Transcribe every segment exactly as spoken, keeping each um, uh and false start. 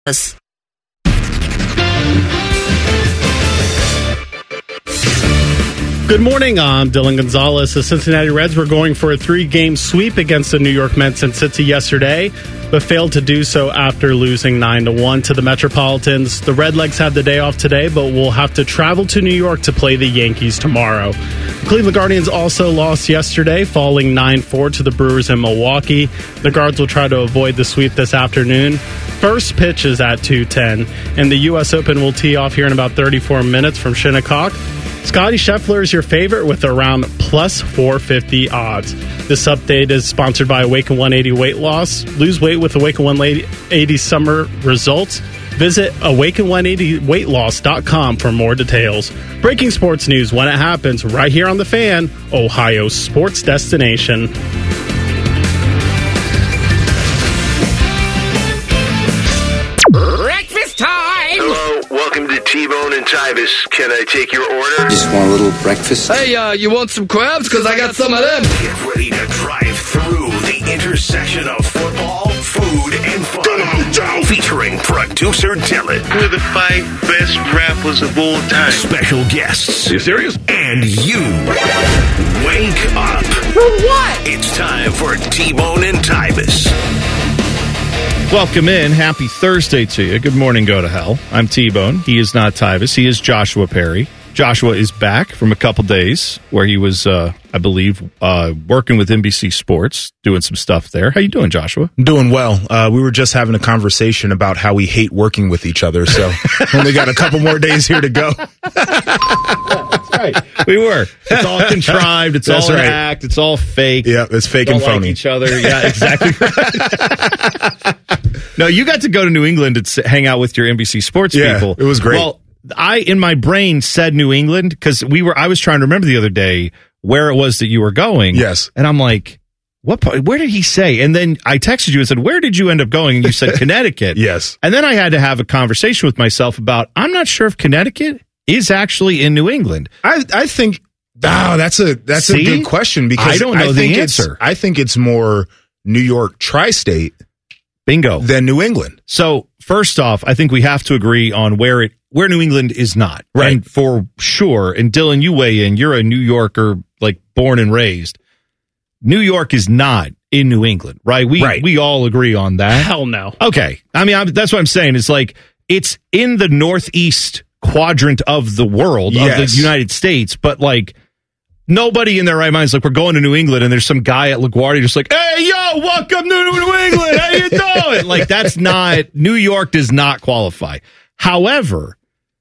Good morning, I'm Dylan Gonzalez. The Cincinnati Reds were going for a three-game sweep against the New York Mets in Cincy yesterday, but failed to do so after losing nine to one to the Metropolitans. The Redlegs have the day off today, but will have to travel to New York to play the Yankees tomorrow. The Cleveland Guardians also lost yesterday, falling nine four to the Brewers in Milwaukee. The Guards will try to avoid the sweep this afternoon. First pitch is at two ten, and the U S Open will tee off here in about thirty-four minutes from Shinnecock. Scotty Scheffler is your favorite with around plus four fifty odds. This update is sponsored by Awaken one eighty Weight Loss. Lose weight with Awaken one eighty Summer Results. Visit awaken one eighty weight loss dot com for more details. Breaking sports news when it happens right here on The Fan, Ohio's sports destination. Breakfast time! Hello, welcome to T-Bone and Tybus. Can I take your order? Just want a little breakfast. Hey, uh, you want some crabs? Because I got some of them. Get ready to drive through the intersection of football, food, and fun. Featuring producer Dylan. We're the five best rappers of all time. Special guests. Are you serious? And you. Wake up. For what? It's time for T-Bone and Tybus. Welcome in. Happy Thursday to you. Good morning, go to hell. I'm T-Bone. He is not Tybus. He is Joshua Perry. Joshua is back from a couple days where he was, uh, I believe, uh, working with N B C Sports, doing some stuff there. How you doing, Joshua? Doing well. Uh, we were just having a conversation about how we hate working with each other, so only got a couple more days here to go. That's right. We were. It's all contrived. It's That's all right. an act. It's all fake. Yeah, it's fake Don't and phony. like each other. Yeah, exactly right. No, you got to go to New England and s- hang out with your N B C Sports Yeah, people. it was great. Well, I, in my brain, said New England because we were. I was trying to remember the other day where it was that you were going. Yes. And I'm like, what? part- Where did he say? And then I texted you and said, where did you end up going? And you said Connecticut. Yes. And then I had to have a conversation with myself about, I'm not sure if Connecticut is actually in New England. I, I think, oh, that's a that's See? a good question because I don't know the think answer. It's, I think it's more New York tri-state Bingo. than New England. So first off, I think we have to agree on where it where New England is not. Right. And for sure, and Dylan, you weigh in, you're a New Yorker, like born and raised. New York is not in New England, right? We Right. we all agree on that. Hell no. Okay. I mean, I'm, that's what I'm saying. It's like it's in the northeast quadrant of the world, of Yes. the United States, but like nobody in their right mind is like, we're going to New England, and there's some guy at LaGuardia just like, hey, yo, welcome to New England. How you doing? Like, that's not, New York does not qualify. However,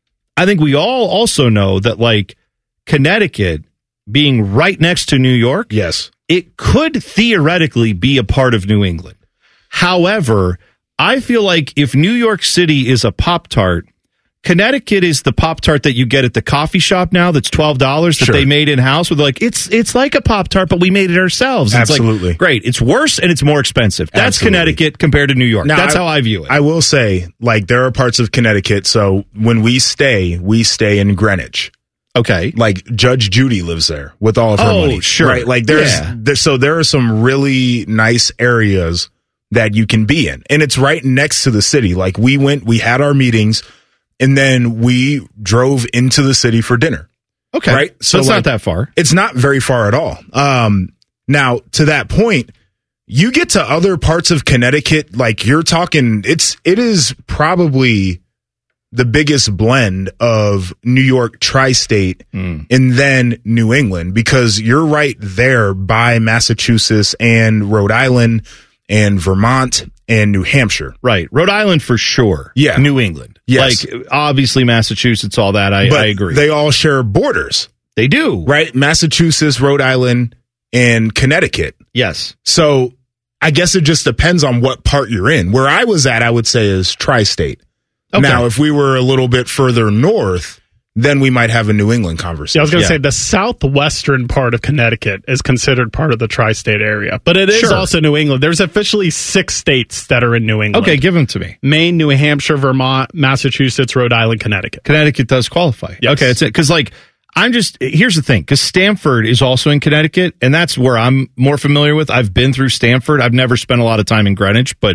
I think we all also know that, like, Connecticut being right next to New York, Yes. it could theoretically be a part of New England. However, I feel like if New York City is a Pop-Tart, Connecticut is the Pop-Tart that you get at the coffee shop now that's twelve dollars that Sure. they made in-house. With like, it's it's like a Pop-Tart, but we made it ourselves. It's like, Absolutely. great. It's worse and it's more expensive. That's Absolutely. Connecticut compared to New York. Now, That's how I view it. I will say, like, there are parts of Connecticut, so when we stay, we stay in Greenwich. okay. Like, Judge Judy lives there with all of her Oh, money. sure. Right? Like, there's, Yeah. there, so there are some really nice areas that you can be in. And it's right next to the city. Like, we went, we had our meetings, and then we drove into the city for dinner. Okay. Right? So it's like, not that far. It's not very far at all. Um, now, to that point, you get to other parts of Connecticut, like you're talking, it's, it is probably the biggest blend of New York tri-state Mm. and then New England, because you're right there by Massachusetts and Rhode Island and Vermont and New Hampshire. Right. Rhode Island for sure. Yeah. New England. Yes. Like, obviously, Massachusetts, all that. I, But I agree. they all share borders, They do. right? Massachusetts, Rhode Island, and Connecticut. Yes. So I guess it just depends on what part you're in. Where I was at, I would say is tri-state. Okay. Now, if we were a little bit further north, then we might have a New England conversation. Yeah, I was going to Yeah. say the southwestern part of Connecticut is considered part of the tri-state area, but it is Sure. also New England. There's officially six states that are in New England. Okay, give them to me. Maine, New Hampshire, Vermont, Massachusetts, Rhode Island, Connecticut. Connecticut does qualify. Yes. Okay, that's it. Because, like, I'm just, here's the thing, because Stamford is also in Connecticut, and that's where I'm more familiar with. I've been through Stamford. I've never spent a lot of time in Greenwich, but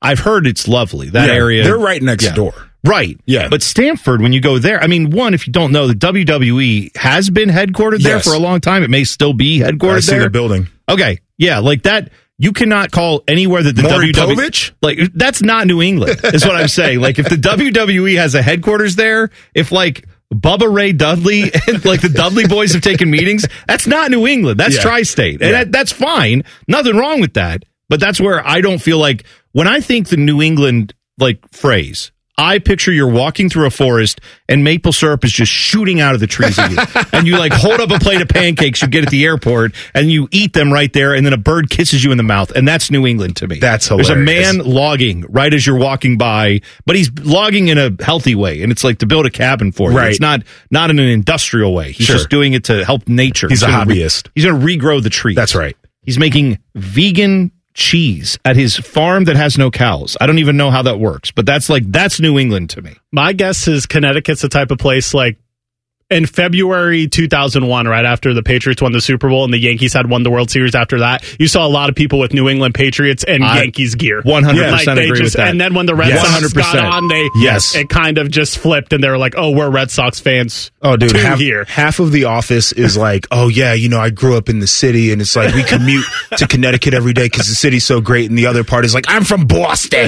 I've heard it's lovely. That Yeah, area. they're right next Yeah. door. Right. Yeah. But Stamford, when you go there, I mean, one, if you don't know, the W W E has been headquartered there Yes. for a long time. It may still be headquartered I see there. the building. Okay. Yeah. Like that. You cannot call anywhere that the Maury W W E. Povich? Like, that's not New England, is what I'm saying. Like, if the W W E has a headquarters there, if like Bubba Ray Dudley and like the Dudley boys have taken meetings, that's not New England. That's Yeah. tri-state. And Yeah. that, that's fine. Nothing wrong with that. But that's where I don't feel like, when I think the New England like phrase, I picture you're walking through a forest and maple syrup is just shooting out of the trees at you. And you like hold up a plate of pancakes you get at the airport and you eat them right there, and then a bird kisses you in the mouth. And that's New England to me. That's There's a hilarious. man logging right as you're walking by, but he's logging in a healthy way. And it's like to build a cabin for you. Right. It's not not in an industrial way. He's Sure. just doing it to help nature. He's a gonna re- hobbyist. he's going to regrow the trees. That's right. He's making vegan cheese at his farm that has no cows. I don't even know how that works, but that's like, that's New England to me. My guess is Connecticut's the type of place like in February two thousand one, right after the Patriots won the Super Bowl and the Yankees had won the World Series after that, you saw a lot of people with New England Patriots and I Yankees gear. one hundred percent Like, they agree just, with that. And then when the Red Yes. Sox one hundred percent. got on, they Yes. it kind of just flipped and they were like, oh, we're Red Sox fans. Oh, dude, too half, here. half of the office is like, oh, yeah, you know, I grew up in the city, and it's like we commute to Connecticut every day because the city's so great. And the other part is like, I'm from Boston.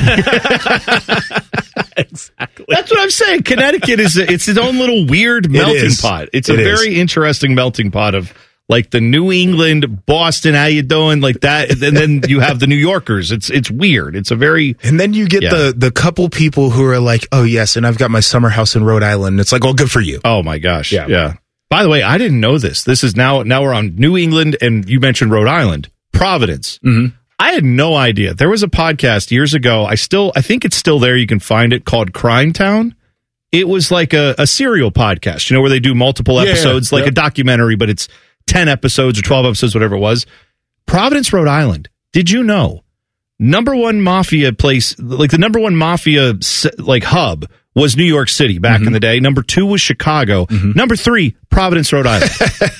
Exactly. That's what I'm saying. Connecticut is a, it's its own little weird melting is. pot. It's a It is. very interesting melting pot of like the New England, Boston, how you doing, like that, and then you have the New Yorkers. It's it's weird. It's a very And then you get Yeah. the the couple people who are like, oh, yes, and I've got my summer house in Rhode Island. It's like, oh, good for you. oh my gosh, Yeah. yeah. By the way, I didn't know this. This is now now we're on New England, and you mentioned Rhode Island, Providence. Mm-hmm. I had no idea. There was a podcast years ago. I still, I think it's still there. You can find it, called Crime Town. It was like a, a serial podcast, you know, where they do multiple Yeah, episodes, like yep. a documentary, but it's ten episodes or twelve episodes, whatever it was. Providence, Rhode Island. Did you know? Number one mafia place, like the number one mafia like hub was New York City back Mm-hmm. in the day. Number two was Chicago. Number three, Providence, Rhode Island.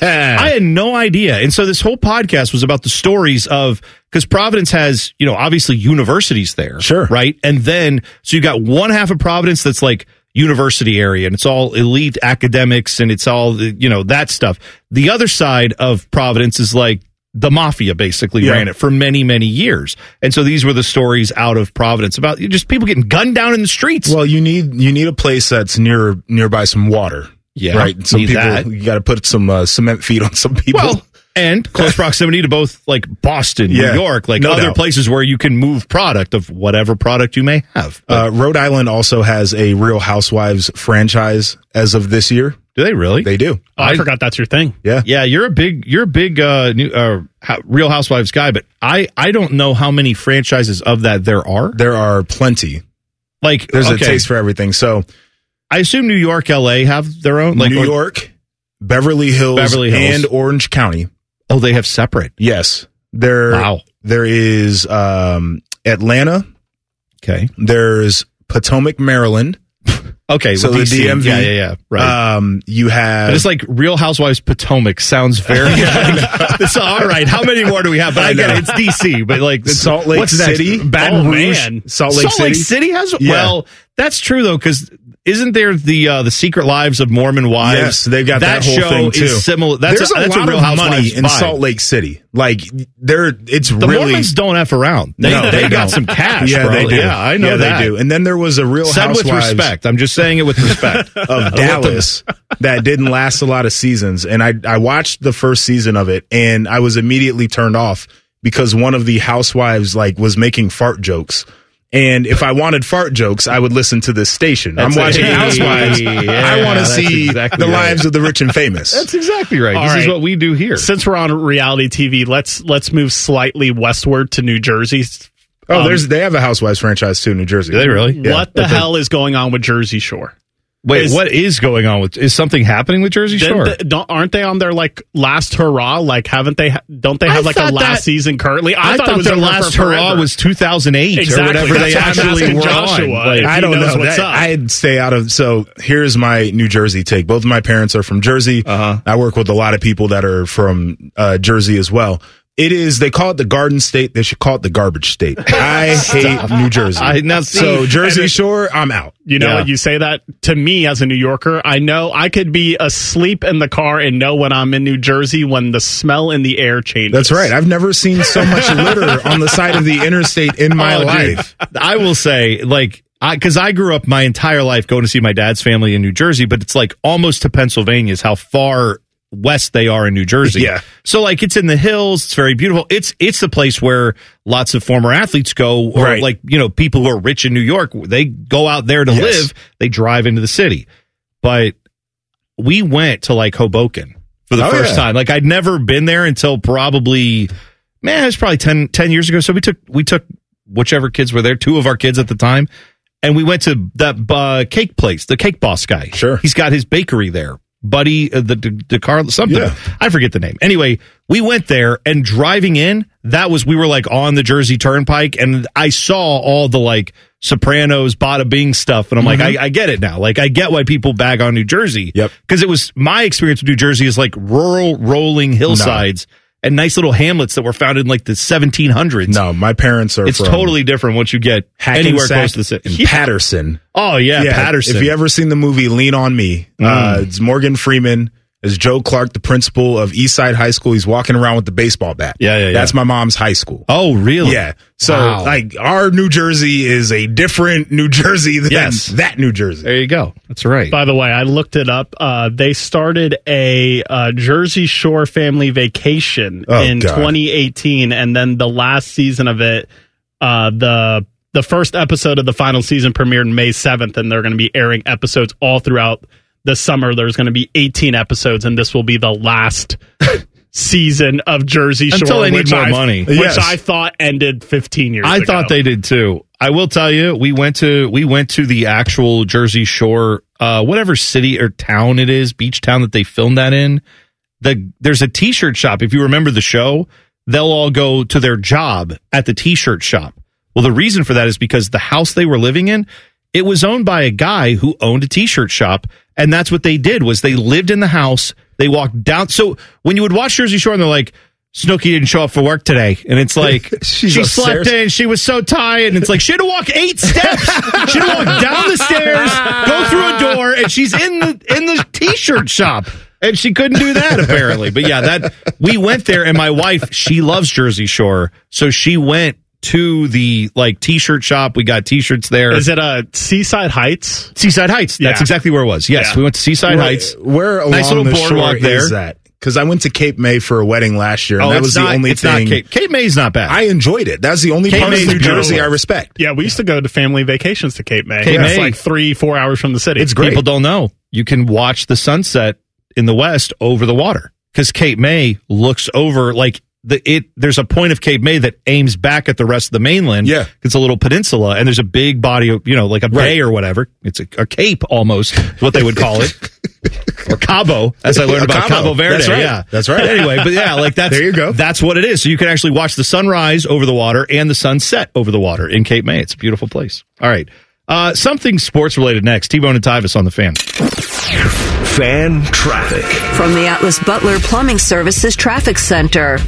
I had no idea. And so this whole podcast was about the stories of, because Providence has, you know, obviously universities there. Sure. Right. And then, so you got one half of Providence that's like university area and it's all elite academics and it's all, you know, that stuff. The other side of Providence is like, the mafia basically Yeah. ran it for many, many years. And so these were the stories out of Providence about just people getting gunned down in the streets. Well, you need you need a place that's near nearby some water. Yeah, right. Some need people that. you got to put some uh, cement feet on some people. Well, and close proximity to both like Boston, Yeah, New York, like no other doubt. places where you can move product of whatever product you may have. But uh, Rhode Island also has a Real Housewives franchise as of this year. do they really? They do. Oh, I, I- forgot that's your thing. Yeah. Yeah, you're a big, you're a big uh, new, uh, ho- Real Housewives guy, but I, I don't know how many franchises of that there are. There are plenty. Like, There's okay, a taste for everything. So I assume New York, L A have their own. Like New or- York, Beverly Hills, Beverly Hills. and Orange County. Oh, they have separate. Yes. There, Wow. there is um, Atlanta. Okay. There's Potomac, Maryland. Okay. So with the D C. D M V. Yeah, yeah, yeah. Right. Um, you have But it's like Real Housewives Potomac sounds very. like, it's all right. How many more do we have? But I, I get know. it. It's D C. But like it's- Salt Lake what's next? City. Baton Oh, Rouge. man. Salt Lake Salt Lake City. City has. Yeah. Well, that's true though, because isn't there the uh, the Secret Lives of Mormon Wives? Yes, they've got that, whole show thing too. Is similar. That's There's a, a, that's lot a Real of Housewives money in vibe. Salt Lake City. Like there, it's The really Mormons don't f around. They, No, they, they got don't. some cash. yeah, bro. they do. Yeah, I know yeah, that. they do. And then there was a Real Said with Housewives respect. I'm just saying it with respect. of Dallas that didn't last a lot of seasons. And I I watched the first season of it, and I was immediately turned off because one of the housewives like was making fart jokes. And if I wanted fart jokes, I would listen to this station. That's I'm a- watching Housewives. Yeah, I want to that's see exactly the right. lives of the rich and famous. That's exactly right. All this is right. what we do here. Since we're on reality T V, let's let's move slightly westward to New Jersey. oh, Um, there's they have a Housewives franchise too in New Jersey. Do they really? Yeah. What the But the- hell is going on with Jersey Shore? Wait, Is- what is going on with? Is something happening with Jersey Didn't Shore? they- don't, aren't they on their like last hurrah? Like, haven't they? ha- Don't they I have like a thought last that- season currently? I, I, thought, thought, it was their over last for hurrah forever. was two thousand eight Exactly. or whatever That's they why I'm actually asking were Joshua. on. Like, If I he don't knows know. what's That, up. I'd stay out of. So here's my New Jersey take. Both of my parents are from Jersey. Uh-huh. I work with a lot of people that are from uh, Jersey as well. It is, they call it the Garden State. They should call it the Garbage State. I hate New Jersey. I now see. So Jersey Shore, I'm out. You know, Yeah. you say that to me as a New Yorker. I know I could be asleep in the car and know when I'm in New Jersey when the smell in the air changes. That's right. I've never seen so much litter on the side of the interstate in my Oh, dude. life. I will say, like, I because I grew up my entire life going to see my dad's family in New Jersey, but it's like almost to Pennsylvania is how far west they are in New Jersey. Yeah. So like it's in the hills, it's very beautiful. It's it's the place where lots of former athletes go, or Right. like, you know, people who are rich in New York, they go out there to Yes. live, they drive into the city. But we went to like Hoboken for the Oh, first yeah. time. Like I'd never been there until probably man, it was probably ten, ten years ago. So we took we took whichever kids were there, two of our kids at the time, and we went to that uh, cake place, the Cake Boss guy. Sure. He's got his bakery there. Buddy, uh, the DeCarlo, something. Yeah. I forget the name. Anyway, we went there, and driving in, that was, we were like on the Jersey Turnpike, and I saw all the like Sopranos, Bada Bing stuff, and I'm like, I, I get it now. Like, I get why people bag on New Jersey. Yep. Because it was, my experience with New Jersey is like rural, rolling hillsides and nice little hamlets that were founded in like the seventeen hundreds. No, my parents are It's from totally different once you get anywhere Hackensack close to the city. and Patterson. Oh, yeah, Patterson. If you ever seen the movie Lean on Me, uh, it's Morgan Freeman as Joe Clark, the principal of Eastside High School. He's walking around with the baseball bat. Yeah, yeah, yeah. That's my mom's high school. Oh, really? Yeah. So, Wow. like, our New Jersey is a different New Jersey than Yes. that New Jersey. There you go. That's right. By the way, I looked it up. Uh, they started a uh, Jersey Shore family vacation Oh, in God. twenty eighteen, and then the last season of it, uh, the the first episode of the final season premiered May seventh, and they're going to be airing episodes all throughout the summer. There's going to be eighteen episodes, and this will be the last season of Jersey Shore. Until they need which more I- money. Which Yes. I thought ended fifteen years I ago. thought they did too. I will tell you, we went to we went to the actual Jersey Shore, uh, whatever city or town it is, beach town that they filmed that in. The there's a T-shirt shop. If you remember the show, they'll all go to their job at the T-shirt shop. Well, the reason for that is because the house they were living in, it was owned by a guy who owned a T-shirt shop, and that's what they did was they lived in the house. They walked down. So when you would watch Jersey Shore, and they're like, Snooki didn't show up for work today, and it's like She's she upstairs. slept in. She was so tired, and it's like she had to walk eight steps. She had to walk down the stairs, go through a door, and she's in the in the T-shirt shop. And she couldn't do that apparently. But yeah, that we went there, and my wife, she loves Jersey Shore, so she went to the like T-shirt shop. We got T-shirts there. Is it a Seaside Heights? Seaside Heights? That's Yeah. exactly where it was. Yes, Yeah. we went to Seaside Heights. Where along Nice little the boardwalk shore there. is that? Because I went to Cape May for a wedding last year, and Oh, that it's was not, the only it's thing. Not Cape, Cape May's not bad. I enjoyed it. That's the only Cape part May's of New Jersey beautiful. I respect. Yeah, we used to go to family vacations to Cape May. Cape It's May. like three, four hours from the city. It's great. People don't know. You can watch the sunset in the west over the water because Cape May looks over like the it. There's a point of Cape May that aims back at the rest of the mainland. Yeah. It's a little peninsula, and there's a big body of, you know, like a bay or whatever. It's a, a cape almost, is what they would call it. Or Cabo, as I learned A about Cabo. Cabo Verde. That's right. Yeah, That's right. Anyway, but yeah, like that's There you go. That's what it is. So you can actually watch the sunrise over the water and the sunset over the water in Cape May. It's a beautiful place. All right, uh, something sports related next. T-Bone and Tyvis on the Fan. Fan traffic. From the Atlas Butler Plumbing Services Traffic Center.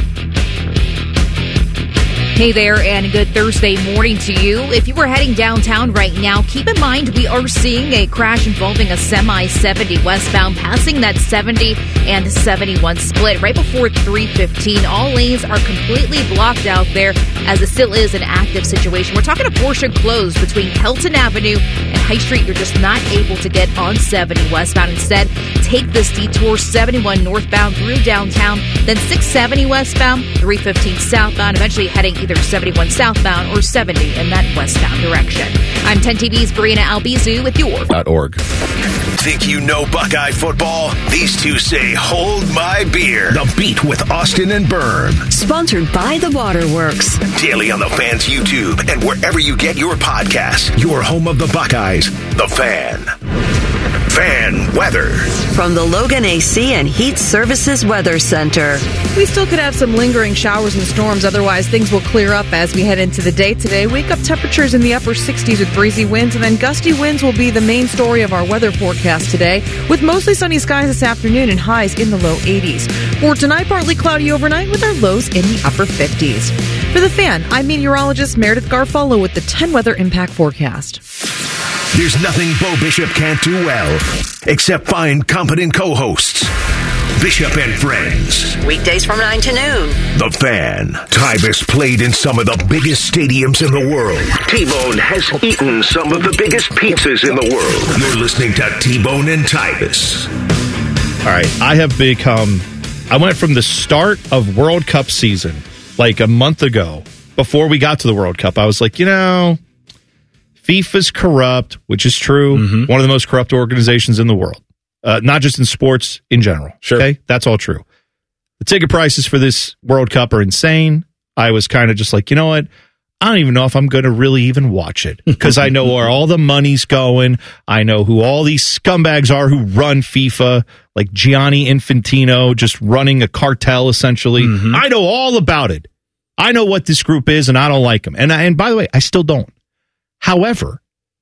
Hey there, and good Thursday morning to you. If you were heading downtown right now, keep in mind we are seeing a crash involving a semi seventy westbound passing that seventy and seventy-one split right before three fifteen. All lanes are completely blocked out there as it still is an active situation. We're talking a portion closed between Kelton Avenue and High Street. You're just not able to get on seventy westbound. Instead, take this detour seventy-one northbound through downtown, then six seventy westbound, three fifteen southbound, eventually heading either seventy-one southbound or seventy in that westbound direction. I'm ten T V's Brianna Albizu with your .org. Think you know Buckeye football? These two say, hold my beer. The Beat with Austin and Byrne. Sponsored by the Waterworks. Daily on the Fan's YouTube and wherever you get your podcasts. Your home of the Buckeyes. The Fan. Fan weather. From the Logan A C and Heat Services Weather Center. We still could have some lingering showers and storms. Otherwise, things will clear up as we head into the day today. Wake up temperatures in the upper sixties with breezy winds, and then gusty winds will be the main story of our weather forecast today, with mostly sunny skies this afternoon and highs in the low eighties. For tonight, partly cloudy overnight with our lows in the upper fifties. For The Fan, I'm meteorologist Meredith Garfalo with the ten Weather Impact Forecast. There's nothing Bo Bishop can't do well, except find competent co-hosts. Bishop and Friends. Weekdays from nine to noon. The Fan. Tybus played in some of the biggest stadiums in the world. T-Bone has eaten some of the biggest pizzas in the world. You're listening to T-Bone and Tybus. All right, I have become... I went from the start of World Cup season, like a month ago, before we got to the World Cup. I was like, you know... FIFA's corrupt, which is true. Mm-hmm. One of the most corrupt organizations in the world. Uh, not just in sports, in general. Sure. Okay? That's all true. The ticket prices for this World Cup are insane. I was kind of just like, you know what? I don't even know if I'm going to really even watch it because I know where all the money's going. I know who all these scumbags are who run FIFA, like Gianni Infantino, just running a cartel, essentially. Mm-hmm. I know all about it. I know what this group is, and I don't like them. And, I, and by the way, I still don't. However,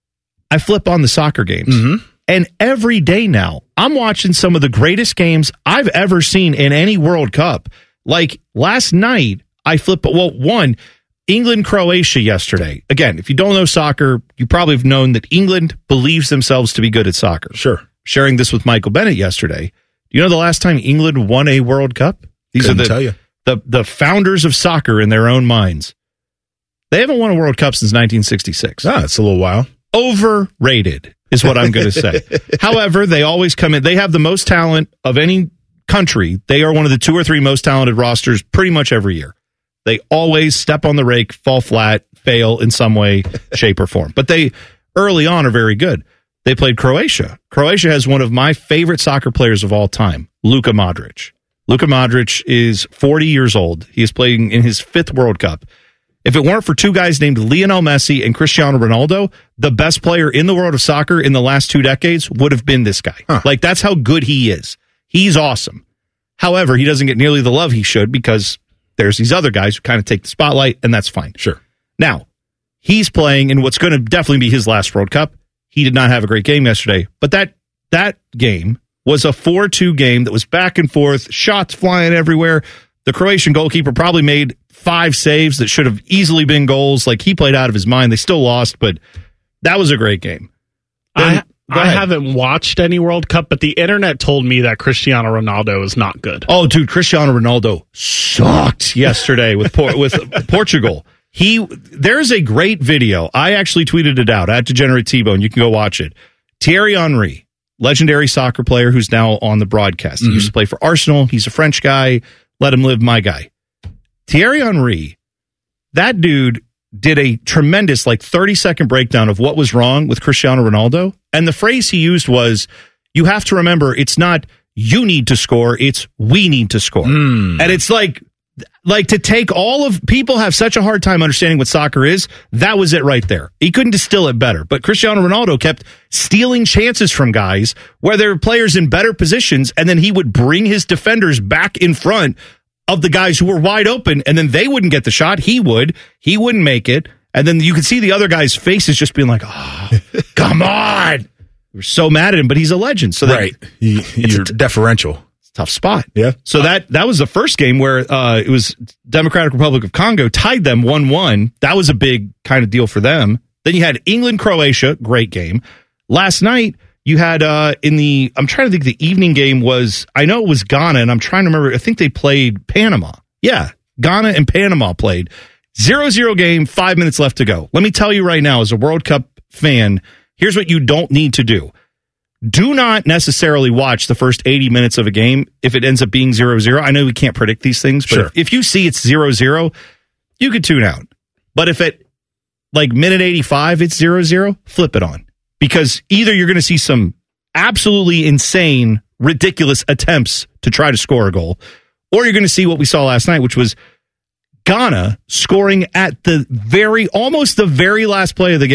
I flip on the soccer games, mm-hmm. and every day now, I'm watching some of the greatest games I've ever seen in any World Cup. Like last night, I flip, well, one, England-Croatia yesterday. Again, if you don't know soccer, you probably have known that England believes themselves to be good at soccer. Sure. Sharing this with Michael Bennett yesterday. Do you know the last time England won a World Cup? These Couldn't are the, tell you. the the founders of soccer in their own minds. They haven't won a World Cup since nineteen sixty-six. Ah, it's a little while. Overrated is what I'm going to say. However, they always come in. They have the most talent of any country. They are one of the two or three most talented rosters pretty much every year. They always step on the rake, fall flat, fail in some way, shape, or form. But they, early on, are very good. They played Croatia. Croatia has one of my favorite soccer players of all time, Luka Modric. Luka Modric is forty years old. He is playing in his fifth World Cup. If it weren't for two guys named Lionel Messi and Cristiano Ronaldo, the best player in the world of soccer in the last two decades would have been this guy. Huh. Like, that's how good he is. He's awesome. However, he doesn't get nearly the love he should because there's these other guys who kind of take the spotlight, and that's fine. Sure. Now, he's playing in what's going to definitely be his last World Cup. He did not have a great game yesterday, but that that game was a four two game that was back and forth, shots flying everywhere. The Croatian goalkeeper probably made five saves that should have easily been goals. Like, he played out of his mind. They still lost, but that was a great game. Then, I, I haven't watched any World Cup, but the internet told me that Cristiano Ronaldo is not good. Oh, dude, Cristiano Ronaldo sucked yesterday with Por- with Portugal. He there's a great video. I actually tweeted it out at Degenerate T-Bone. You can go watch it. Thierry Henry, legendary soccer player who's now on the broadcast. He mm-hmm. used to play for Arsenal. He's a French guy. Let him live, my guy. Thierry Henry, that dude did a tremendous, like, thirty-second breakdown of what was wrong with Cristiano Ronaldo. And the phrase he used was, you have to remember, it's not you need to score, it's we need to score. Mm. And it's like, like to take all of, people have such a hard time understanding what soccer is. That was it right there. He couldn't distill it better. But Cristiano Ronaldo kept stealing chances from guys where there were players in better positions, and then he would bring his defenders back in front of the guys who were wide open, and then they wouldn't get the shot. He would. He wouldn't make it. And then you could see the other guy's faces just being like, oh, come on. We're so mad at him, but he's a legend. So that, right. You, you're t- deferential. It's a tough spot. Yeah. So that that was the first game where uh, it was Democratic Republic of Congo tied them one one. That was a big kind of deal for them. Then you had England-Croatia, great game. Last night, you had uh, in the, I'm trying to think, the evening game was, I know it was Ghana, and I'm trying to remember, I think they played Panama. Yeah, Ghana and Panama played. zero zero game, five minutes left to go. Let me tell you right now, as a World Cup fan, here's what you don't need to do. Do not necessarily watch the first eighty minutes of a game if it ends up being zero zero. I know we can't predict these things, but sure. if, if you see it's zero zero, you could tune out. But if it, like minute eighty-five, it's zero zero, flip it on. Because either you're going to see some absolutely insane, ridiculous attempts to try to score a goal, or you're going to see what we saw last night, which was Ghana scoring at the very, almost the very last play of the game.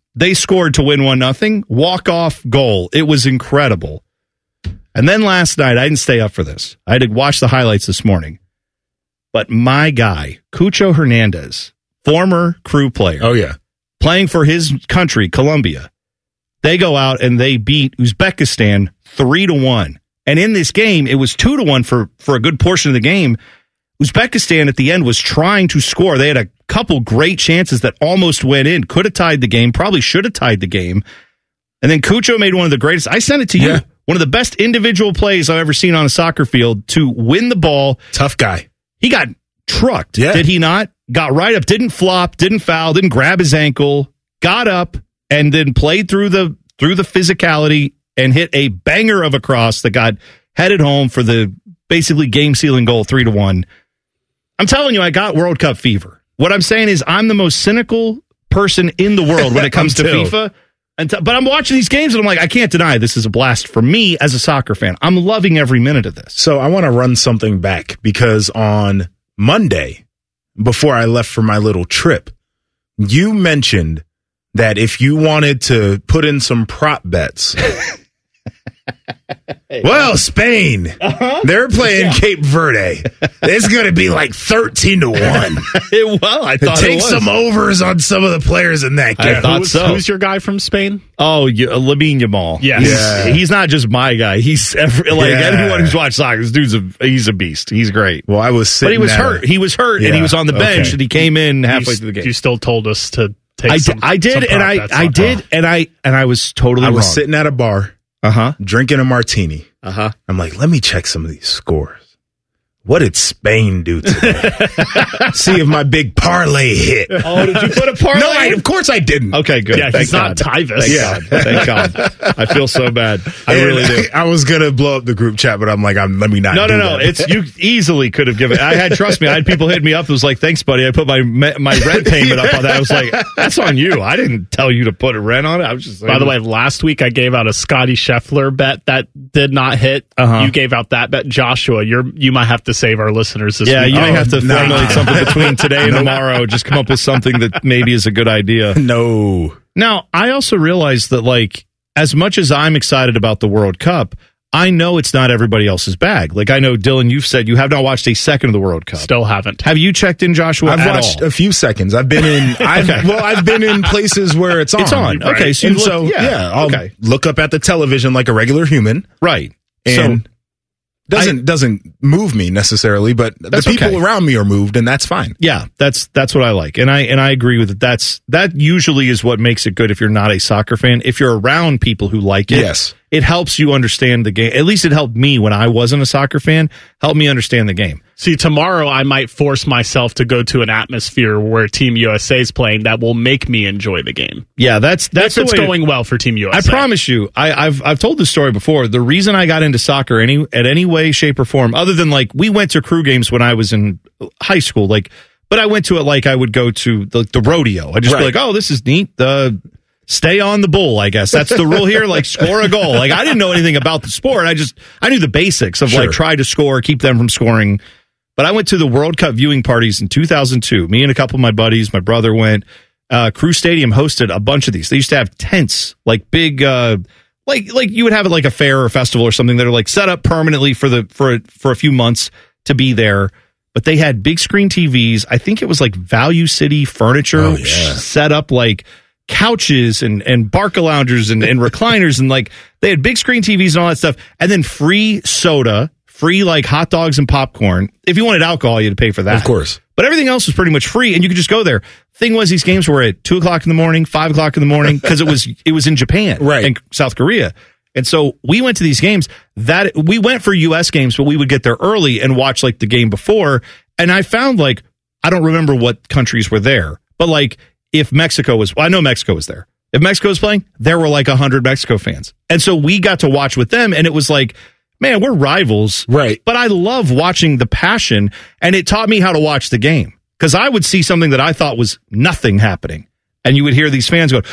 They scored to win one nothing. Walk-off goal. It was incredible. And then last night, I didn't stay up for this. I had to watch the highlights this morning. But my guy, Cucho Hernandez, former Crew player. Oh, yeah. Playing for his country, Colombia. They go out and they beat Uzbekistan three to one. And in this game, it was two to one for, for a good portion of the game. Uzbekistan at the end was trying to score. They had a couple great chances that almost went in. Could have tied the game. Probably should have tied the game. And then Cucho made one of the greatest. I sent it to you. Yeah. One of the best individual plays I've ever seen on a soccer field to win the ball. Tough guy. He got trucked. Yeah. Did he not? Got right up. Didn't flop. Didn't foul. Didn't grab his ankle. Got up and then played through the through the physicality and hit a banger of a cross that got headed home for the basically game-sealing goal, three to one. I'm telling you, I got World Cup fever. What I'm saying is I'm the most cynical person in the world when it comes to FIFA. And t- but I'm watching these games and I'm like, I can't deny this is a blast for me as a soccer fan. I'm loving every minute of this. So I want to run something back because on Monday, before I left for my little trip, you mentioned that if you wanted to put in some prop bets, well, Spain, uh-huh. they're playing yeah. Cape Verde. It's going to be like thirteen to one. it, well, I thought Take it was. some overs on some of the players in that game. I thought who's, so. Who's your guy from Spain? Oh, you, uh, Lamine Yamal. Yes. He's, Yeah. he's not just my guy. He's every, like Yeah. anyone who's watched soccer. This dude's a he's a beast. He's great. Well, I was But sitting he was at hurt. a- He was hurt, Yeah. and he was on the bench, Okay. and he came in halfway you, through the game. You still told us to take I, some, d- I did, some and prop I bets I on did, that. and I and I was totally I was wrong. sitting at a bar, Uh huh. drinking a martini. Uh huh. I'm like, let me check some of these scores. What did Spain do today? See if my big parlay hit. Oh, did you put a parlay? No, I, of course I didn't. Okay, good. Yeah, Thank he's not God. Tyvus. Thank Yeah. God. Thank God. I feel so bad. I And really do. I was gonna blow up the group chat, but I'm like, I'm, let me not. No, do no, no. that. It's you easily could have given. I had trust me. I had people hit me up. It was like, thanks, buddy. I put my my rent payment up on that. I was like, that's on you. I didn't tell you to put a rent on it. I was just. By the way, last week I gave out a Scotty Scheffler bet that did not hit. Uh-huh. You gave out that bet, Joshua. You're you might have to save our listeners this yeah, week. you may Oh, have to nah. formulate something between today and tomorrow. Just come up with something that maybe is a good idea. no. Now, I also realize that, like, as much as I'm excited about the World Cup, I know it's not everybody else's bag. Like, I know, Dylan, you've said you have not watched a second of the World Cup. Still haven't. Have you checked in, Joshua? I've at watched all? a few seconds. I've been in. I've, Okay. Well, I've been in places where it's on. It's on. Right? Okay, so and you so look- yeah, yeah, I'll okay. look up at the television like a regular human, Right. and so, doesn't doesn't move me necessarily, but the That's people okay. around me are moved, and that's fine. yeah, that's that's what I like, and I and I agree with it. That's that usually is what makes it good if you're not a soccer fan. If you're around people who like it, Yes. it helps you understand the game. At least it helped me when I wasn't a soccer fan. Helped me understand the game. See, tomorrow I might force myself to go to an atmosphere where Team U S A is playing that will make me enjoy the game. Yeah, that's that's If it's the way going well for Team U S A. I promise you, I, I've I've told this story before. The reason I got into soccer any at any way, shape, or form, other than like we went to crew games when I was in high school, like, but I went to it like I would go to the, the rodeo. I just be Right. like, oh, this is neat. The stay on the bull, I guess that's the rule here. Like score a goal. Like I didn't know anything about the sport. I just I knew the basics of Sure. like try to score, keep them from scoring. But I went to the World Cup viewing parties in two thousand two. Me and a couple of my buddies, my brother went. Uh, Crew Stadium hosted a bunch of these. They used to have tents, like big, uh, like like you would have it like a fair or festival or something that are like set up permanently for the for for a few months to be there. But they had big screen T Vs. I think it was like Value City furniture Oh, yeah. set up like couches and and Barca loungers and, and recliners and like they had big screen T Vs and all that stuff. And then free soda. Free like hot dogs and popcorn. If you wanted alcohol, you had to pay for that. Of course. But everything else was pretty much free, and you could just go there. Thing was, these games were at two o'clock in the morning, five o'clock in the morning, because it was it was in Japan, Right. and South Korea. And so we went to these games. That we went for U S games, but we would get there early and watch like the game before. And I found like I don't remember what countries were there, but like if Mexico was, well, I know Mexico was there. If Mexico was playing, there were like a hundred Mexico fans, and so we got to watch with them, and it was like. Man, we're rivals. Right. But I love watching the passion, and it taught me how to watch the game. Because I would see something that I thought was nothing happening, and you would hear these fans go,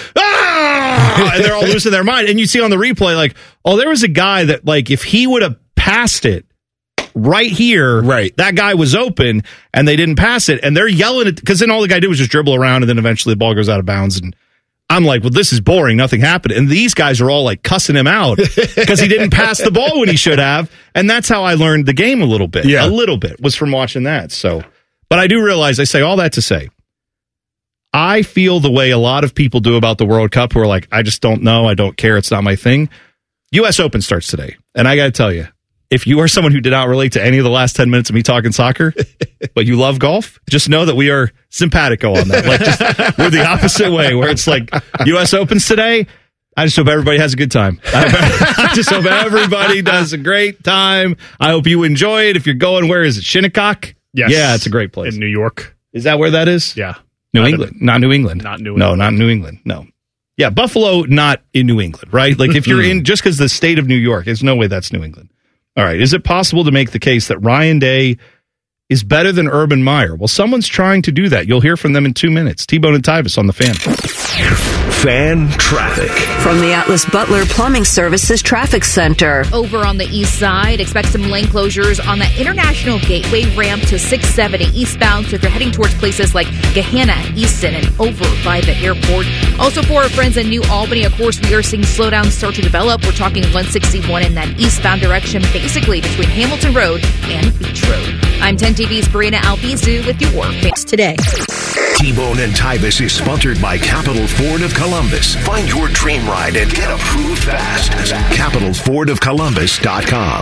ah! And they're all losing their mind. And you see on the replay, like, oh, there was a guy that, like, if he would have passed it right here, Right. that guy was open, and they didn't pass it. And they're yelling at, because then all the guy did was just dribble around, and then eventually the ball goes out of bounds, and I'm like, well, this is boring. Nothing happened. And these guys are all like cussing him out because he didn't pass the ball when he should have. And that's how I learned the game a little bit. Yeah. A little bit was from watching that. So, but I do realize, I say all that to say, I feel the way a lot of people do about the World Cup who are like, I just don't know. I don't care. It's not my thing. U S Open starts today. And I got to tell you, if you are someone who did not relate to any of the last ten minutes of me talking soccer, but you love golf, just know that we are simpatico on that. Like, just, we're the opposite way, where it's like U S Opens today. I just hope everybody has a good time. I just hope everybody does a great time. I hope you enjoy it. If you're going, where is it? Shinnecock? Yes. Yeah, it's a great place. In New York. Is that where that is? Yeah. New Not England. Not New England. Not New No, England. not New England. No. Yeah, Buffalo, not in New England, right? Like, if you're in, just because the state of New York, there's no way that's New England. All right. Is it possible to make the case that Ryan Day is better than Urban Meyer? Well, someone's trying to do that. You'll hear from them in two minutes. T-Bone and Tyvis on the Fan. Fan traffic. From the Atlas Butler Plumbing Services Traffic Center. Over on the east side, expect some lane closures on the International Gateway ramp to six seventy eastbound. So if you're heading towards places like Gahanna, Easton, and over by the airport. Also for our friends in New Albany, of course, we are seeing slowdowns start to develop. We're talking one sixty-one in that eastbound direction, basically between Hamilton Road and Beach Road. I'm ten T V's Karina Albizu with your Fix Today. T-Bone and Tyvis is sponsored by Capital Ford of Columbus. Find your dream ride and get approved fast. capital ford of columbus dot com.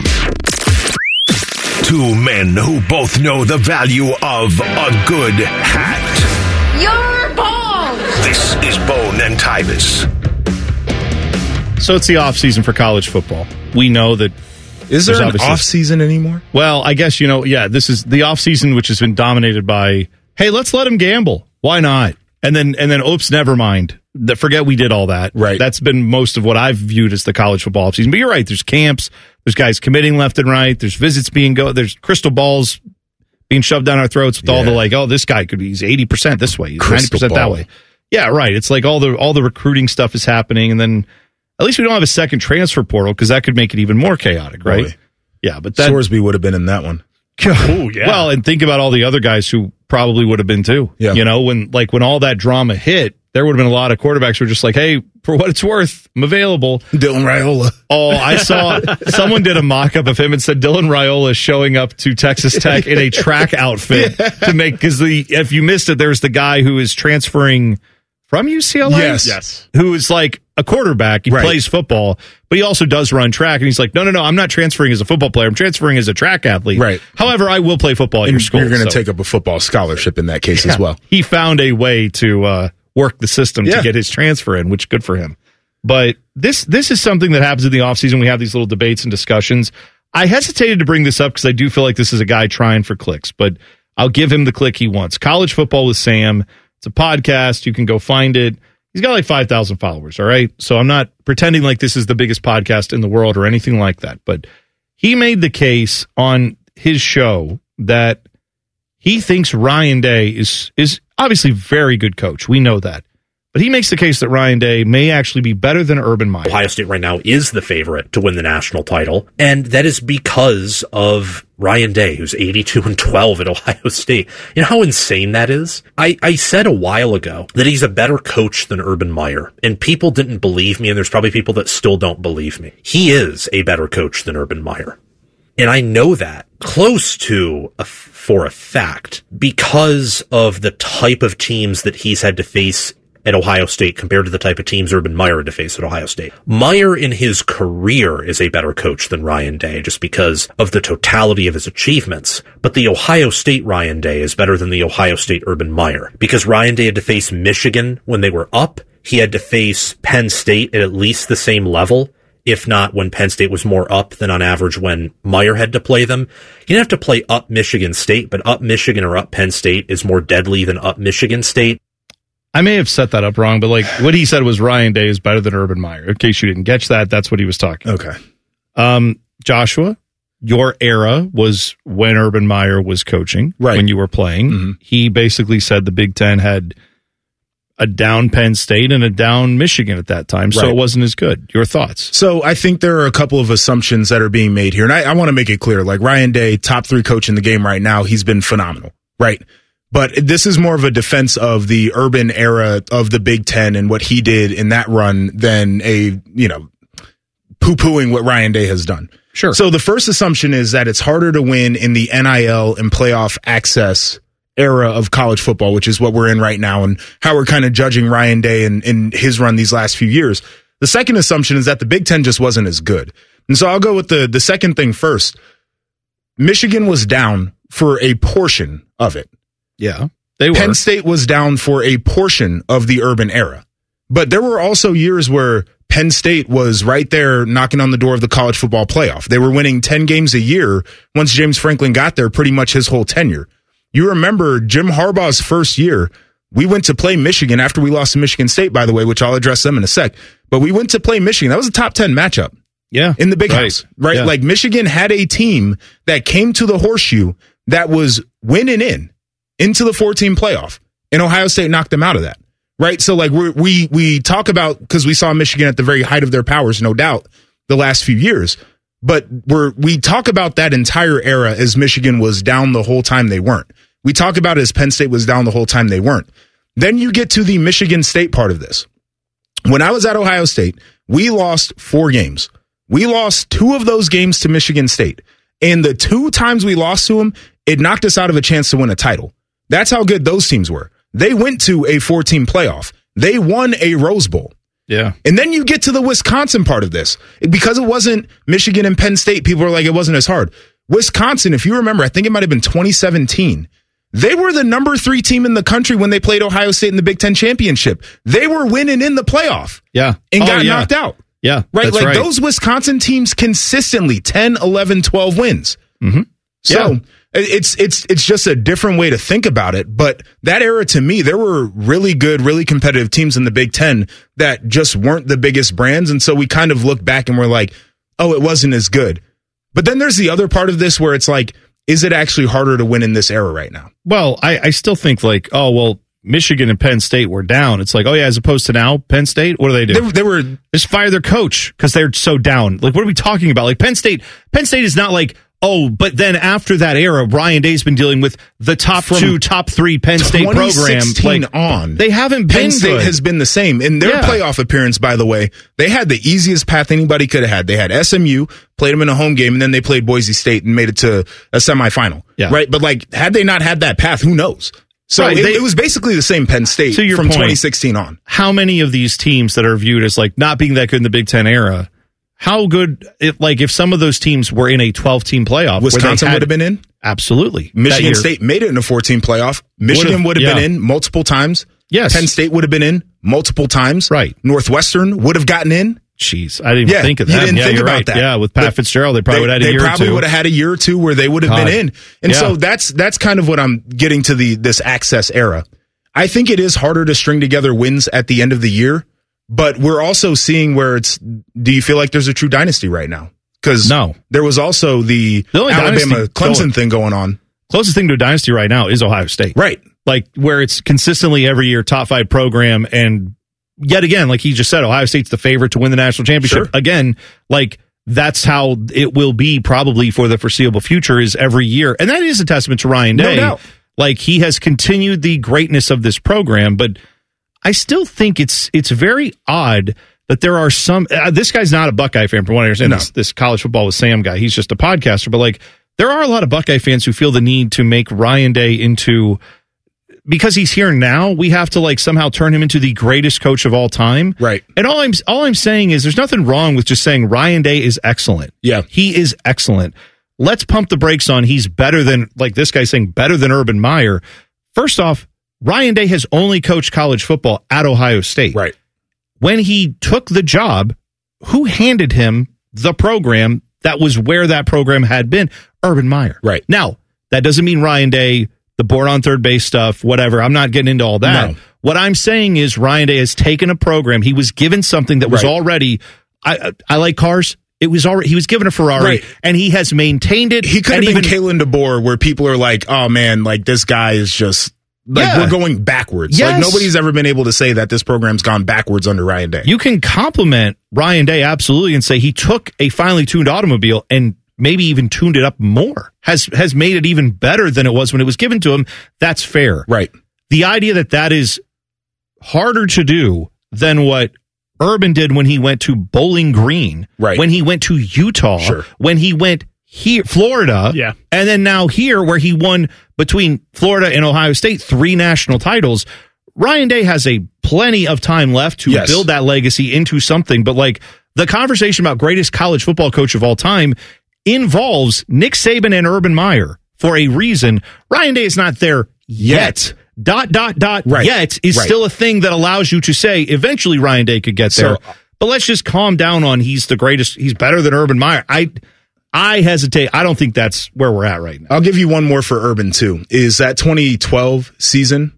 Two men who both know the value of a good hat. Your balls! This is Bone and Tyvis. So it's the off season for college football. We know that. Is there There's an obviously- off season anymore? Well, I guess, you know, yeah, this is the off season, which has been dominated by, hey, let's let him gamble. Why not? And then, and then, oops, never mind. The, forget we did all that. Right. That's been most of what I've viewed as the college football offseason. But you're right. There's camps. There's guys committing left and right. There's visits being go. There's crystal balls being shoved down our throats with all the Yeah. like, oh, this guy could be, he's eighty percent this way. He's ninety Crystal percent that ball. way. Yeah, right. It's like all the, all the recruiting stuff is happening. And then at least we don't have a second transfer portal because that could make it even more chaotic, right? Boy. Yeah, but that, Sorsby would have been in that one. Oh, yeah. well, and think about all the other guys who probably would have been too. Yeah. You know, when like when all that drama hit, there would have been a lot of quarterbacks who were just like, hey, for what it's worth, I'm available. Dylan Raiola. Oh, I saw someone did a mock-up of him and said Dylan Raiola is showing up to Texas Tech in a track outfit to make, because the if you missed it, there's the guy who is transferring from U C L A. Yes. Yes. Who is like a quarterback. He Right. plays football, but he also does run track. And he's like, no, no, no, I'm not transferring as a football player. I'm transferring as a track athlete. Right. However, I will play football at And your school. you're going to so- take up a football scholarship in that case Yeah. as well. He found a way to uh, work the system Yeah. to get his transfer in, which good for him. But this this is something that happens in the offseason. We have these little debates and discussions. I hesitated to bring this up because I do feel like this is a guy trying for clicks, but I'll give him the click he wants. College Football with Sam. It's a podcast. You can go find it. He's got like five thousand followers, all right? So I'm not pretending like this is the biggest podcast in the world or anything like that. But he made the case on his show that he thinks Ryan Day is is obviously a very good coach. We know that. But he makes the case that Ryan Day may actually be better than Urban Meyer. Ohio State right now is the favorite to win the national title, and that is because of Ryan Day, who's eighty-two and twelve at Ohio State. You know how insane that is? I, I said a while ago that he's a better coach than Urban Meyer, and people didn't believe me, and there's probably people that still don't believe me. He is a better coach than Urban Meyer. And I know that close to a, for a fact because of the type of teams that he's had to face at Ohio State compared to the type of teams Urban Meyer had to face at Ohio State. Meyer in his career is a better coach than Ryan Day just because of the totality of his achievements. But the Ohio State Ryan Day is better than the Ohio State Urban Meyer because Ryan Day had to face Michigan when they were up. He had to face Penn State at at least the same level, if not when Penn State was more up than on average when Meyer had to play them. You didn't have to play up Michigan State, but up Michigan or up Penn State is more deadly than up Michigan State. I may have set that up wrong, but like what he said was Ryan Day is better than Urban Meyer. In case you didn't catch that, that's what he was talking. Okay. Um, Joshua, your era was when Urban Meyer was coaching, Right. when you were playing. Mm-hmm. He basically said the Big Ten had a down Penn State and a down Michigan at that time, so Right. it wasn't as good. Your thoughts? So I think there are a couple of assumptions that are being made here. And I, I want to make it clear, like Ryan Day, top three coach in the game right now, he's been phenomenal, right? But this is more of a defense of the Urban era of the Big Ten and what he did in that run than a, you know, poo-pooing what Ryan Day has done. Sure. So the first assumption is that it's harder to win in the N I L and playoff access era of college football, which is what we're in right now and how we're kind of judging Ryan Day and, and his run these last few years. The second assumption is that the Big Ten just wasn't as good. And so I'll go with the, the second thing first. Michigan was down for a portion of it. Yeah, they were. Penn State was down for a portion of the Urban era. But there were also years where Penn State was right there knocking on the door of the college football playoff. They were winning ten games a year once James Franklin got there, pretty much his whole tenure. You remember Jim Harbaugh's first year, we went to play Michigan after we lost to Michigan State, by the way, which I'll address them in a sec. But we went to play Michigan. That was a top ten matchup. Yeah. In the Big right. House, right? Yeah. Like Michigan had a team that came to the Horseshoe that was winning in. into the four-team playoff, and Ohio State knocked them out of that, right? So, like, we're, we we talk about, because we saw Michigan at the very height of their powers, no doubt, the last few years, but we're we talk about that entire era as Michigan was down the whole time they weren't. We talk about it as Penn State was down the whole time they weren't. Then you get to the Michigan State part of this. When I was at Ohio State, we lost four games. We lost two of those games to Michigan State, and the two times we lost to them, it knocked us out of a chance to win a title. That's how good those teams were. They went to a four-team playoff. They won a Rose Bowl. Yeah. And then you get to the Wisconsin part of this. Because it wasn't Michigan and Penn State, people are like, it wasn't as hard. Wisconsin, if you remember, I think it might have been twenty seventeen. They were the number three team in the country when they played Ohio State in the Big Ten Championship. They were winning in the playoff. Yeah. And oh, got yeah. knocked out. Yeah. Right? That's Like right. those Wisconsin teams consistently ten, eleven, twelve wins. Mm-hmm. So yeah. it's it's it's just a different way to think about it. But that era, to me, there were really good, really competitive teams in the Big Ten that just weren't the biggest brands. And so we kind of look back and we're like, oh, it wasn't as good. But then there's the other part of this where it's like, is it actually harder to win in this era right now? Well, I, I still think like, oh, well, Michigan and Penn State were down. It's like, oh, yeah, as opposed to now, Penn State, what do they do? They, they were just fire their coach because they're so down. Like, what are we talking about? Like, Penn State, Penn State is not like, oh, but then after that era, Ryan Day's been dealing with the top From two, top three Penn State program. Like, on. They haven't been Penn State good. has been the same. In their Yeah. playoff appearance, by the way, they had the easiest path anybody could have had. They had S M U, played them in a home game, and then they played Boise State and made it to a semifinal. Yeah. Right? But, like, had they not had that path, who knows? So Right, it, they- it was basically the same Penn State To your from point, twenty sixteen on. How many of these teams that are viewed as like not being that good in the Big Ten era, how good, if like if some of those teams were in a twelve-team playoff, where they Wisconsin had- would have been in. Absolutely. That Michigan year. State made it in a four-team playoff. Michigan would have yeah. been in multiple times. Yes. Penn State would have been in multiple times. Right. Northwestern would have gotten in. Jeez, I didn't even Yeah, think of you that. didn't yeah, think you're about right. that. Yeah, with Pat But Fitzgerald, they probably would have had a they year or probably two. would have had a year or two where they would have God. been in. And Yeah. so that's that's kind of what I'm getting to the this access era. I think it is harder to string together wins at the end of the year, but we're also seeing where it's. Do you feel like there's a true dynasty right now? Because No. there was also the, The only Alabama dynasty Clemson going- thing going on. Closest thing to a dynasty right now is Ohio State. Right. Like where it's consistently every year top five program, and yet again, like he just said, Ohio State's the favorite to win the national championship. Sure. Again, like that's how it will be probably for the foreseeable future is every year. And that is a testament to Ryan No Day. doubt. Like he has continued the greatness of this program, but I still think it's it's very odd that there are some uh, this guy's not a Buckeye fan from what I understand. No. This, this college football with Sam guy, he's just a podcaster, but like there are a lot of Buckeye fans who feel the need to make Ryan Day into, because he's here now, we have to like somehow turn him into the greatest coach of all time. Right. And all I'm all I'm saying is there's nothing wrong with just saying Ryan Day is excellent. Yeah. He is excellent. Let's pump the brakes on he's better than, like this guy saying better than Urban Meyer. First off, Ryan Day has only coached college football at Ohio State. Right. When he took the job, who handed him the program that was where that program had been? Urban Meyer. Right. Now, that doesn't mean Ryan Day, the board on third base stuff, whatever. I'm not getting into all that. No. What I'm saying is Ryan Day has taken a program. He was given something that was Right. already, I, I like cars. It was already, he was given a Ferrari Right. and he has maintained it. He could have and been even, Kalen DeBoer, where people are like, "Oh man, like this guy is just like Yeah. we're going backwards." Yes. Like nobody's ever been able to say that this program's gone backwards under Ryan Day. You can compliment Ryan Day absolutely and say he took a finely tuned automobile and maybe even tuned it up more, has has made it even better than it was when it was given to him. That's fair. Right. The idea that that is harder to do than what Urban did when he went to Bowling Green, right. when he went to Utah, sure. when he went here, Florida, yeah. and then now here where he won between Florida and Ohio State three national titles. Ryan Day has a plenty of time left to yes. build that legacy into something, but like the conversation about greatest college football coach of all time involves Nick Saban and Urban Meyer for a reason. Ryan Day is not there yet. yet. Dot, dot, dot, right. yet is right. still a thing that allows you to say eventually Ryan Day could get there. So, but let's just calm down on he's the greatest, he's better than Urban Meyer. I I hesitate. I don't think that's where we're at right now. I'll give you one more for Urban, too. Is that twenty twelve season,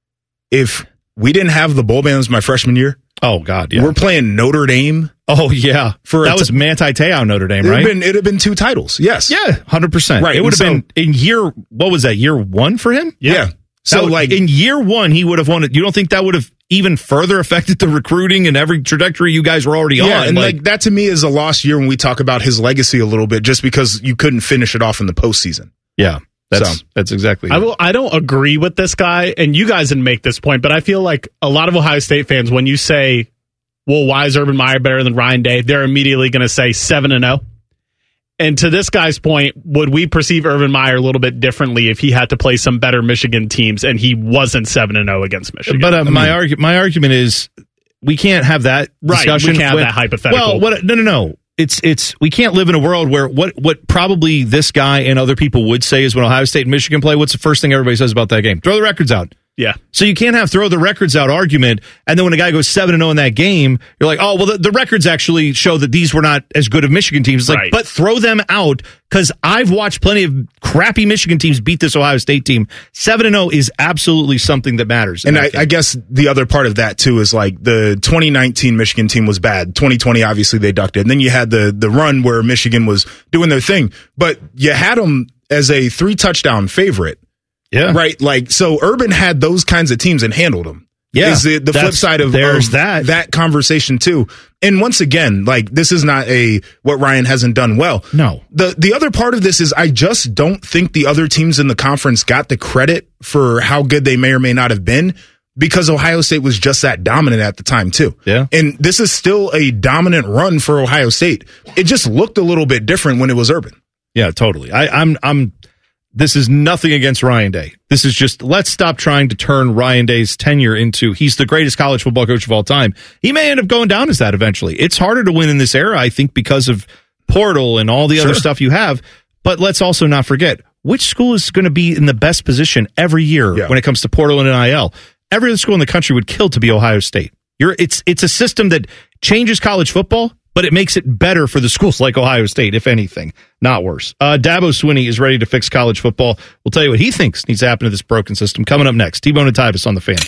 if we didn't have the bowl bans my freshman year, oh, God, yeah. We're playing Notre Dame. Oh, yeah. For that was t- Manti Te'o Notre Dame, right? It'd have been, been two titles, yes. Yeah, one hundred percent. Right. It would have so, been in year, what was that, year one for him? Yeah. yeah. So, would, like, in year one, he would have won it. You don't think that would have even further affected the recruiting and every trajectory you guys were already yeah, on? And like, like that to me is a lost year when we talk about his legacy a little bit, just because you couldn't finish it off in the postseason. Yeah, that's so, that's exactly. I will. I don't agree with this guy, and you guys didn't make this point, but I feel like a lot of Ohio State fans, when you say, "Well, why is Urban Meyer better than Ryan Day?" they're immediately going to say seven and zero. And to this guy's point, would we perceive Urban Meyer a little bit differently if he had to play some better Michigan teams and he wasn't seven and zero against Michigan? But uh, I mean, my argu- my argument is we can't have that discussion. Right, we can't when, have that hypothetical. Well, what, no, no, no. It's it's we can't live in a world where what what probably this guy and other people would say is when Ohio State and Michigan play, what's the first thing everybody says about that game? Throw the records out. Yeah. So you can't have throw the records out argument, and then when a guy goes seven and zero in that game, you're like, oh well, the, the records actually show that these were not as good of Michigan teams. It's like, right. but throw them out because I've watched plenty of crappy Michigan teams beat this Ohio State team. Seven and zero is absolutely something that matters. And I, I guess the other part of that too is like the twenty nineteen Michigan team was bad. twenty twenty, obviously they ducked it. And then you had the the run where Michigan was doing their thing, but you had them as a three touchdown favorite. Yeah. Right. Like, so Urban had those kinds of teams and handled them. Yeah. Is the, the flip side of, there's of that. that conversation too. And once again, like, this is not a, what Ryan hasn't done well. No. The, the other part of this is I just don't think the other teams in the conference got the credit for how good they may or may not have been, because Ohio State was just that dominant at the time too. Yeah. And this is still a dominant run for Ohio State. It just looked a little bit different when it was Urban. Yeah, totally. I, I'm, I'm, This is nothing against Ryan Day. This is just, let's stop trying to turn Ryan Day's tenure into, he's the greatest college football coach of all time. He may end up going down as that eventually. It's harder to win in this era, I think, because of portal and all the Sure. other stuff you have. But let's also not forget, which school is going to be in the best position every year Yeah. when it comes to portal and N I L? Every other school in the country would kill to be Ohio State. You're, it's, it's a system that changes college football, but it makes it better for the schools like Ohio State, if anything, not worse. Uh, Dabo Swinney is ready to fix college football. We'll tell you what he thinks needs to happen to this broken system. Coming up next, T-Bone and Tyvis on the Fan.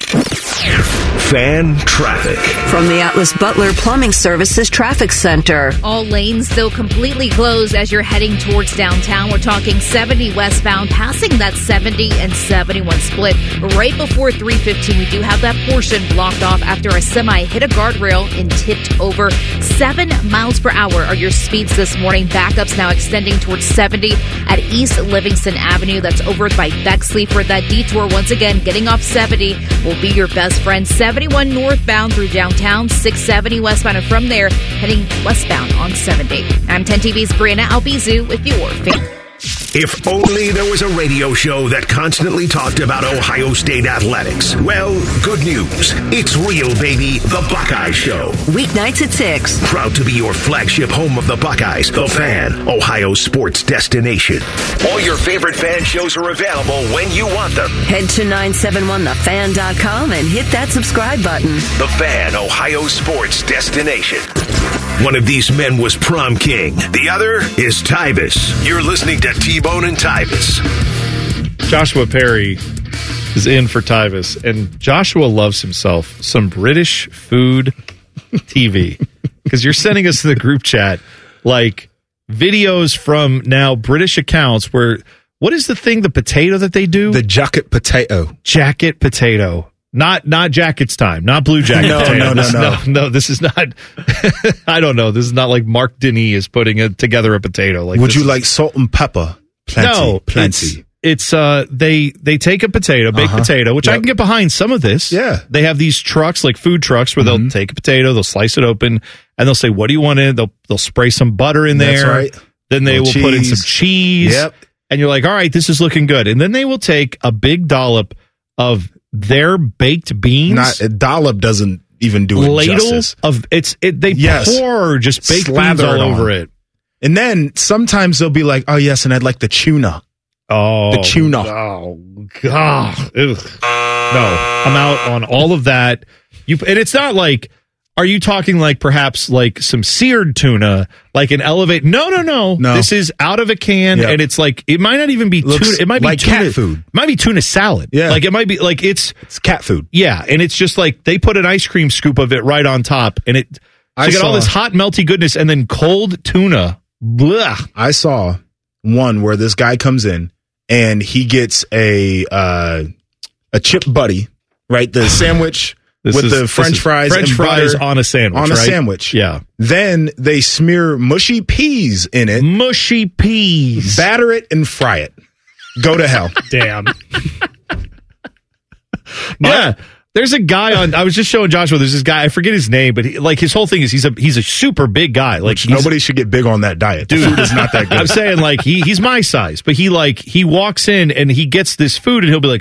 Fan traffic. From the Atlas Butler Plumbing Services Traffic Center. All lanes still completely closed as you're heading towards downtown. We're talking seventy westbound, passing that seventy and seventy-one split. Right before three fifteen, we do have that portion blocked off after a semi hit a guardrail and tipped over. Seven miles per hour are your speeds this morning. Backups now extending towards seventy at East Livingston Avenue. That's over by Bexley for that detour. Once again, getting off seventy will be your best friend. seventy-one northbound through downtown, six seventy westbound, and from there, heading westbound on seventy. I'm ten T V's Brianna Albizu with your Fan. If only there was a radio show that constantly talked about Ohio State athletics. Well, good news. It's real, baby. The Buckeye Show. Weeknights at six. Proud to be your flagship home of the Buckeyes, The Fan, Ohio sports destination. All your favorite fan shows are available when you want them. Head to nine seven one the fan dot com and hit that subscribe button. The Fan, Ohio sports destination. One of these men was prom king. The other is Tyvis. You're listening to T-Bone and Tyvis. Joshua Perry is in for Tyvis, and Joshua loves himself some British food T V, because you're sending us to the group chat like videos from now British accounts where, what is the thing, the potato that they do? The jacket potato. Jacket potato. Not not Jackets time, not Blue Jacket No, potato. no, no, This- no. no, This is not. I don't know. This is not like Mark Denis is putting a, together a potato. Like, Would this you is- like salt and pepper? Plenty, no, plenty. It's, it's uh they they take a potato, baked Uh-huh. potato, which I Yep. can get behind some of this. Yeah. They have these trucks, like food trucks, where Mhm. they'll take a potato, they'll slice it open, and they'll say, "What do you want in it?" They'll they'll spray some butter in That's there. right. Then they will Little put in cheese. some cheese. Yep. And you're like, all right, this is looking good. And then they will take a big dollop of their baked beans. Not a dollop doesn't even do it ladle justice. of it's it they Yes. pour just baked Slather beans all it on. over it. And then sometimes they'll be like, "Oh yes, and I'd like the tuna." Oh, The tuna. Oh God. Ugh. No, I'm out on all of that. You and it's not like. Are you talking like perhaps like some seared tuna, like an elevate? No, no, no. No. This is out of a can, Yep. and it's like it might not even be Looks tuna. It might be like tuna, cat food. It might be tuna salad. Yeah. like it might be like it's It's cat food. yeah, and it's just like they put an ice cream scoop of it right on top, and it. So I you get all saw- this hot melty goodness, and then cold tuna. Blah. I saw one where this guy comes in and he gets a uh, a chip buddy, right? The sandwich This with is- the this French is fries, French and fries butter on a sandwich, on a right? sandwich. Yeah. Then they smear mushy peas in it, Mushy peas. batter it, and fry it. Go to hell. Damn. Yeah. There's a guy on. I was just showing Joshua. There's this guy. I forget his name, but he, like his whole thing is he's a he's a super big guy. Like he's- Nobody should get big on that diet. The food is not that good. I'm saying like he he's my size, but he like he walks in and he gets this food and he'll be like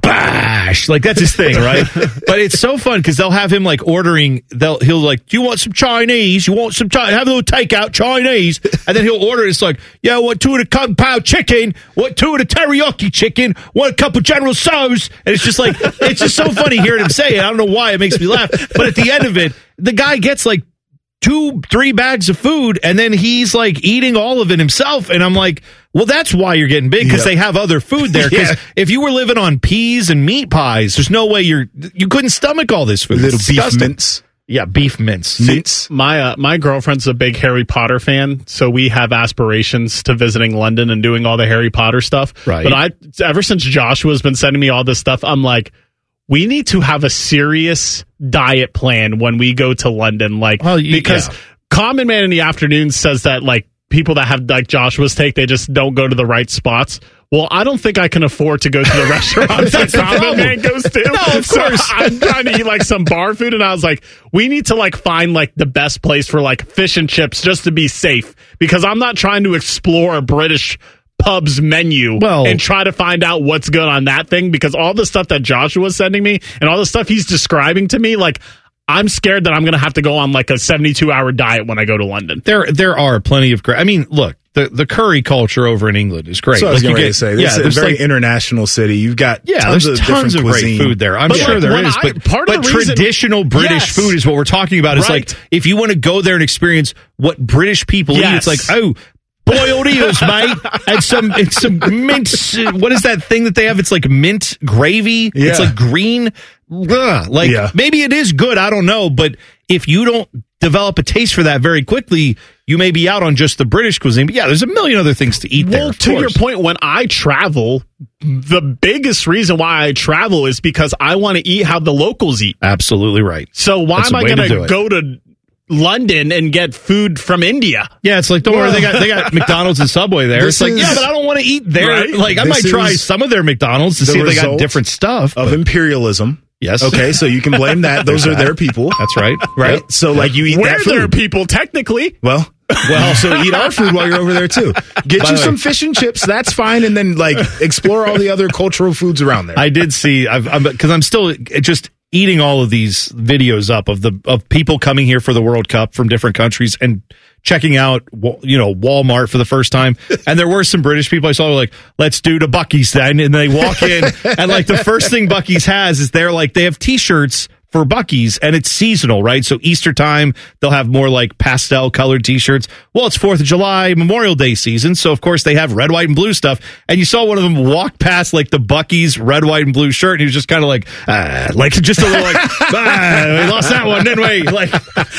bash, like that's his thing, right? But it's so fun because they'll have him like ordering. They'll he'll like, do you want some Chinese? You want some Chinese? Have a little takeout Chinese, and then he'll order. It's like, yeah, what two of the kung pao chicken? What two of the teriyaki chicken? What a couple General Tso's? And it's just like it's just so funny hearing him say it. I don't know why it makes me laugh, but at the end of it, the guy gets like two, three bags of food, and then he's like eating all of it himself. And I'm like, well, that's why you're getting big, because Yep. they have other food there. Because Yeah. if you were living on peas and meat pies, there's no way you're you couldn't stomach all this food. Little It's beef disgusting. mince. Yeah, beef mince. Mince. My uh, my girlfriend's a big Harry Potter fan, so we have aspirations to visiting London and doing all the Harry Potter stuff. Right. But I, ever since Joshua's been sending me all this stuff, I'm like, we need to have a serious diet plan when we go to London, like Well, you- because yeah. Common Man in the Afternoon says that like people that have like Joshua's take, they just don't go to the right spots. Well, I don't think I can afford to go to the restaurants that That's the Common problem. Man goes to. No, of So course. I'm trying to eat like some bar food, and I was like, we need to like find like the best place for like fish and chips just to be safe, because I'm not trying to explore a British pub's menu Well- and try to find out what's good on that thing, because all the stuff that Joshua's sending me and all the stuff he's describing to me, like I'm scared that I'm going to have to go on like a seventy-two hour diet when I go to London. There, there are plenty of. Cra- I mean, look, the, the curry culture over in England is great. So I was Like, you getting ready get- to say, yeah, this is there's a very like- international city. You've got Yeah, tons there's of tons of different great cuisine. food there. I'm But, sure like, there when is, I- but, part of but the reason- traditional British Yes. food is what we're talking about. It's Right. like if you want to go there and experience what British people Yes. eat, it's like, oh, boiled eels, mate, and some it's some mint. What is that thing that they have? It's like mint gravy. Yeah. It's like green. Ugh. Like Yeah. maybe it is good. I don't know, but if you don't develop a taste for that very quickly, you may be out on just the British cuisine. But yeah, there's a million other things to eat there. Well, of to your course. point, when I travel, the biggest reason why I travel is because I want to eat how the locals eat. Absolutely right. So why That's am a I way to going do to it. go to London and get food from India? Yeah, it's like, don't worry, they got they got McDonald's and Subway there. This It's like, is- yeah, but I don't want to eat there. Right? Like, I This might try is some of their McDonald's to the see if they got result different stuff. Of but- imperialism. Yes. Okay, so you can blame that. Those are their people. That's right. Right? Yep. So, like, you eat We're that their food. people, technically. Well, well, so eat our food while you're over there, too. Get By you the some way- fish and chips. That's fine. And then, like, explore all the other cultural foods around there. I did see, I've, I'm because I'm still just eating all of these videos up of the of people coming here for the World Cup from different countries and checking out, wa- you know, Walmart for the first time. And there were some British people I saw who were like, let's do the Buc-ee's then. And they walk in and like the first thing Buc-ee's has is they're like, they have t-shirts for Buc-ee's and it's seasonal, right? So Easter time, they'll have more like pastel colored t-shirts. Well, it's fourth of July, Memorial Day season. So of course they have red, white, and blue stuff. And you saw one of them walk past like the Buc-ee's red, white, and blue shirt. And he was just kind of like, ah, like just a little like, ah, we lost that one, didn't we? Like,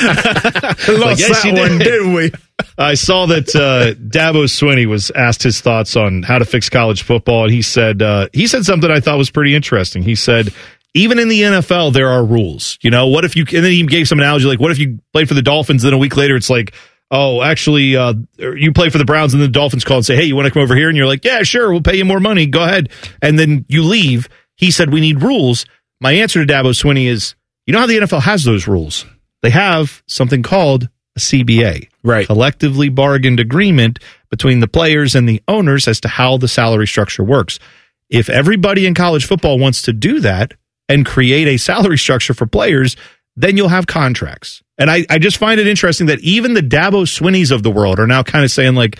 Lost like, yes, that you one, did. didn't we? I saw that uh, Dabo Swinney was asked his thoughts on how to fix college football. And he said, uh, he said something I thought was pretty interesting. He said, even in the N F L, there are rules. You know, what if you, and then he gave some analogy, like, what if you played for the Dolphins, then a week later it's like, oh, actually, uh, you play for the Browns, and the Dolphins call and say, hey, you want to come over here? And you're like, yeah, sure, we'll pay you more money. Go ahead. And then you leave. He said, we need rules. My answer to Dabo Swinney is, you know how the N F L has those rules? They have something called a C B A, right? Collectively bargained agreement between the players and the owners as to how the salary structure works. If everybody in college football wants to do that and create a salary structure for players, then you'll have contracts. And I, I just find it interesting that even the Dabo Swinneys of the world are now kind of saying, like,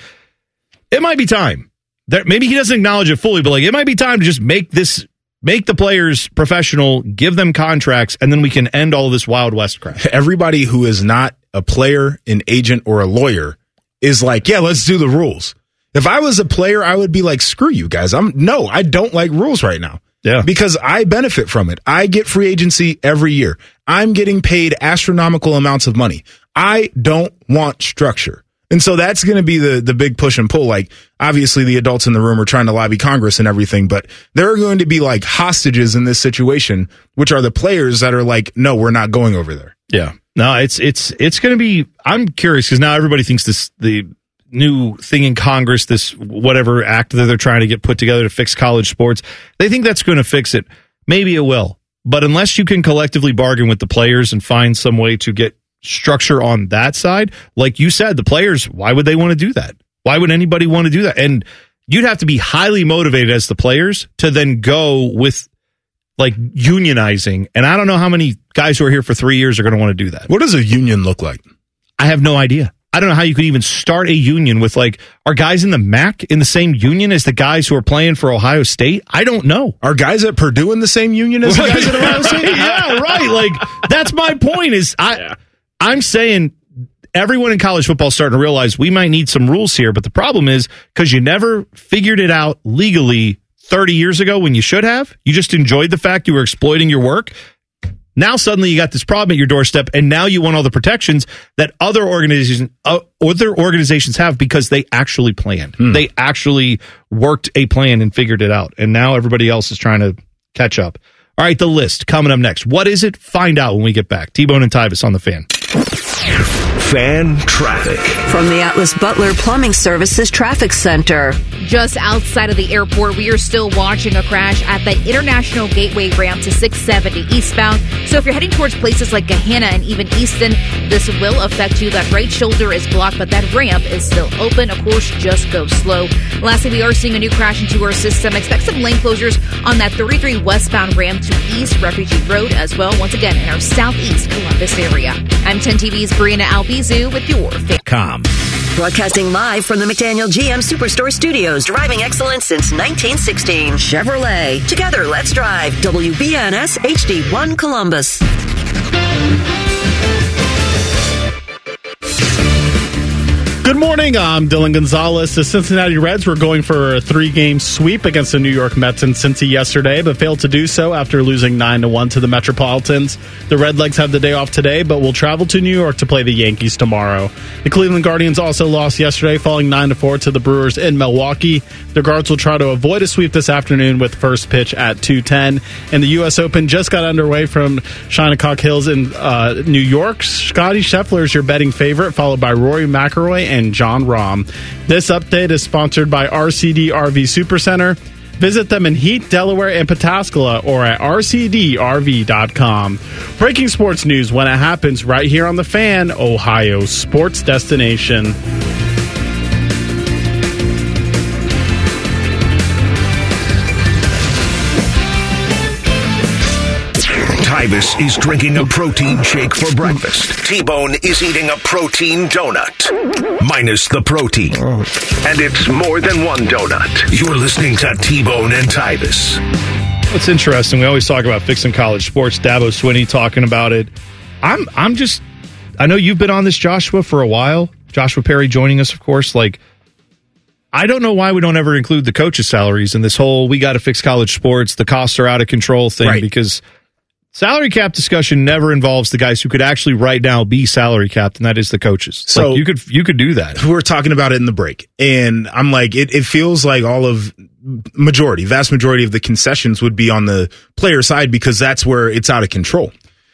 it might be time. That maybe he doesn't acknowledge it fully, but like, it might be time to just make this, make the players professional, give them contracts, and then we can end all of this Wild West crap. Everybody who is not a player, an agent, or a lawyer is like, yeah, let's do the rules. If I was a player, I would be like, screw you guys. I'm no, I don't like rules right now. Yeah. Because I benefit from it. I get free agency every year. I'm getting paid astronomical amounts of money. I don't want structure. And so that's going to be the, the big push and pull. Like, obviously the adults in the room are trying to lobby Congress and everything, but there are going to be like hostages in this situation, which are the players that are like, no, we're not going over there. Yeah. No, it's, it's, it's going to be, I'm curious because now everybody thinks this, the new thing in Congress, this whatever act that they're trying to get put together to fix college sports, they think that's going to fix it. Maybe it will. But unless you can collectively bargain with the players and find some way to get structure on that side, like you said, the players, why would they want to do that? Why would anybody want to do that? And you'd have to be highly motivated as the players to then go with like unionizing. And I don't know how many guys who are here for three years are going to want to do that. What does a union look like? I have no idea. I don't know how you could even start a union with, like, are guys in the M A C in the same union as the guys who are playing for Ohio State? I don't know. Are guys at Purdue in the same union as the guys at Ohio State? Yeah, right. Like, that's my point is I, yeah. I'm saying everyone in college football is starting to realize we might need some rules here. But the problem is because you never figured it out legally thirty years ago when you should have. You just enjoyed the fact you were exploiting your work. Now suddenly you got this problem at your doorstep, and now you want all the protections that other organizations, uh, other organizations have because they actually planned. Hmm. They actually worked a plan and figured it out, and now everybody else is trying to catch up. All right, the list coming up next. What is it? Find out when we get back. T-Bone and Tyvis on the Fan. Fan traffic from the Atlas Butler Plumbing Services Traffic Center. Just outside of the airport, we are still watching a crash at the International Gateway ramp to six seventy eastbound. So if you're heading towards places like Gahanna and even Easton, this will affect you. That right shoulder is blocked, but that ramp is still open. Of course, just go slow. Lastly, we are seeing a new crash into our system. Expect some lane closures on that thirty-three westbound ramp to East Refugee Road as well, once again in our southeast Columbus area. I'm ten T V's Brianna Albizu with your Com. Broadcasting live from the McDaniel G M Superstore Studios. Driving excellence since nineteen sixteen. Chevrolet. Together, let's drive. W B N S H D one Columbus. Good morning. I'm Dylan Gonzalez. The Cincinnati Reds were going for a three-game sweep against the New York Mets in Cincy yesterday, but failed to do so after losing nine to one to the Metropolitans. The Redlegs have the day off today, but will travel to New York to play the Yankees tomorrow. The Cleveland Guardians also lost yesterday, falling nine to four to the Brewers in Milwaukee. The Guards will try to avoid a sweep this afternoon with first pitch at two ten. And the U S Open just got underway from Shinnecock Hills in uh, New York. Scotty Scheffler is your betting favorite, followed by Rory McIlroy and John Rahm. This update is sponsored by R C D R V Supercenter. Visit them in Heath, Delaware, and Pataskala or at R C D R V dot com. Breaking sports news when it happens right here on The Fan, Ohio's sports destination. Tyvis is drinking a protein shake for breakfast. T-Bone is eating a protein donut, minus the protein. And it's more than one donut. You're listening to T-Bone and Tyvis. What's interesting, we always talk about fixing college sports. Dabo Swinney talking about it. I'm I'm just, I know you've been on this, Joshua, for a while. Joshua Perry joining us, of course. Like, I don't know why we don't ever include the coaches' salaries in this whole we got to fix college sports, the costs are out of control thing, right. Because salary cap discussion never involves the guys who could actually right now be salary capped, and that is the coaches. So like you could you could do that. We were talking about it in the break, and I'm like, it, it feels like all of majority, vast majority of the concessions would be on the player side because that's where it's out of control.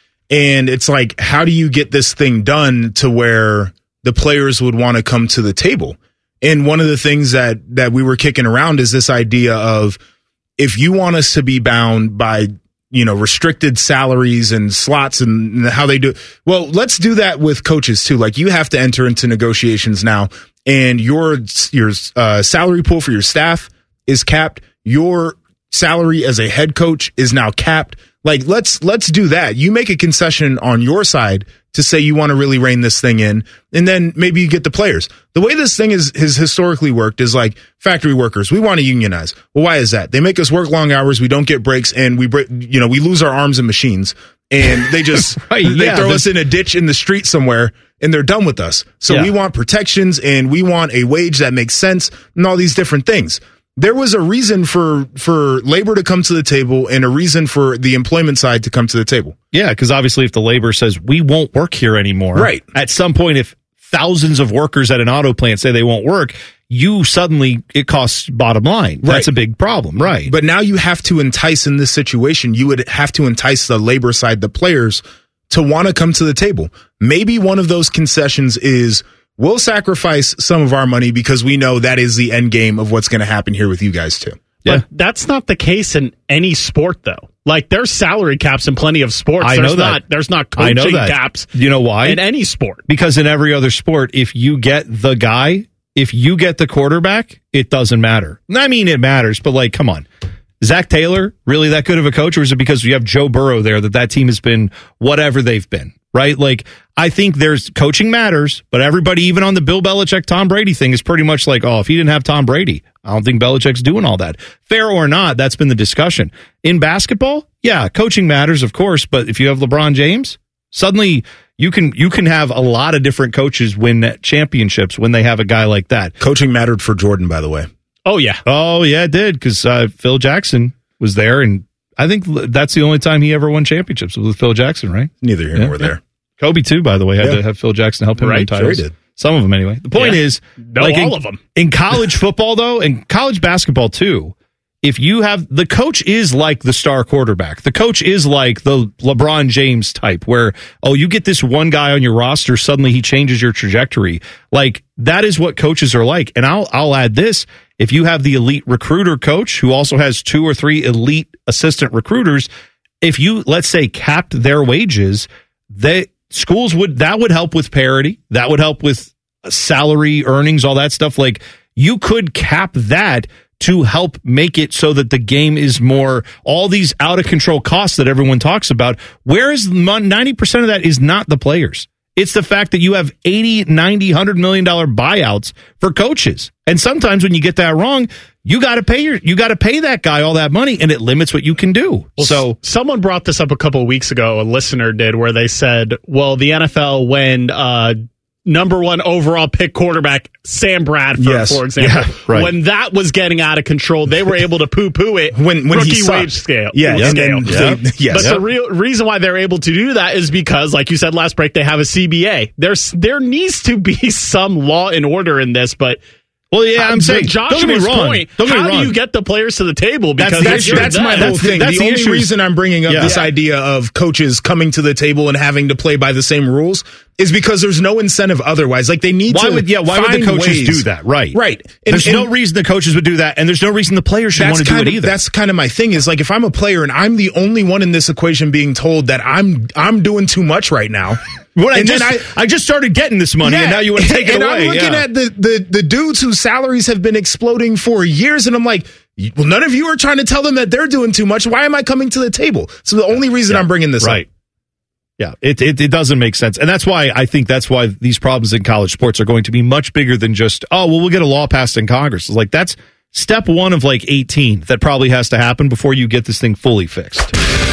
And it's like, how do you get this thing done to where the players would want to come to the table? And one of the things that, that we were kicking around is this idea of, if you want us to be bound by, you know, restricted salaries and slots and how they do, well, let's do that with coaches too. Like, you have to enter into negotiations now, and your, your uh, salary pool for your staff is capped. Your salary as a head coach is now capped. Like, let's, let's do that. You make a concession on your side to say you want to really rein this thing in, and then maybe you get the players. The way this thing is, has historically worked is like factory workers. We want to unionize. Well, why is that? They make us work long hours. We don't get breaks, and we, you know, we lose our arms and machines, and they just, right, they yeah, throw us in a ditch in the street somewhere, and they're done with us. So yeah. we want protections, and we want a wage that makes sense, and all these different things. There was a reason for, for labor to come to the table and a reason for the employment side to come to the table. Yeah, because obviously if the labor says we won't work here anymore, right. At some point, if thousands of workers at an auto plant say they won't work, you suddenly, it costs bottom line. Right. That's a big problem, right? But now you have to entice, in this situation, you would have to entice the labor side, the players, to want to come to the table. Maybe one of those concessions is, we'll sacrifice some of our money because we know that is the end game of what's going to happen here with you guys too. Yeah. But that's not the case in any sport, though. Like, there's salary caps in plenty of sports. I there's know that. Not, there's not I know coaching that. caps. You know why? In any sport. Because in every other sport, if you get the guy, if you get the quarterback, it doesn't matter. I mean, it matters, but like, come on. Zach Taylor, really that good of a coach, or is it because you have Joe Burrow there that that team has been whatever they've been, right? Like, I think there's coaching matters, but everybody, even on the Bill Belichick, Tom Brady thing, is pretty much like, oh, if he didn't have Tom Brady, I don't think Belichick's doing all that. Fair or not, that's been the discussion. In basketball, yeah, coaching matters, of course, but if you have LeBron James, suddenly you can you can have a lot of different coaches win championships when they have a guy like that. Coaching mattered for Jordan, by the way. Oh, yeah. Oh, yeah, it did, because uh, Phil Jackson was there, and I think that's the only time he ever won championships was with Phil Jackson, right? Neither here yeah. nor there. Kobe, too, by the way, had yeah. to have Phil Jackson help him right, win titles. Sure he did. Some of them, anyway. The point yeah. is, no, like all in, of them. In college football, though, and college basketball, too, if you have, the coach is like the star quarterback. The coach is like the LeBron James type, where, oh, you get this one guy on your roster, suddenly he changes your trajectory. Like, that is what coaches are like. And I'll I'll add this. If you have the elite recruiter coach who also has two or three elite assistant recruiters, if you, let's say, capped their wages, they schools would, that would help with parity. That would help with salary, earnings, all that stuff. Like, you could cap that to help make it so that the game is more, all these out of control costs that everyone talks about. Whereas ninety percent of that is not the players. It's the fact that you have eighty, ninety, one hundred million dollars buyouts for coaches. And sometimes when you get that wrong, you got to pay your, you got to pay that guy all that money, and it limits what you can do. Well, so someone brought this up a couple of weeks ago, a listener did, where they said, well, the N F L, when uh, number one overall pick quarterback Sam Bradford, yes. for example, yeah, right. when that was getting out of control, they were able to poo-poo it when, when rookie he sucked. wage scale. Yeah, yeah. scale. And, yeah. Yes. But yep. the real reason why they're able to do that is because, like you said last break, they have a C B A. There's there needs to be some law and order in this, but. Well, yeah, I'm uh, saying, Joshua's don't get me wrong. point, Don't get me how wrong. do you get the players to the table? Because that's that's, that's my whole thing. That's the, the only issue. reason I'm bringing up Yeah. this Yeah. idea of coaches coming to the table and having to play by the same rules is because there's no incentive otherwise. Like, they need why to would yeah? Why would the find coaches ways. do that? Right, right. And, there's and no reason the coaches would do that, and there's no reason the players should want to do kind it of, either. That's kind of my thing. Is like, if I'm a player and I'm the only one in this equation being told that I'm I'm doing too much right now. What I and just, then I, I just started getting this money, yeah, and now you want to take it and away. I'm looking yeah. at the, the the dudes whose salaries have been exploding for years, and I'm like, well, none of you are trying to tell them that they're doing too much. Why am I coming to the table? So the only reason yeah, I'm bringing this right. up. Yeah, it, it it doesn't make sense. And that's why I think that's why these problems in college sports are going to be much bigger than just, oh, well, we'll get a law passed in Congress. It's like, that's step one of like eighteen that probably has to happen before you get this thing fully fixed.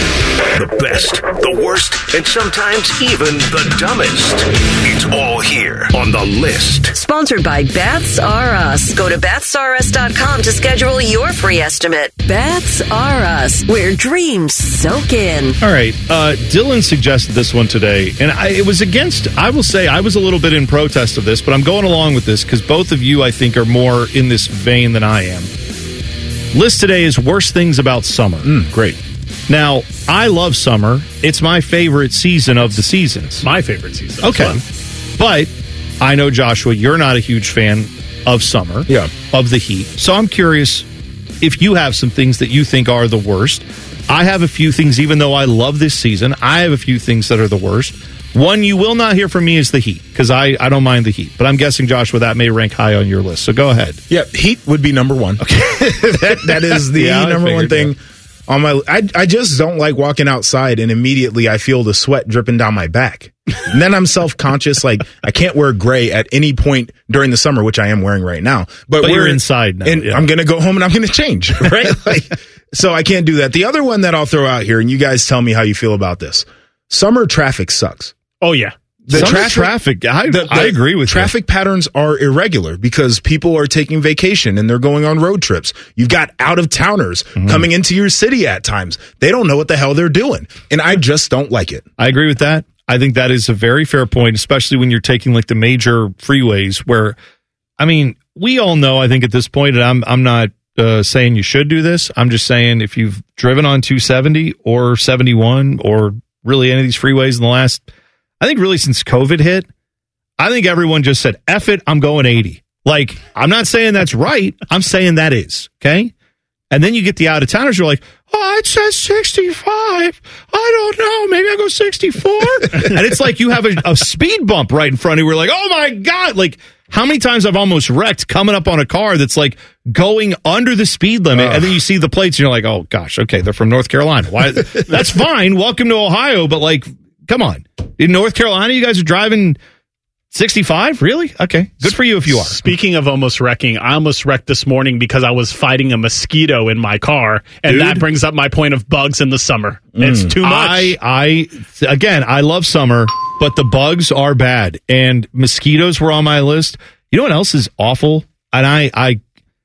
The best, the worst, and sometimes even the dumbest. It's all here on The List. Sponsored by Baths R Us. Go to baths r us dot com to schedule your free estimate. Baths R Us, where dreams soak in. All right. Uh, Dylan suggested this one today, and I, it was against, I will say, I was a little bit in protest of this, but I'm going along with this because both of you, I think, are more in this vein than I am. List today is worst things about summer. Mm, great. Now, I love summer. It's my favorite season of the seasons. My favorite season. Okay. But I know, Joshua, you're not a huge fan of summer, yeah. of the heat. So I'm curious if you have some things that you think are the worst. I have a few things, even though I love this season, I have a few things that are the worst. One you will not hear from me is the heat, because I, I don't mind the heat. But I'm guessing, Joshua, that may rank high on your list. So go ahead. Yeah, heat would be number one. Okay. that, that is the yeah, number one thing. That. On my, I, I just don't like walking outside and immediately I feel the sweat dripping down my back. And then I'm self-conscious, like I can't wear gray at any point during the summer, which I am wearing right now. But, but we're you're inside now. And yeah. I'm going to go home and I'm going to change, right? like, so I can't do that. The other one that I'll throw out here, and you guys tell me how you feel about this. Summer traffic sucks. Oh, yeah. The traffic, traffic I, the, the I agree with traffic you. patterns are irregular because people are taking vacation and they're going on road trips. You've got out of towners mm-hmm. coming into your city at times. They don't know what the hell they're doing. And I just don't like it. I agree with that. I think that is a very fair point, especially when you're taking like the major freeways where, I mean, we all know, I think at this point, and I'm, I'm not uh, saying you should do this. I'm just saying if you've driven on two seventy or seventy-one or really any of these freeways in the last, I think really since COVID hit, I think everyone just said, F it, I'm going eighty. Like, I'm not saying that's right. I'm saying that is, okay? And then you get the out-of-towners who are like, oh, it says sixty-five. I don't know. Maybe I go sixty-four. And it's like you have a, a speed bump right in front of you. We're like, oh, my God. Like, how many times I've almost wrecked coming up on a car that's, like, going under the speed limit, uh. and then you see the plates, and you're like, oh, gosh, okay, they're from North Carolina. Why? That's fine. Welcome to Ohio, but, like, come on. In North Carolina, you guys are driving sixty-five? Really? Okay. Good for you if you are. Speaking of almost wrecking, I almost wrecked this morning because I was fighting a mosquito in my car, and Dude. that brings up my point of bugs in the summer. Mm. It's too much. I, I, again, I love summer, but the bugs are bad, and mosquitoes were on my list. You know what else is awful? And I, I,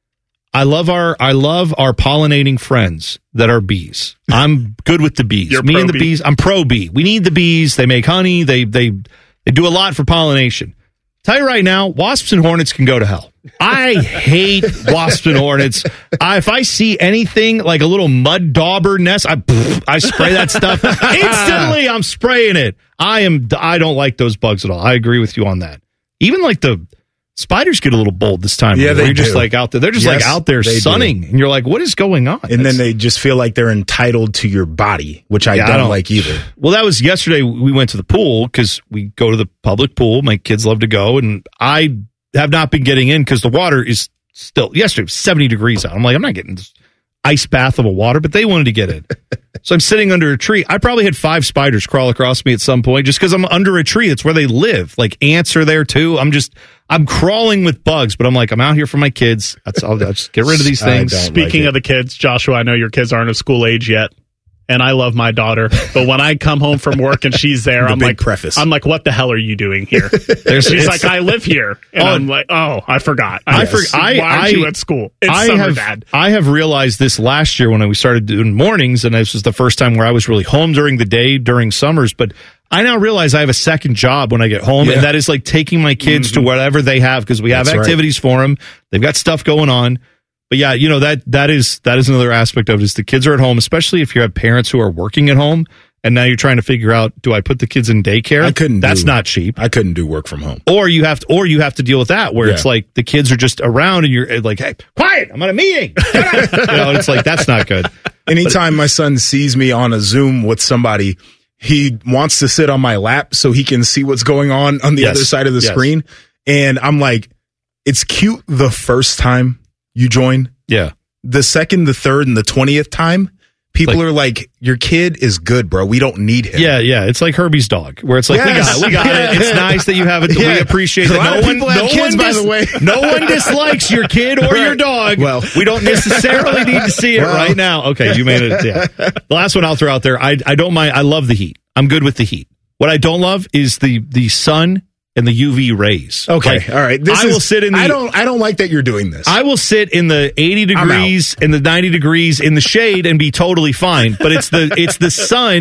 I love our, I love our pollinating friends that are bees. I'm good with the bees. You're Me and the pro-bee. bees. I'm pro bee. We need the bees. They make honey. They, they, they do a lot for pollination. Tell you right now, wasps and hornets can go to hell. I hate wasps and hornets. I, if I see anything like a little mud dauber nest, I, I spray that stuff instantly. I'm spraying it. I am. I don't like those bugs at all. I agree with you on that. Even like the spiders get a little bold this time. Yeah, they You're just do. like out there. They're just Yes, like out there they sunning, do. and you're like, what is going on? And That's, then they just feel like they're entitled to your body, which I, Yeah, don't, I don't- like either. Well, that was yesterday. We went to the pool because we go to the public pool. My kids love to go, and I have not been getting in because the water is still, yesterday it was seventy degrees out. I'm like, I'm not getting this ice bath of a water, but they wanted to get in. So I'm sitting under a tree. I probably had five spiders crawl across me at some point just because I'm under a tree. It's where they live. Like ants are there too. I'm just, I'm crawling with bugs, but I'm like, I'm out here for my kids. That's all. I'll just get rid of these I things. don't Speaking like of the kids, Joshua, I know your kids aren't of school age yet, and I love my daughter. But when I come home from work and she's there, The I'm big like, preface. I'm like, what the hell are you doing here? There's- She's it's- like, I live here, and Oh. I'm like, oh, I forgot. I I, forgot. I- Why aren't I- you at school? It's I summer, have, Dad. I have realized this last year when we started doing mornings, and this was the first time where I was really home during the day during summers. But I now realize I have a second job when I get home, Yeah. and that is like taking my kids Mm-hmm. to whatever they have because we have That's right. activities for them. They've got stuff going on. But yeah, you know that that is that is another aspect of it. Is the kids are at home, especially if you have parents who are working at home, and now you're trying to figure out, do I put the kids in daycare? I couldn't. That's do, not cheap. I couldn't do work from home. Or you have to, or you have to deal with that where Yeah. it's like the kids are just around and you're like, hey, quiet, I'm on a meeting. you know, and it's like, that's not good. Anytime my son sees me on a Zoom with somebody, he wants to sit on my lap so he can see what's going on on the Yes. other side of the Yes. screen. And I'm like, it's cute the first time you join. Yeah. The second, the third, and the twentieth time, people Like- are like, your kid is good, bro. We don't need him. Yeah, yeah. It's like Herbie's dog, where it's like, Yes. we got it, we got it. It's nice that you have it. Yeah. We appreciate A that. lot No of one, people have no kids, one by the way. no one dislikes your kid or your Right. dog. Well. we don't necessarily need to see it Well. right now. Okay, you made it. Yeah. The last one I'll throw out there. I I don't mind. I love the heat. I'm good with the heat. What I don't love is the the sun and the U V rays. Okay. Like, all right. This I is, will sit in the. I don't. I don't like that you're doing this. I will sit in the eighty I'm degrees and the ninety degrees in the shade and be totally fine. But it's the it's the sun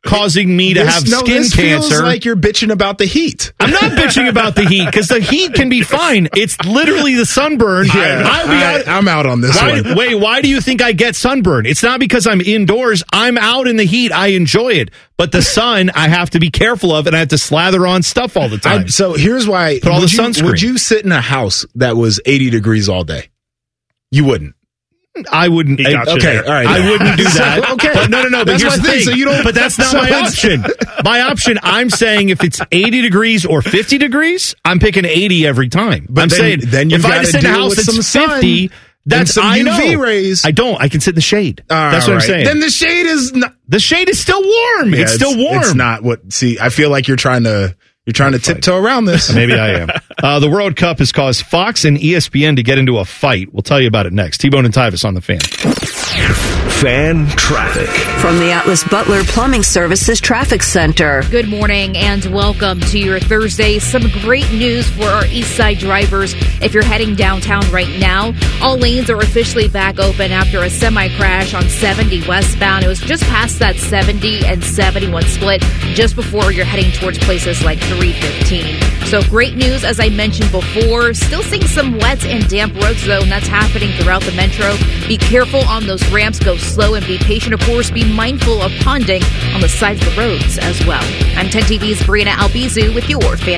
causing me to This- have no, skin this feels cancer. like you're bitching about the heat. I'm not bitching about the heat because the heat can be fine. It's literally the sunburn. Yeah, I'll be I, out- I'm out on this Why, one. wait, why do you think I get sunburn? It's not because I'm indoors. I'm out in the heat. I enjoy it. But the sun, I have to be careful of, and I have to slather on stuff all the time. I, so here's why. Put all would the you, sunscreen. Would you sit in a house that was eighty degrees all day? You wouldn't. I wouldn't. He got you Okay, there. all right. I wouldn't do that. So, okay. But no, no, no. But That's here's my the thing. thing. So you don't- but that's not so my it's- option. My option, I'm saying if it's eighty degrees or fifty degrees, I'm picking eighty every time. But I'm then- saying then you've if I gotta sit in a deal house with that's some sun fifty, that's some I U V know. rays. I don't. I can sit in the shade. All that's what right. I'm saying. Then the shade is not. the shade is still warm. Yeah, it's still warm. It's not what. See, I feel like you're trying to. You're trying to tiptoe around this. Maybe I am. Uh, the World Cup has caused Fox and E S P N to get into a fight. We'll tell you about it next. T-Bone and Tyvis on the Fan. Fan traffic. From the Atlas Butler Plumbing Services Traffic Center. Good morning and welcome to your Thursday. Some great news for our East Side drivers. If you're heading downtown right now, all lanes are officially back open after a semi-crash on seventy westbound. It was just past that seventy and seventy-one split just before you're heading towards places like three fifteen. So great news, as I mentioned before. Still seeing some wet and damp roads, though, and that's happening throughout the metro. Be careful on those ramps. Go slow and be patient. Of course, be mindful of ponding on the sides of the roads as well. I'm ten T V's Brianna Albizu with your Fan.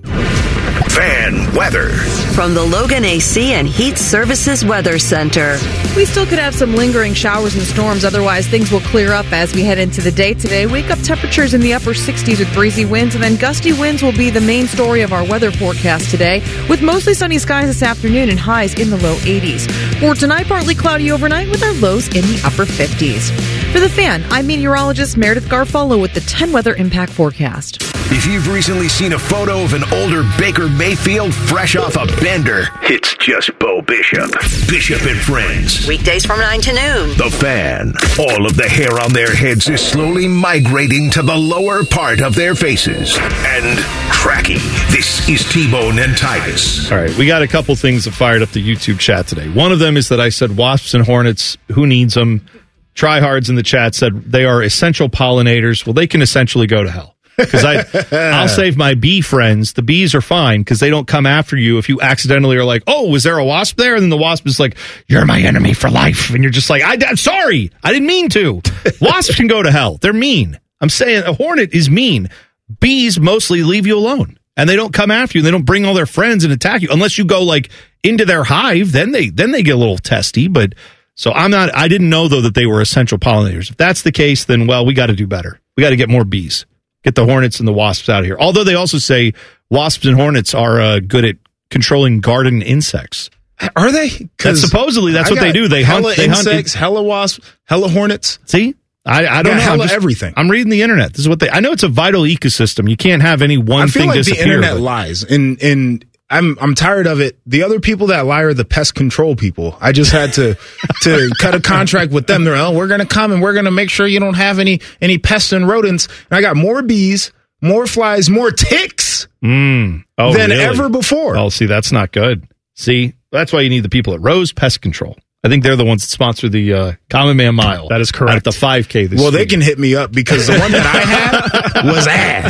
Fan weather. From the Logan A C and Heat Services Weather Center. We still could have some lingering showers and storms. Otherwise, things will clear up as we head into the day today. Wake up temperatures in the upper sixties with breezy winds, and then gusty winds will be the main story of our weather forecast today, with mostly sunny skies this afternoon and highs in the low eighties. For tonight, partly cloudy overnight with our lows in the upper fifties. For the Fan, I'm meteorologist Meredith Garfolo with the ten Weather Impact Forecast. If you've recently seen a photo of an older Baker Mayfield fresh off a bender, it's just Bo Bishop. Bishop and Friends. Weekdays from nine to noon. The Fan. All of the hair on their heads is slowly migrating to the lower part of their faces. And tracking. This is T-Bone and Titus. All right, we got a couple things that fired up the YouTube chat today. One of them is that I said wasps and hornets, who needs them? Tryhards in the chat said they are essential pollinators. Well, they can essentially go to hell. Because I, I'll save my bee friends. The bees are fine because they don't come after you if you accidentally are like, oh, was there a wasp there? And then the wasp is like, you're my enemy for life. And you're just like, I, I'm sorry. I didn't mean to. Wasps can go to hell. They're mean. I'm saying a hornet is mean. Bees mostly leave you alone. And they don't come after you. They don't bring all their friends and attack you. Unless you go like into their hive, then they then they get a little testy. But so I'm not, I didn't know though that they were essential pollinators. If that's the case, then well, we got to do better. We got to get more bees. Get the hornets and the wasps out of here. Although they also say wasps and hornets are uh, good at controlling garden insects. Are they? That's supposedly that's I what they got do. They hella hunt. They insects, hunt. hella wasps, hella hornets. See, I, I don't Got know. hella I'm just- everything. I'm reading the internet. This is what they. I know it's a vital ecosystem. You can't have any one I feel thing like the disappear. internet but- lies, and and I'm I'm tired of it. The other people that lie are the pest control people. I just had to to cut a contract with them. They're oh, we're gonna come and we're gonna make sure you don't have any any pests and rodents. And I got more bees, more flies, more ticks Mm. Oh, than really? ever before. Oh, see, that's not good. See, that's why you need the people at Rose Pest Control. I think they're the ones that sponsor the uh, Common Man Mile. That is correct. At the five K this Well, they week. can hit me up because the one that I had was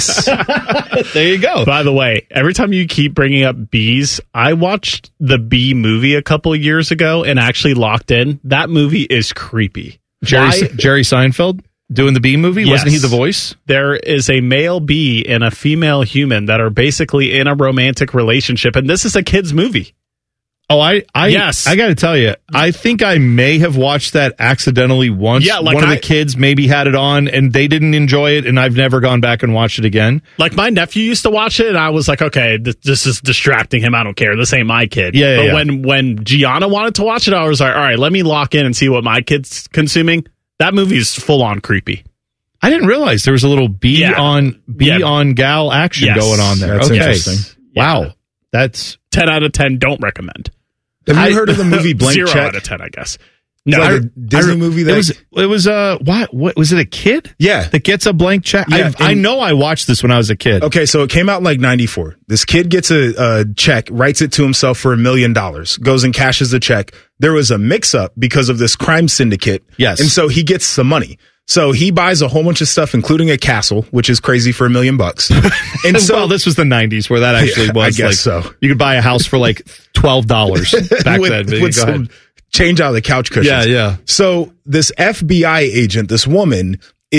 ass. There you go. By the way, every time you keep bringing up bees, I watched the Bee movie a couple of years ago and actually locked in. That movie is creepy. Jerry, Why? Jerry Seinfeld doing the Bee movie? Yes. Wasn't he the voice? There is a male bee and a female human that are basically in a romantic relationship, and this is a kid's movie. Oh, I, I, Yes. I got to tell you, I think I may have watched that accidentally once. Yeah, like one of I- the kids maybe had it on, and they didn't enjoy it, and I've never gone back and watched it again. Like, my nephew used to watch it, and I was like, okay, th- this is distracting him. I don't care. This ain't my kid. Yeah, yeah, but yeah. when when Gianna wanted to watch it, I was like, all right, let me lock in and see what my kid's consuming. That movie's full on creepy. I didn't realize there was a little bee Yeah. on bee Yeah. on gal action Yes. going on there. That's okay. interesting. Wow. Yeah. That's ten out of ten, don't recommend. Have you I- heard of the movie Blank Zero Check? out of ten, I guess. It's No, like I- a Disney I- movie that it was it was uh why what was it a kid? Yeah. That gets a blank check. Yeah, I, I and- know I watched this when I was a kid. Okay, so it came out in like ninety-four. This kid gets a, a check, writes it to himself for a million dollars, goes and cashes the check. There was a mix up because of this crime syndicate. Yes. And so he gets some money. So he buys a whole bunch of stuff, including a castle, which is crazy for a million bucks. And so well, this was the nineties where that actually Yeah, was. I guess like, so. You could buy a house for like twelve dollars back with, then. But with go some ahead. change out of the couch cushions. Yeah, yeah. So this F B I agent, this woman,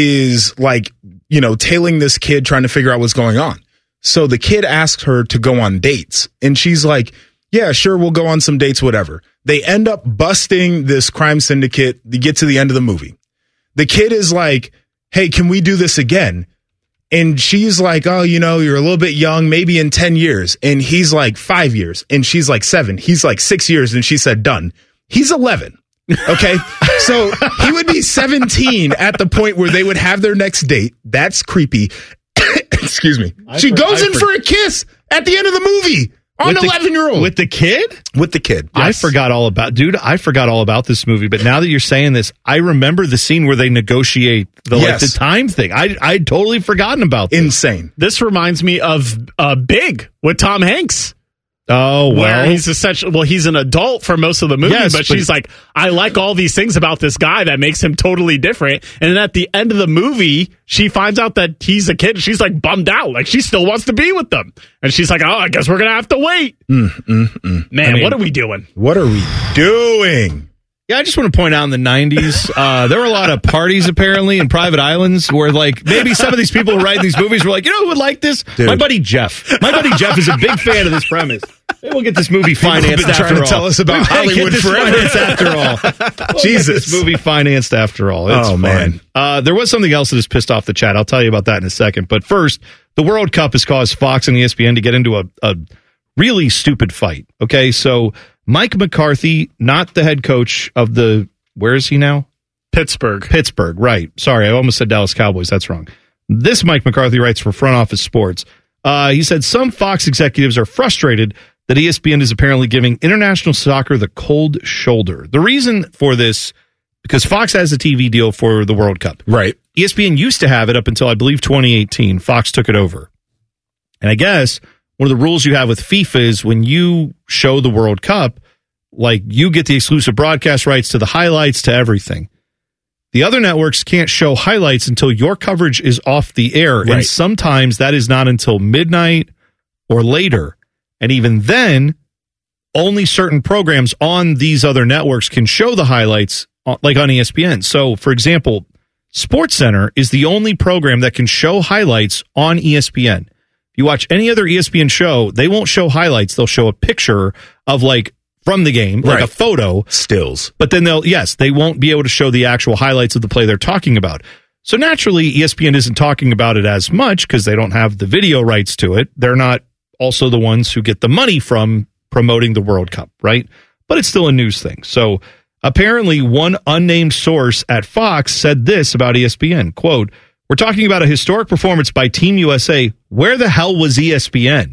is like, you know, tailing this kid, trying to figure out what's going on. So the kid asks her to go on dates, and she's like, yeah, sure, we'll go on some dates, whatever. They end up busting this crime syndicate. They get to the end of the movie. The kid is like, hey, can we do this again? And she's like, oh, you know, you're a little bit young, maybe in ten years. And he's like, five years. And she's like, seven. He's like, six years. And she said, done. He's eleven. Okay. So he would be seventeen at the point where they would have their next date. That's creepy. Excuse me. I she for- goes I in for- for a kiss at the end of the movie on With an the- eleven year old. with the kid? With the kid. I Yes. forgot all about, dude. I forgot all about this movie. But now that you're saying this, I remember the scene where they negotiate the Yes. like the time thing. I I'd totally forgotten about this. Insane. This reminds me of uh, Big with Tom Hanks. Oh, well. Where he's essentially, well, he's an adult for most of the movie, Yes, but but- she's like, I like all these things about this guy that makes him totally different. And then at the end of the movie, she finds out that he's a kid. She's like bummed out. Like she still wants to be with them. And she's like, oh, I guess we're going to have to wait. Mm, mm, mm. Man, I mean- what are we doing? What are we doing? Yeah, I just want to point out in the nineties, uh, there were a lot of parties apparently in private islands where like maybe some of these people who write these movies were like, you know who would like this? Dude. My buddy Jeff. My buddy Jeff is a big fan of this premise. Maybe we'll get this movie People have financed been after trying to all. tell us about We better get Hollywood this forever. financed after all. We'll Jesus. get this movie financed after all. It's Oh, fine. man. Uh, there was something else that has pissed off the chat. I'll tell you about that in a second. But first, the World Cup has caused Fox and E S P N to get into a, a really stupid fight. Okay, so Mike McCarthy, not the head coach of the, where is he now? Pittsburgh. Pittsburgh, right. Sorry, I almost said Dallas Cowboys. That's wrong. This Mike McCarthy writes for Front Office Sports. Uh, he said some Fox executives are frustrated that E S P N is apparently giving international soccer the cold shoulder. The reason for this, because Fox has a T V deal for the World Cup. Right. E S P N used to have it up until, I believe, twenty eighteen. Fox took it over. And I guess one of the rules you have with FIFA is when you show the World Cup, like you get the exclusive broadcast rights to the highlights, to everything. The other networks can't show highlights until your coverage is off the air. Right. And sometimes that is not until midnight or later. And even then, only certain programs on these other networks can show the highlights, uh, like on E S P N. So, for example, SportsCenter is the only program that can show highlights on E S P N. If you watch any other E S P N show, they won't show highlights. They'll show a picture of like from the game, like Right. a photo. Stills. But then they'll, yes, they won't be able to show the actual highlights of the play they're talking about. So naturally, E S P N isn't talking about it as much because they don't have the video rights to it. They're not also the ones who get the money from promoting the World Cup, right? But it's still a news thing. So apparently one unnamed source at Fox said this about E S P N, quote, "We're talking about a historic performance by Team U S A. Where the hell was E S P N?"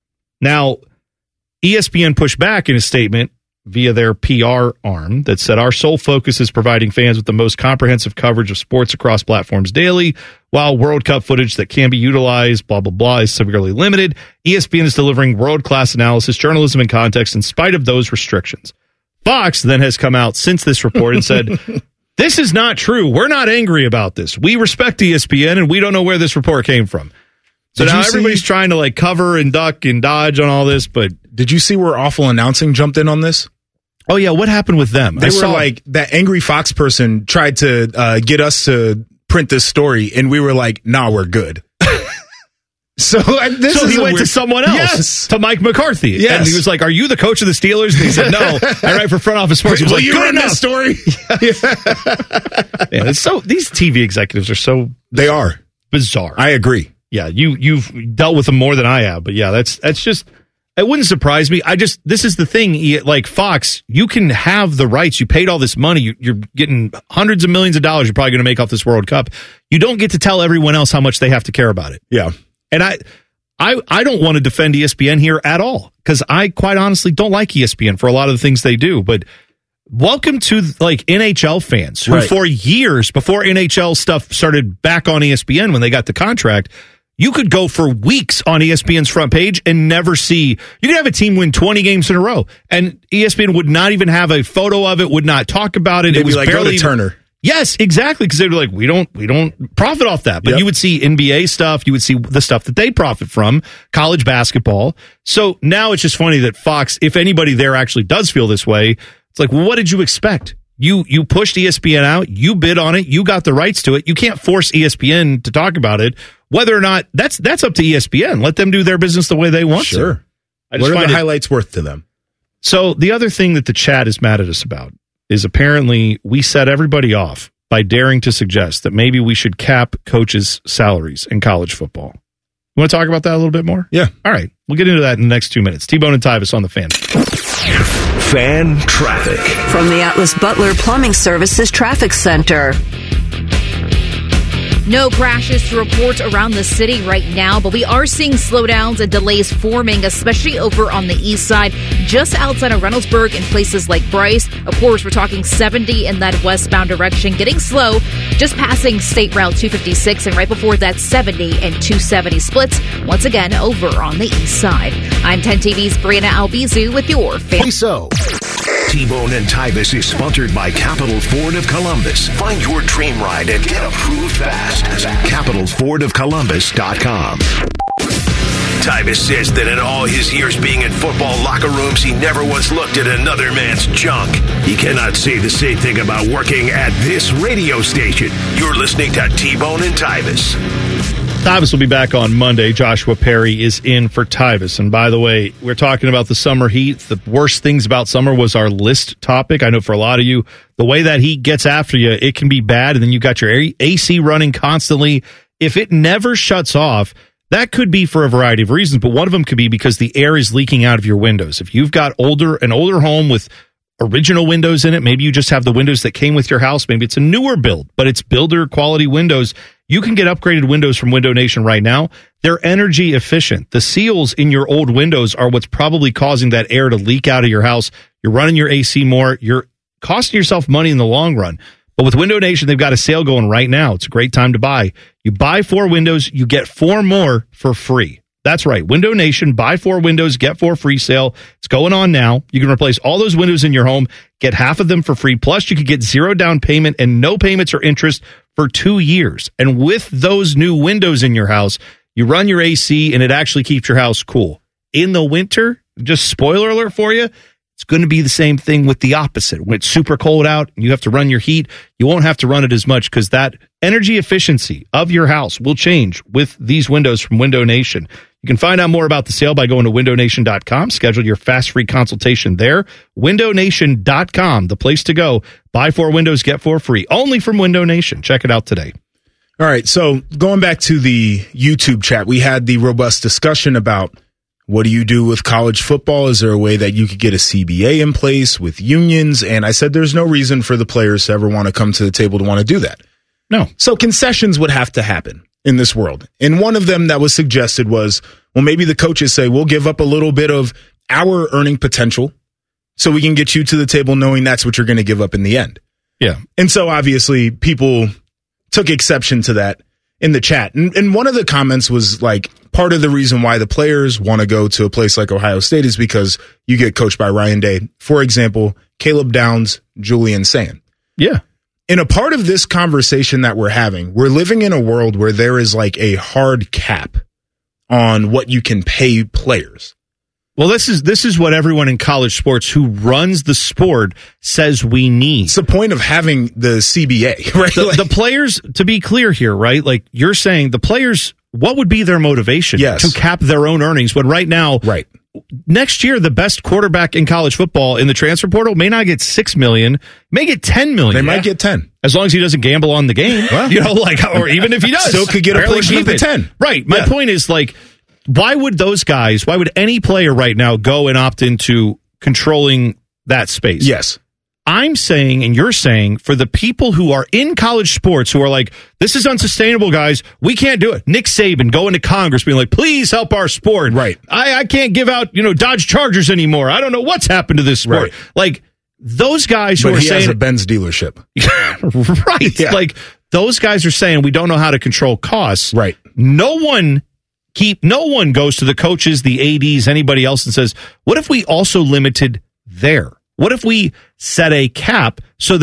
Now, E S P N pushed back in a statement via their P R arm that said, "Our sole focus is providing fans with the most comprehensive coverage of sports across platforms daily. While World Cup footage that can be utilized, blah, blah, blah, is severely limited, E S P N is delivering world-class analysis, journalism, and context in spite of those restrictions." Fox then has come out since this report and said, "This is not true. We're not angry about this. We respect E S P N, and we don't know where this report came from." So Did now you see- everybody's trying to like cover and duck and dodge on all this, but Did you see where Awful Announcing jumped in on this? oh yeah, what happened with them? They I were saw- like, that angry Fox person tried to uh, get us to print this story, and we were like, nah, we're good. so uh, this so is he a went to weird- someone else, Yes. to Mike McCarthy. Yes. And he was like, "Are you the coach of the Steelers?" And he said, "No, I write for Front Office Sports." He was Will like, you "Good run enough." this story? Yeah, it's so these T V executives are so They are. bizarre. I agree. yeah, you you've dealt with them more than I have, but yeah, that's that's just. It wouldn't surprise me. I just, this is the thing, E- like Fox, you can have the rights. You paid all this money. You, you're getting hundreds of millions of dollars you're probably going to make off this World Cup. You don't get to tell everyone else how much they have to care about it. Yeah. And I, I, I don't want to defend E S P N here at all because I quite honestly don't like E S P N for a lot of the things they do. But welcome to like N H L fans who Right. for years before N H L stuff started back on E S P N when they got the contract, you could go for weeks on E S P N's front page and never see. You could have a team win twenty games in a row, and E S P N would not even have a photo of it. Would not talk about it. They'd it be was like, go barely to Turner. Yes, exactly. Because they're like, we don't, we don't profit off that. But Yep. you would see N B A stuff. You would see the stuff that they profit from, college basketball. So now it's just funny that Fox, if anybody there actually does feel this way, it's like, well, what did you expect? You you pushed E S P N out. You bid on it. You got the rights to it. You can't force E S P N to talk about it. Whether or not that's that's up to E S P N. Let them do their business the way they want Sure. to. I just What are find the it- highlights worth to them? So the other thing that the chat is mad at us about is apparently we set everybody off by daring to suggest that maybe we should cap coaches' salaries in college football. You want to talk about that a little bit more? Yeah. All right. We'll get into that in the next two minutes. T-Bone and Tyvis on the Fan. Fan traffic. From the Atlas Butler Plumbing Services Traffic Center. No crashes to report around the city right now, but we are seeing slowdowns and delays forming, especially over on the east side, just outside of Reynoldsburg in places like Bryce. Of course, we're talking seventy in that westbound direction, getting slow, just passing State Route two fifty-six, and right before that, seventy and two seventy splits, once again over on the east side. I'm ten T V's Brianna Albizu with your Fan. So, T-Bone and Tyvis is sponsored by Capital Ford of Columbus. Find your dream ride and get approved fast at capital ford of columbus dot com. Tyvis says that in all his years being in football locker rooms, he never once looked at another man's junk. He cannot say the same thing about working at this radio station. You're listening to T-Bone and Tyvis. Tyvis will be back on Monday. Joshua Perry is in for Tyvis. And by the way, we're talking about the summer heat. The worst things about summer was our list topic. I know for a lot of you, the way that heat gets after you, it can be bad. And then you've got your A C running constantly. If it never shuts off, that could be for a variety of reasons, but one of them could be because the air is leaking out of your windows. If you've got older an older home with original windows in it, maybe you just have the windows that came with your house. Maybe it's a newer build, but it's builder quality windows. You can get upgraded windows from Window Nation right now. They're energy efficient. The seals in your old windows are what's probably causing that air to leak out of your house. You're running your A C more. You're costing yourself money in the long run. But with Window Nation, they've got a sale going right now. It's a great time to buy. You buy four windows, you get four more for free. That's right. Window Nation, buy four windows, get four free sale. It's going on now. You can replace all those windows in your home, get half of them for free. Plus, you could get zero down payment and no payments or interest for two years. And with those new windows in your house, you run your A C and it actually keeps your house cool. In the winter, just spoiler alert for you, it's going to be the same thing with the opposite. When it's super cold out and you have to run your heat, you won't have to run it as much because that energy efficiency of your house will change with these windows from Window Nation. You can find out more about the sale by going to window nation dot com. Schedule your fast free consultation there. window nation dot com, the place to go. Buy four windows, get four free. Only from Window Nation. Check it out today. All right. So going back to the YouTube chat, we had the robust discussion about what do you do with college football? Is there a way that you could get a C B A in place with unions? And I said there's no reason for the players to ever want to come to the table to want to do that. No. So concessions would have to happen in this world. And one of them that was suggested was, well, maybe the coaches say, we'll give up a little bit of our earning potential so we can get you to the table knowing that's what you're going to give up in the end. Yeah. And so obviously people took exception to that in the chat. And, and one of the comments was like, part of the reason why the players want to go to a place like Ohio State is because you get coached by Ryan Day. For example, Caleb Downs, Julian Sand. Yeah. In a part of this conversation that we're having, we're living in a world where there is like a hard cap on what you can pay players. Well, this is this is what everyone in college sports who runs the sport says we need. It's the point of having the C B A, right? The, Like- the players, to be clear here, right? Like you're saying, the players, what would be their motivation Yes. to cap their own earnings when right now, right. next year, the best quarterback in college football in the transfer portal may not get six million, may get ten million. They might get ten. As long as he doesn't gamble on the game, Well, you know, like, or even if he does, still could get a barely portion of keep the it. ten. Right. My Yeah. point is, like, why would those guys, why would any player right now go and opt into controlling that space? Yes. I'm saying, and you're saying, for the people who are in college sports who are like, this is unsustainable, guys. We can't do it. Nick Saban going to Congress being like, please help our sport. Right. I, I can't give out, you know, Dodge Chargers anymore. I don't know what's happened to this sport. Right. Like, those guys who But are he saying, has a Benz dealership. right. Yeah. Like, those guys are saying we don't know how to control costs. Right. No one keep, no one goes to the coaches, the A Ds, anybody else and says, what if we also limited there? What if we set a cap so that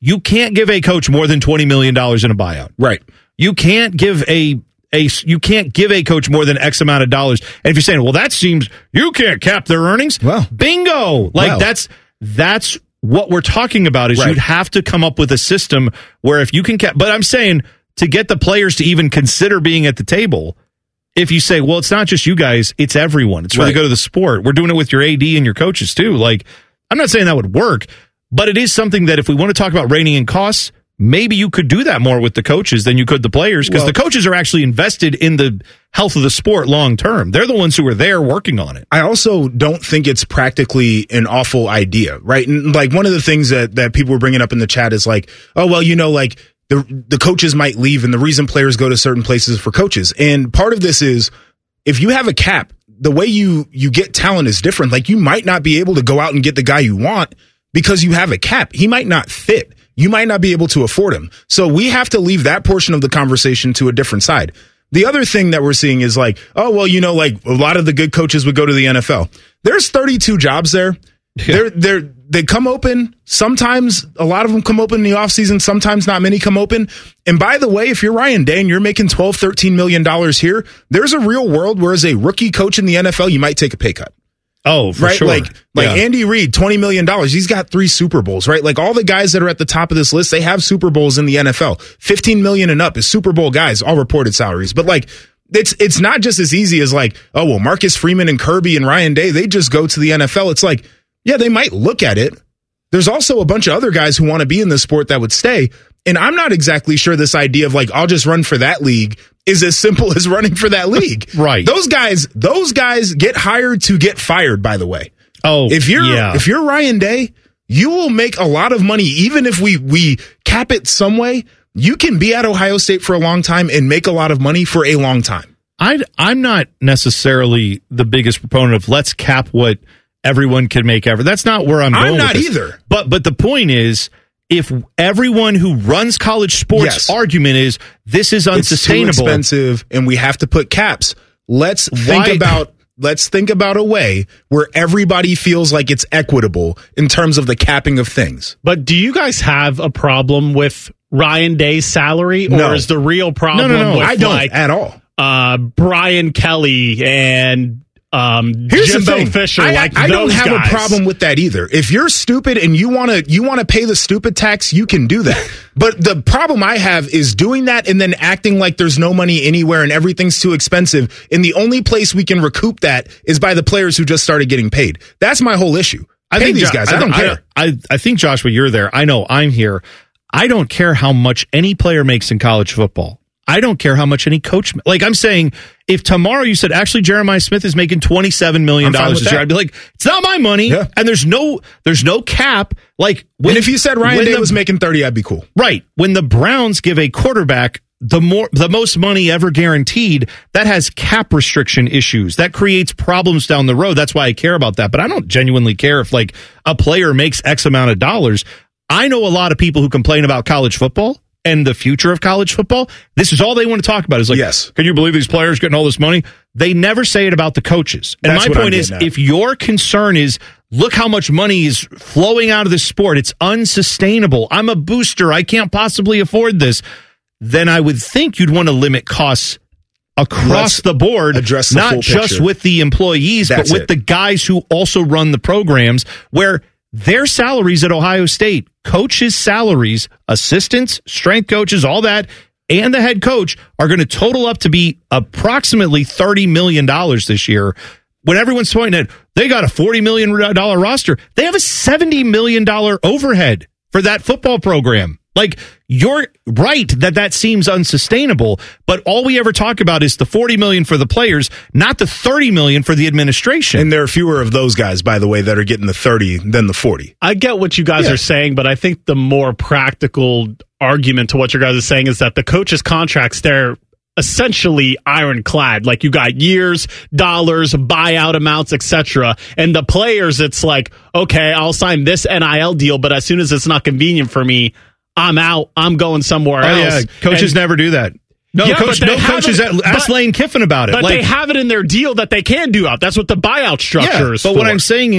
you can't give a coach more than twenty million dollars in a buyout. Right. You can't give a a you can't give a coach more than X amount of dollars. And if you're saying, well, that seems you can't cap their earnings. Well, bingo. Like well. that's that's what we're talking about is Right. you'd have to come up with a system where if you can cap, but I'm saying to get the players to even consider being at the table, if you say, well, it's not just you guys, it's everyone. It's where Right. they go to the sport. We're doing it with your A D and your coaches too. Like, I'm not saying that would work, but it is something that if we want to talk about reining in costs, maybe you could do that more with the coaches than you could the players because Well, the coaches are actually invested in the health of the sport long term. They're the ones who are there working on it. I also don't think it's practically an awful idea, right? And like one of the things that, that people were bringing up in the chat is like, oh, well, you know, like the the coaches might leave and the reason players go to certain places for coaches. And part of this is if you have a cap, the way you, you get talent is different. Like you might not be able to go out and get the guy you want because you have a cap. He might not fit. You might not be able to afford him. So we have to leave that portion of the conversation to a different side. The other thing that we're seeing is like, oh, well, you know, like a lot of the good coaches would go to the N F L. There's thirty-two jobs there. Yeah. They're, they're, they come open. Sometimes a lot of them come open in the offseason. Sometimes not many come open. And by the way, if you're Ryan Day and you're making twelve, thirteen million dollars here, there's a real world where as a rookie coach in the N F L, you might take a pay cut. Oh, for right? sure. Like, like Yeah. Andy Reid, twenty million dollars. He's got three Super Bowls, right? Like all the guys that are at the top of this list, they have Super Bowls in the N F L. fifteen million and up is Super Bowl guys, all reported salaries. But like, it's, it's not just as easy as like, oh, well, Marcus Freeman and Kirby and Ryan Day, they just go to the N F L. It's like, yeah, they might look at it. There's also a bunch of other guys who want to be in this sport that would stay. And I'm not exactly sure this idea of like, I'll just run for that league is as simple as running for that league. Right. Those guys, those guys get hired to get fired, by the way. Oh, If you're yeah. if you're Ryan Day, you will make a lot of money even if we we cap it some way. You can be at Ohio State for a long time and make a lot of money for a long time. I I'm not necessarily the biggest proponent of let's cap what everyone can make ever. That's not where I'm going. I'm with not this. either. But but the point is, if everyone who runs college sports Yes. argument is this is unsustainable, It's too expensive and we have to put caps. Let's think Why- about let's think about a way where everybody feels like it's equitable in terms of the capping of things. But do you guys have a problem with Ryan Day's salary, or No. is the real problem No, no, no. with I don't like at all. uh, Brian Kelly and um, Here's Jimbo the thing. Fisher? I, like I, I don't those have guys. a problem with that either. If you're stupid and you want to you want to pay the stupid tax, you can do that. But the problem I have is doing that and then acting like there's no money anywhere and everything's too expensive. And the only place we can recoup that is by the players who just started getting paid. That's my whole issue. I pay these Jo- guys. I, don't care. I, I think, Joshua, you're there. I know I'm here. I don't care how much any player makes in college football. I don't care how much any coach. Like I'm saying, if tomorrow you said actually Jeremiah Smith is making twenty-seven million I'm fine dollars with this year, that. I'd be like, it's not my money, Yeah. and there's no there's no cap. Like when, And if you said Ryan when Day the- was making thirty, I'd be cool. right when the Browns give a quarterback the more the most money ever guaranteed, that has cap restriction issues. That creates problems down the road. That's why I care about that. But I don't genuinely care if like a player makes X amount of dollars. I know a lot of people who complain about college football and the future of college football. This is all they want to talk about is like, Yes. can you believe these players getting all this money? They never say it about the coaches. And That's my what I'm point is, getting at. if your concern is, look how much money is flowing out of this sport, it's unsustainable, I'm a booster, I can't possibly afford this, then I would think you'd want to limit costs across Let's the board, address the not full just picture. with the employees, That's but with it. the guys who also run the programs, where their salaries at Ohio State, coaches' salaries, assistants, strength coaches, all that, and the head coach are going to total up to be approximately thirty million dollars this year. When everyone's pointing at, they got a forty million dollars roster, they have a seventy million dollars overhead for that football program. Like, you're right that that seems unsustainable, but all we ever talk about is the forty million dollars for the players, not the thirty million dollars for the administration. And there are fewer of those guys, by the way, that are getting the thirty than the forty. I get what you guys Yeah. are saying, but I think the more practical argument to what you guys are saying is that the coaches' contracts, they're essentially ironclad. Like, you got years, dollars, buyout amounts, et cetera. And the players, it's like, okay, I'll sign this N I L deal, but as soon as it's not convenient for me, I'm out. I'm going somewhere oh, else. yeah, coaches And- never do that. No, Yeah, coach, but they no have coaches. it- Ask but- Lane Kiffin about it. But Like, they have it in their deal that they can do out. That's what the buyout structure yeah, is but for. what I'm saying is,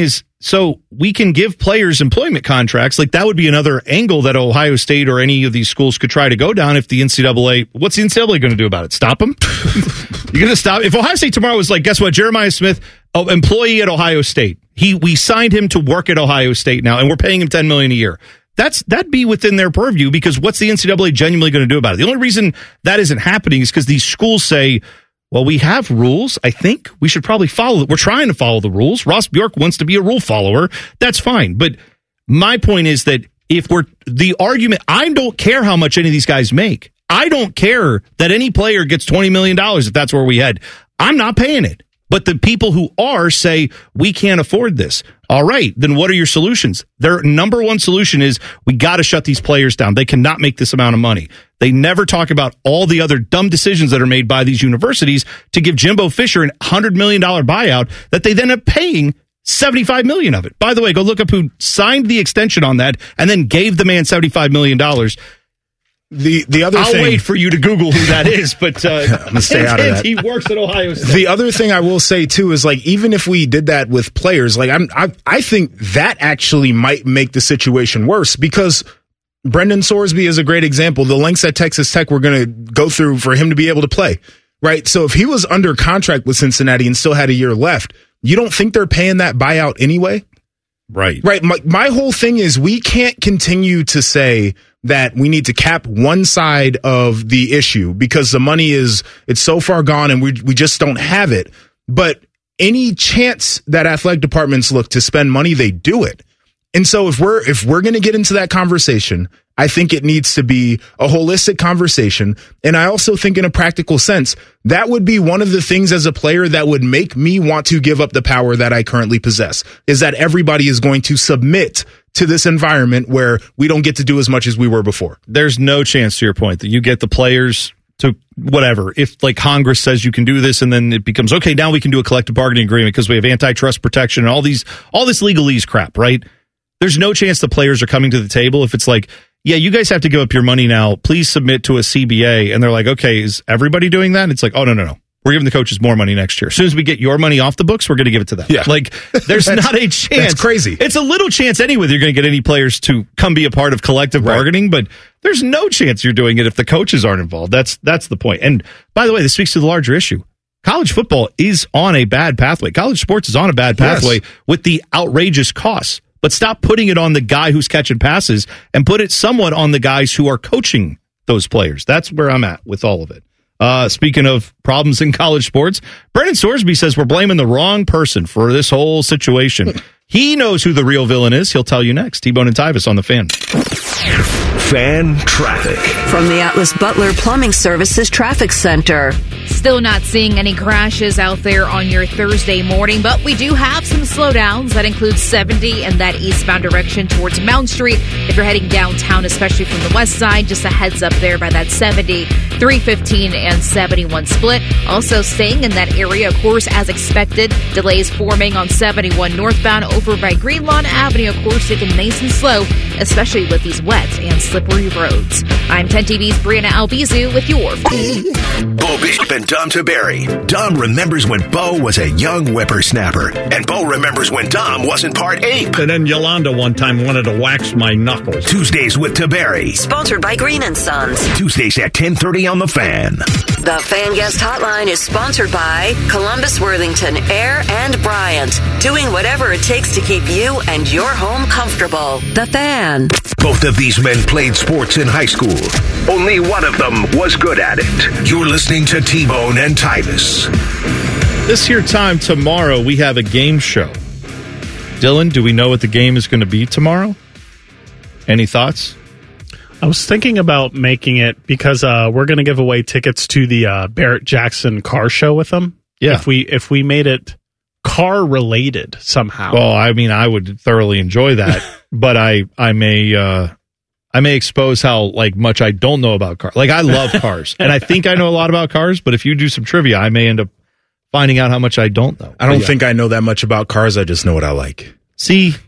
So we can give players employment contracts. Like that would be another angle that Ohio State or any of these schools could try to go down if the N C double A, what's the N C double A going to do about it? Stop them? You're going to stop? If Ohio State tomorrow was like, guess what? Jeremiah Smith, oh, employee at Ohio State. He, we signed him to work at Ohio State now and we're paying him ten million dollars a year. That's, that'd be within their purview because what's the N C double A genuinely going to do about it? The only reason that isn't happening is because these schools say, well, we have rules. I think we should probably follow it. We're trying to follow the rules. Ross Bjork wants to be a rule follower. That's fine. But my point is that if we're the argument, I don't care how much any of these guys make. I don't care that any player gets twenty million dollars if that's where we head. I'm not paying it. But the people who are say, we can't afford this. All right, then what are your solutions? Their number one solution is we got to shut these players down. They cannot make this amount of money. They never talk about all the other dumb decisions that are made by these universities to give Jimbo Fisher an one hundred million dollars buyout that they then end up paying seventy-five million dollars of it. By the way, go look up who signed the extension on that and then gave the man seventy-five million dollars. The the other I'll thing, wait for you to Google who that is, but uh, I'm gonna stay out of that. He works at Ohio State. The other thing I will say too is like even if we did that with players, like I'm I, I think that actually might make the situation worse because Brendan Sorsby is a great example. The lengths at Texas Tech we're going to go through for him to be able to play, right? So if he was under contract with Cincinnati and still had a year left, you don't think they're paying that buyout anyway? Right. Right. My, my whole thing is we can't continue to say that we need to cap one side of the issue because the money is, it's so far gone and we we just don't have it. But any chance that athletic departments look to spend money, they do it. And so if we're, if we're going to get into that conversation, I think it needs to be a holistic conversation. And I also think in a practical sense, that would be one of the things as a player that would make me want to give up the power that I currently possess, is that everybody is going to submit to this environment where we don't get to do as much as we were before. There's no chance, to your point, that you get the players to whatever. If like Congress says you can do this and then it becomes, okay, now we can do a collective bargaining agreement because we have antitrust protection and all these, all this legalese crap, right? There's no chance the players are coming to the table if it's like, yeah, you guys have to give up your money now. Please submit to a C B A. And they're like, okay, is everybody doing that? And it's like, oh, no, no, no. We're giving the coaches more money next year. As soon as we get your money off the books, we're going to give it to them. Yeah. Like, there's not a chance. That's crazy. It's a little chance anyway that you're going to get any players to come be a part of collective right. bargaining, but there's no chance you're doing it if the coaches aren't involved. That's that's the point. And by the way, this speaks to the larger issue. College football is on a bad pathway. College sports is on a bad pathway yes. with the outrageous costs. But stop putting it on the guy who's catching passes and put it somewhat on the guys who are coaching those players. That's where I'm at with all of it. Uh, speaking of problems in college sports, Brendan Sorsby says we're blaming the wrong person for this whole situation. He knows who the real villain is. He'll tell you next. T-Bone and Tyvis on the Fan. Fan traffic. From the Atlas Butler Plumbing Services Traffic Center. Still not seeing any crashes out there on your Thursday morning, but we do have some slowdowns. That includes seventy in that eastbound direction towards Mound Street. If you're heading downtown, especially from the west side, just a heads up there by that seventy, three fifteen, and seventy-one split. Also staying in that area, of course, as expected. Delays forming on seventy-one northbound over by Greenlawn Avenue, of course, taking nice and slow, especially with these wet and slippery roads. I'm ten T V's Brianna Albizu with your Bo Bishop and Dom Taberry. Dom remembers when Bo was a young whippersnapper, and Bo remembers when Dom wasn't part ape. And then Yolanda one time wanted to wax my knuckles. Tuesdays with Taberry. Sponsored by Green and Sons. Tuesdays at ten thirty on The Fan. The Fan Guest Hotline is sponsored by Columbus Worthington, Air and Bryant. Doing whatever it takes to keep you and your home comfortable. The Fan. Both of these men played sports in high school. Only one of them was good at it. You're listening to T-Bone and Tyvis. This here time tomorrow, we have a game show. Dylan, do we know what the game is going to be tomorrow? Any thoughts? I was thinking about making it because uh, we're going to give away tickets to the uh, Barrett Jackson car show with them. Yeah. If we if we made it car related somehow. Well, I mean, I would thoroughly enjoy that, but I I may uh, I may expose how like much I don't know about cars. Like I love cars, and I think I know a lot about cars. But if you do some trivia, I may end up finding out how much I don't know. I don't yeah. think I know that much about cars. I just know what I like. See,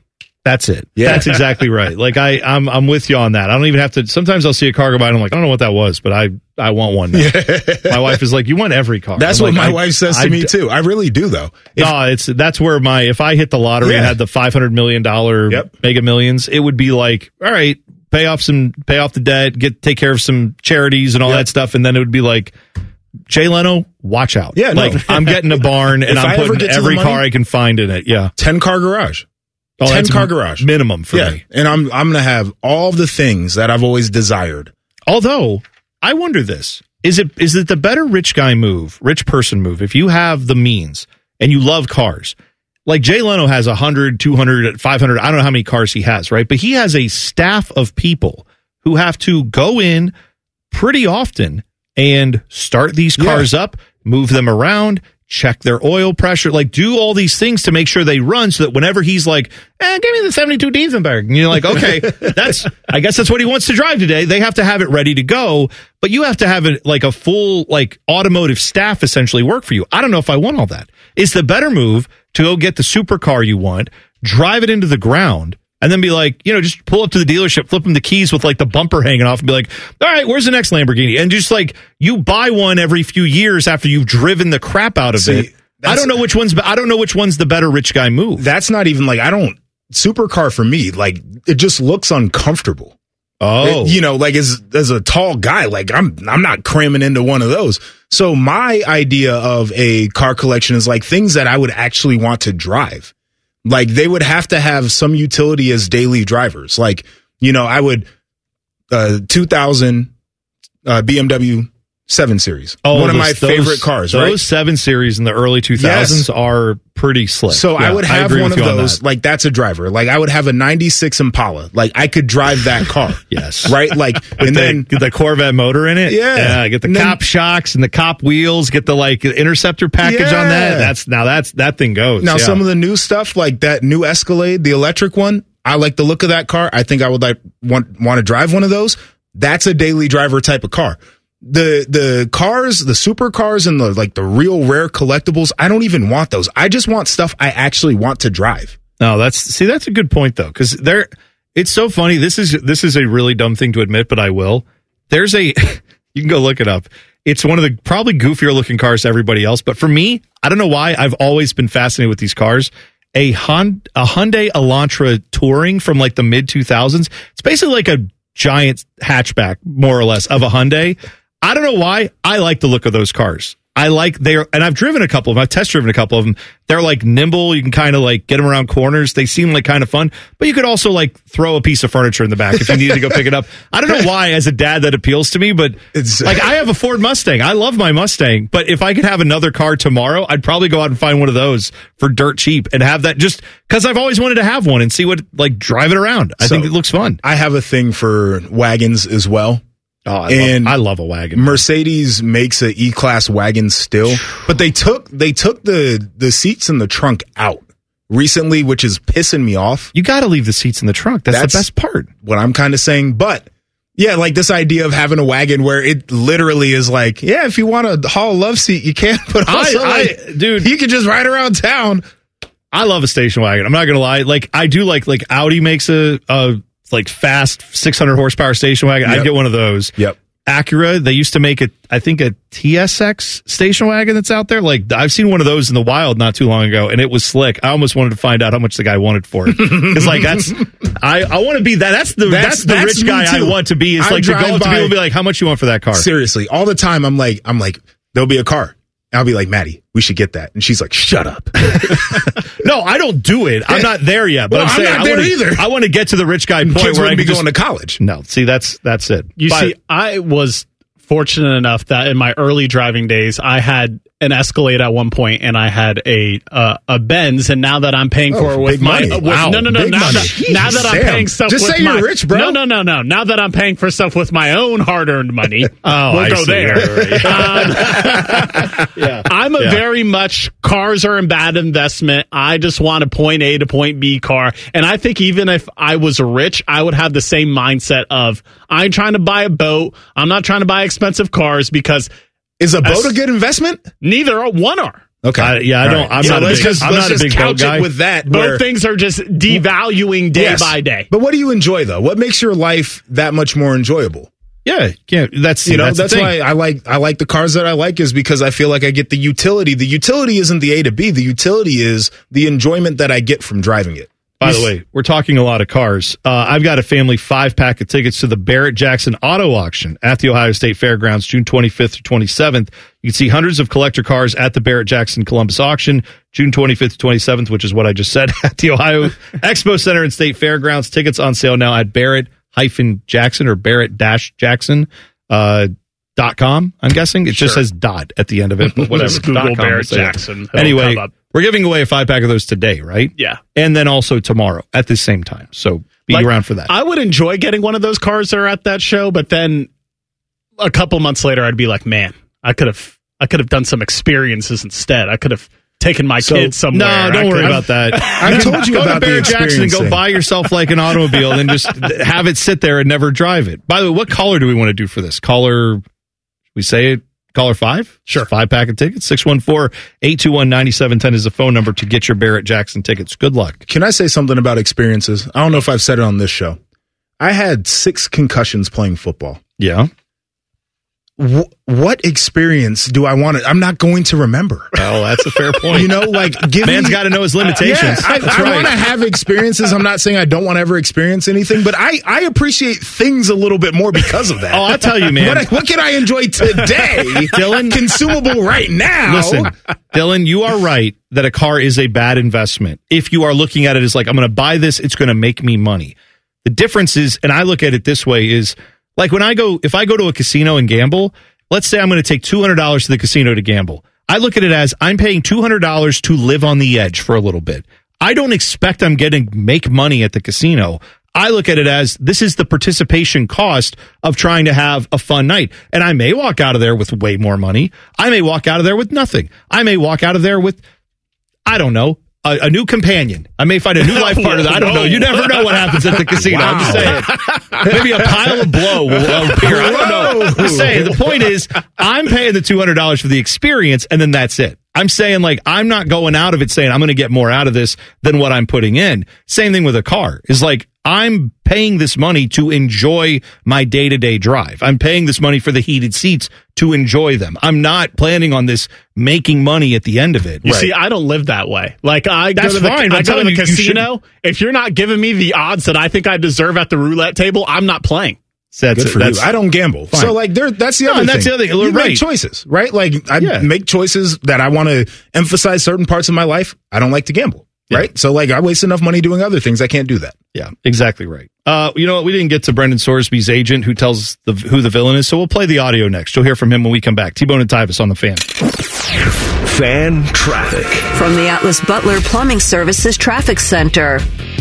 That's it. Yeah. That's exactly right. Like I, I'm, I'm with you on that. I don't even have to. Sometimes I'll see a car go by and I'm like, I don't know what that was, but I, I want one. Now. Yeah. My wife is like, you want every car. That's I'm what like, my I, wife says to I, me too. I really do though. If, no, it's that's where my if I hit the lottery Yeah. and had the five hundred million dollar Yep. Mega Millions, it would be like, all right, pay off some, pay off the debt, get take care of some charities and all Yep. that stuff, and then it would be like, Jay Leno, watch out. Yeah, no. like I'm getting a barn and If I I'm ever putting get to the every money- car I can find in it. Yeah, ten car garage. oh, ten that's car m- garage. minimum for Yeah. me. And I'm I'm gonna have all the things that I've always desired. Although I wonder this. Is it is it the better rich guy move, rich person move, if you have the means and you love cars? Like Jay Leno has one hundred, two hundred, five hundred, I don't know how many cars he has, right? But he has a staff of people who have to go in pretty often and start these cars Yeah. up, move them around, check their oil pressure, like do all these things to make sure they run so that whenever he's like, eh, give me the seventy-two Dieselberg. And you're like, okay, that's, I guess that's what he wants to drive today. They have to have it ready to go, but you have to have it like a full, like automotive staff essentially work for you. I don't know if I want all that. It's the better move to go get the supercar you want, drive it into the ground, and then be like, you know, just pull up to the dealership, flip them the keys with like the bumper hanging off and be like, all right, where's the next Lamborghini? And just like you buy one every few years after you've driven the crap out of See, it. I that's- don't know which one's, I don't know which one's the better rich guy move. That's not even like I don't supercar for me. Like it just looks uncomfortable. Oh, It- you know, like as as a tall guy, like I'm I'm not cramming into one of those. So my idea of a car collection is like things that I would actually want to drive. Like they would have to have some utility as daily drivers. Like, you know, I would uh two thousand uh B M W seven series. Oh, one of those- my those- favorite cars, Those right? seven series in the early two thousands Yes. are pretty slick. So Yeah, I would have agree one with of you on those, that. like that's a driver. Like I would have a ninety-six Impala. Like I could drive that car. Yes. Right? Like With and the, then get the Corvette motor in it. Yeah. Get the And then- cop shocks and the cop wheels. Get the like Interceptor package on that. Yeah. That's now that's that thing goes. now yeah. some of the new stuff, like that new Escalade, the electric one, I like the look of that car. I think I would like want want to drive one of those. That's a daily driver type of car. The the cars, the supercars and the like the real rare collectibles, I don't even want those. I just want stuff I actually want to drive. No, that's see, that's a good point though, because there, it's so funny. This is this is a really dumb thing to admit, but I will. There's a, you can go look it up. It's one of the probably goofier looking cars to everybody else, but for me, I don't know why. I've always been fascinated with these cars. A Hon, a Hyundai Elantra Touring from like the mid two thousands. It's basically like a giant hatchback, more or less, of a Hyundai. I don't know why. I like the look of those cars. I like they're, and I've driven a couple of them. I've test driven a couple of them. They're like nimble. You can kind of like get them around corners. They seem like kind of fun, but you could also like throw a piece of furniture in the back if you needed to go pick it up. I don't know why as a dad that appeals to me, but It's like I have a Ford Mustang. I love my Mustang, but if I could have another car tomorrow, I'd probably go out and find one of those for dirt cheap and have that just because I've always wanted to have one and see what, like drive it around. I So, think it looks fun. I have a thing for wagons as well. Oh, I, And love, I love a wagon. Mercedes makes a E-Class wagon still, but they took they took the the seats in the trunk out recently, which is pissing me off. You got to leave the seats in the trunk. That's, That's the best part. What I'm kind of saying, but yeah, like this idea of having a wagon where it literally is like, yeah, if you want to haul a love seat, you can, but also, I- like, I- dude, you can just ride around town. I love a station wagon. I'm not gonna lie. Like I do like like Audi makes a, a like fast six hundred horsepower station wagon. Yep. I'd get one of those. Yep. Acura, they used to make it, I think, a T S X station wagon that's out there. Like, I've seen one of those in the wild not too long ago, and it was slick. I almost wanted to find out how much the guy wanted for it. It's like, that's, I, I want to be that. That's the, that's, That's- the that's rich me guy I too. want to be. Is I like to go drive up to by- people and be like, how much you want for that car? Seriously, all the time, I'm like, I'm like, there'll be a car. And I'll be like, Maddie, we should get that. And she's like, shut up. No, I don't do it. I'm not there yet. But Well, I'm I'm saying not I there wanna, either. I want to get to the rich guy point Kids where I wouldn't can be just, going to college. No, see, that's, that's it. You But- see, I was fortunate enough that in my early driving days, I had an Escalade at one point, and I had a uh, a Benz. And now that I'm paying Oh, for it with big my money. uh, with, Wow, no no no big now money. that, Jeez, now that I'm Sam. paying stuff Just with say my you're rich, bro. no no no no now that I'm paying for stuff with my own hard earned money, Oh, we'll I go see. there. Right, right. Um, Yeah. I'm a Yeah. very much cars are a bad investment. I just want a point A to point B car. And I think even if I was rich, I would have the same mindset of I'm trying to buy a boat. I'm not trying to buy expensive cars because Is a boat As- a good investment? neither one are. Okay. I, yeah, I All don't. right. I'm So not a let's big. just, I'm let's not a just big boat couch guy. it with that. Both where- things are just devaluing day Yes. by day. But what do you enjoy though? What makes your life that much more enjoyable? Yeah, can't. That's You know, that's, that's, the thing. why I like I like the cars that I like is because I feel like I get the utility. The utility isn't the A to B. The utility is the enjoyment that I get from driving it. By the way, we're talking a lot of cars. Uh, I've got a family five pack of tickets to the Barrett Jackson Auto Auction at the Ohio State Fairgrounds, June twenty-fifth to twenty-seventh. You can see hundreds of collector cars at the Barrett Jackson Columbus Auction, June twenty-fifth to twenty-seventh, which is what I just said, at the Ohio Expo Center and State Fairgrounds. Tickets on sale now at Barrett-Jackson or Barrett-Jackson uh, dot com, I'm guessing. It just Sure. says dot at the end of it, but whatever. Just Google Dot com, Barrett we'll say it. Jackson. It'll Anyway, come up. we're giving away a five pack of those today, right? Yeah. And then also tomorrow at the same time. So be Like, around for that. I would enjoy getting one of those cars that are at that show, but then a couple months later, I'd be like, man, I could have, I could have done some experiences instead. I could have taken my So- kids somewhere. No, don't I worry could- about that. I've told you go about to the Barrett Jackson and go experiencing. buy yourself like an automobile and just have it sit there and never drive it. By the way, what caller do we want to do for this? Caller, we say it, caller five? Sure. Five pack of tickets. six one four, eight two one, nine seven one zero is the phone number to get your Barrett Jackson tickets. Good luck. Can I say something about experiences? I don't know if I've said it on this show. I had six concussions playing football. Yeah. Wh- what experience do I want to? I'm not going to remember. Oh, that's a fair point. You know, like give Man's me- got to know his limitations. Yeah, I, That's I right. want to have experiences. I'm not saying I don't want to ever experience anything, but I, I appreciate things a little bit more because of that. Oh, I'll tell you, man. What, what can I enjoy today? Dylan? Consumable right now. Listen, Dylan, you are right that a car is a bad investment. If you are looking at it as like, I'm going to buy this, it's going to make me money. The difference is, and I look at it this way, is like when I go, if I go to a casino and gamble, let's say I'm going to take two hundred dollars to the casino to gamble. I look at it as I'm paying two hundred dollars to live on the edge for a little bit. I don't expect I'm getting make money at the casino. I look at it as this is the participation cost of trying to have a fun night. And I may walk out of there with way more money. I may walk out of there with nothing. I may walk out of there with, I don't know, a, a new companion. I may find a new life partner. I don't know. You never know what happens at the casino. I'm just saying. Maybe a pile of blow will appear. I don't know. I'm just saying. The point is, I'm paying the two hundred dollars for the experience, and then that's it. I'm saying, like, I'm not going out of it saying I'm going to get more out of this than what I'm putting in. Same thing with a car. Is like, I'm paying this money to enjoy my day-to-day drive. I'm paying this money for the heated seats to enjoy them. I'm not planning on this making money at the end of it. You see, I don't live that way. Like I go That's to the, fine. I I'm go to telling the you, you casino. If you're not giving me the odds that I think I deserve at the roulette table, I'm not playing. That's Good it. for That's, you. I don't gamble. Fine. So like there that's the No, other and thing. that's the other thing. You Right. make choices, right? Like I Yeah. make choices that I want to emphasize certain parts of my life. I don't like to gamble. Yeah. Right? So like I waste enough money doing other things. I can't do that. Yeah, exactly right. Uh, you know what? We didn't get to Brendan Sorsby's agent who tells the, who the villain is, so we'll play the audio next. You'll hear from him when we come back. T-Bone and Tyvis on the Fan. Fan traffic. From the Atlas Butler Plumbing Services Traffic Center.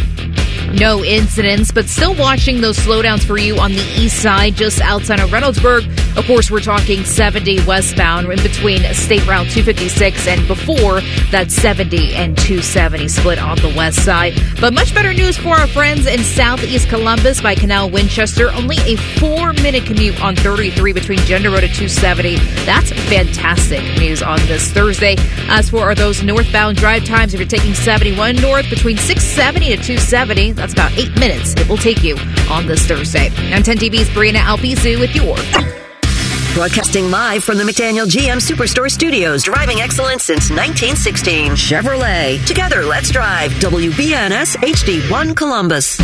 No incidents, but still watching those slowdowns for you on the east side, just outside of Reynoldsburg. Of course, we're talking seventy westbound in between State Route two fifty-six and before that seventy and two seventy split on the west side. But much better news for our friends in southeast Columbus by Canal Winchester. Only a four-minute commute on thirty-three between Gender Road and two seventy. That's fantastic news on this Thursday. As for those northbound drive times, if you're taking seventy-one north between six seventy to two seventy, that's about eight minutes it will take you on this Thursday. On ten T V's Brianna Albizu with your Broadcasting live from the McDaniel G M Superstore Studios. Driving excellence since nineteen sixteen. Chevrolet. Together, let's drive. W B N S H D one Columbus.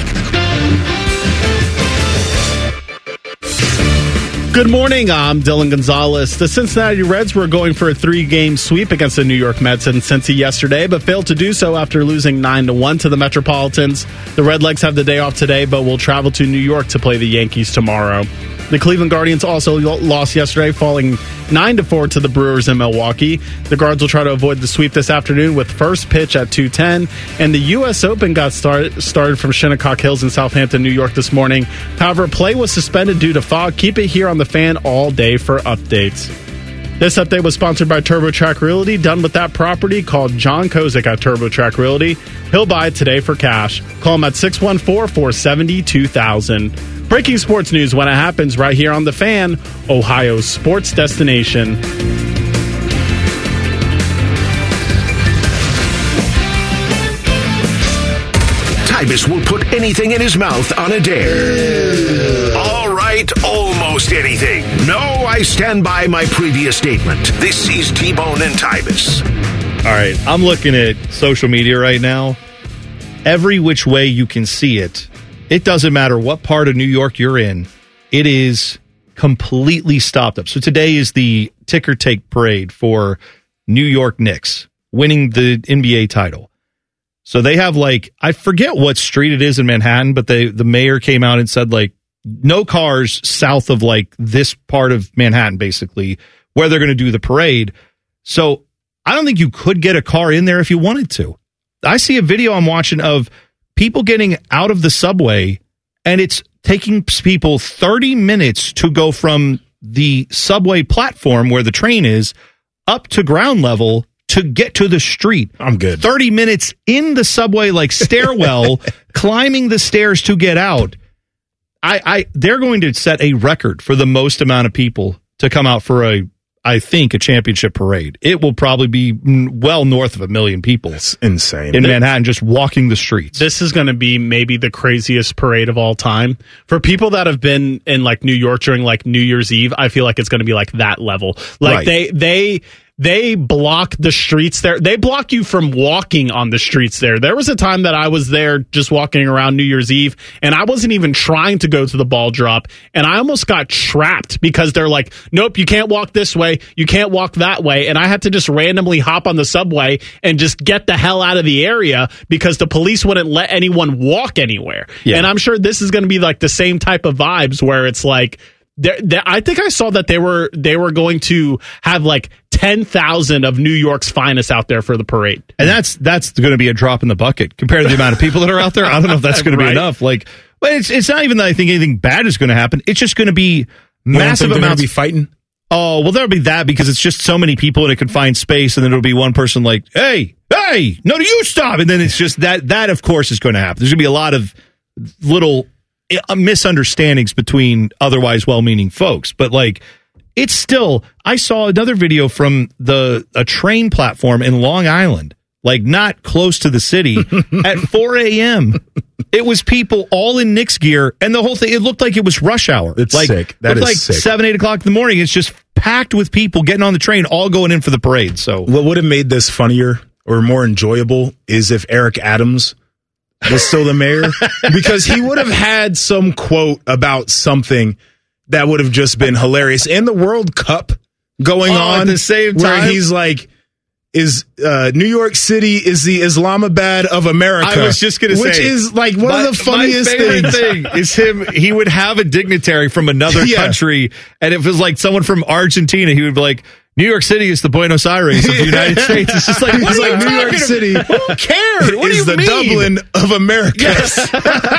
Good morning. I'm Dylan Gonzalez. The Cincinnati Reds were going for a three-game sweep against the New York Mets in Cincy yesterday, but failed to do so after losing nine to one to the Metropolitans. The Redlegs have the day off today, but will travel to New York to play the Yankees tomorrow. The Cleveland Guardians also lost yesterday, falling nine to four to the Brewers in Milwaukee. The Guards will try to avoid the sweep this afternoon with first pitch at two ten. And the U S Open got start, started from Shinnecock Hills in Southampton, New York this morning. However, play was suspended due to fog. Keep it here on the Fan all day for updates. This update was sponsored by TurboTrack Realty. Done with that property, called John Kozik at TurboTrack Realty. He'll buy it today for cash. Call him at six one four, four seven zero, two thousand. Breaking sports news when it happens right here on The Fan, Ohio's sports destination. Tybus will put anything in his mouth on a dare. All right, almost anything. No, I stand by my previous statement. This is T-Bone and Tybus. All right, I'm looking at social media right now. Every which way you can see it, it doesn't matter what part of New York you're in, it is completely stopped up. So today is the ticker tape parade for New York Knicks winning the N B A title. So they have like, I forget what street it is in Manhattan, but they, the mayor came out and said like, no cars south of like this part of Manhattan, basically, where they're going to do the parade. So I don't think you could get a car in there if you wanted to. I see a video I'm watching of people getting out of the subway, and it's taking people thirty minutes to go from the subway platform where the train is up to ground level to get to the street. I'm good. thirty minutes in the subway, like stairwell, climbing the stairs to get out. I, I, they're going to set a record for the most amount of people to come out for a, I think, a championship parade. It will probably be well north of a million people. That's insane. In Manhattan, just walking the streets. This is going to be maybe the craziest parade of all time. For people that have been in like New York during like New Year's Eve, I feel like it's going to be like that level. Like Right. they, they, They block the streets there. They block you from walking on the streets there. There was a time that I was there just walking around New Year's Eve, and I wasn't even trying to go to the ball drop, and I almost got trapped because they're like, nope, you can't walk this way, you can't walk that way, and I had to just randomly hop on the subway and just get the hell out of the area because the police wouldn't let anyone walk anywhere. Yeah. And I'm sure this is going to be like the same type of vibes where it's like, There, there, I think I saw that they were they were going to have like ten thousand of New York's finest out there for the parade, and that's that's going to be a drop in the bucket compared to the amount of people that are out there. I don't know if that's going to Right. be enough. Like, but it's it's not even that I think anything bad is going to happen. It's just going to be massive amounts. Be fighting. Oh well, there'll be that because it's just so many people in a confined space, and then it'll be one person like, "Hey, hey, no, do you stop?" And then it's just that that of course is going to happen. There's going to be a lot of little misunderstandings between otherwise well-meaning folks, but like it's still, I saw another video from the a train platform in Long Island, like not close to the city at four a.m. It was people all in Knicks gear, and the whole thing, it looked like it was rush hour. It's like, sick. That looked is like sick. seven, eight o'clock in the morning. It's just packed with people getting on the train, all going in for the parade. So What would have made this funnier or more enjoyable is if Eric Adams was still the mayor, because he would have had some quote about something that would have just been hilarious. And the World Cup going Oh, on at the same where time? he's like, is uh, New York City is the Islamabad of America. I was just going to say, which is like one my- of the funniest my favorite things. thing is him. He would have a dignitary from another Yeah. country, and if it was like someone from Argentina, he would be like, "New York City is the Buenos Aires of the United States." It's just like, what He's are you like, New York talking City about? Who cares? What do is you the mean? Dublin of America. Yes.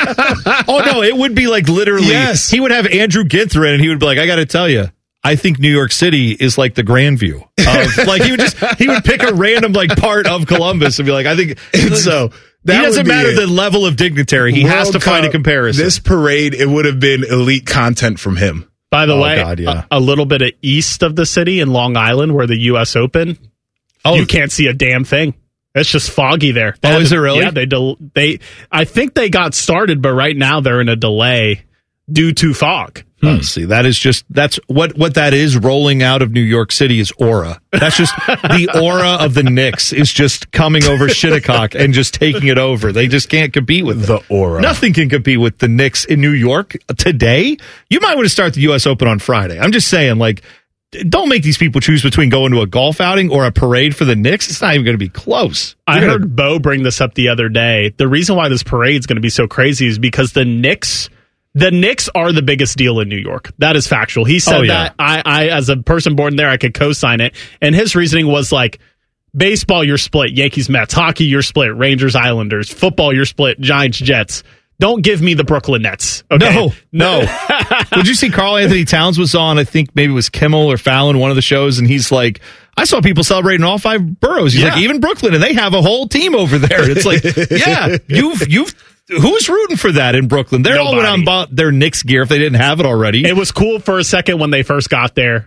Oh no, it would be like literally. Yes. He would have Andrew Ginther in, and he would be like, "I got to tell you, I think New York City is like the Grandview." Of, like he would just he would pick a random like part of Columbus and be like, "I think." And so that he doesn't would be matter it. the level of dignitary. He has World to find a Cup, comparison. This parade, it would have been elite content from him. By the Oh, way, God, yeah. a, a little bit of east of the city in Long Island, where the U S Open, Oh, you can't see a damn thing. It's just foggy there. They Oh, had is to- it really? Yeah, they del- they. I think they got started, but right now they're in a delay due to fog. Oh, see, that is just that's what what that is. Rolling out of New York City is aura. That's just the aura of the Knicks is just coming over Shinnecock and just taking it over. They just can't compete with The it. aura. Nothing can compete with the Knicks in New York today. You might want to start the U S Open on Friday. I'm just saying, like, don't make these people choose between going to a golf outing or a parade for the Knicks. It's not even going to be close. I You're heard gonna- Bo bring this up the other day. The reason why this parade is going to be so crazy is because the Knicks, the Knicks are the biggest deal in New York. That is factual. He said Oh, yeah. that. I, I, as a person born there, I could co-sign it. And his reasoning was like, baseball, you're split. Yankees, Mets. Hockey, you're split. Rangers, Islanders. Football, you're split. Giants, Jets. Don't give me the Brooklyn Nets. Okay? No, no. Did you see Carl Anthony Towns was on, I think maybe it was Kimmel or Fallon, one of the shows, and he's like, I saw people celebrating all five boroughs. He's Yeah. like, even Brooklyn, and they have a whole team over there. It's like, yeah, you've, you've, who's rooting for that in Brooklyn? They're all went out and Nobody. bought their Knicks gear if they didn't have it already. It was cool for a second when they first got there.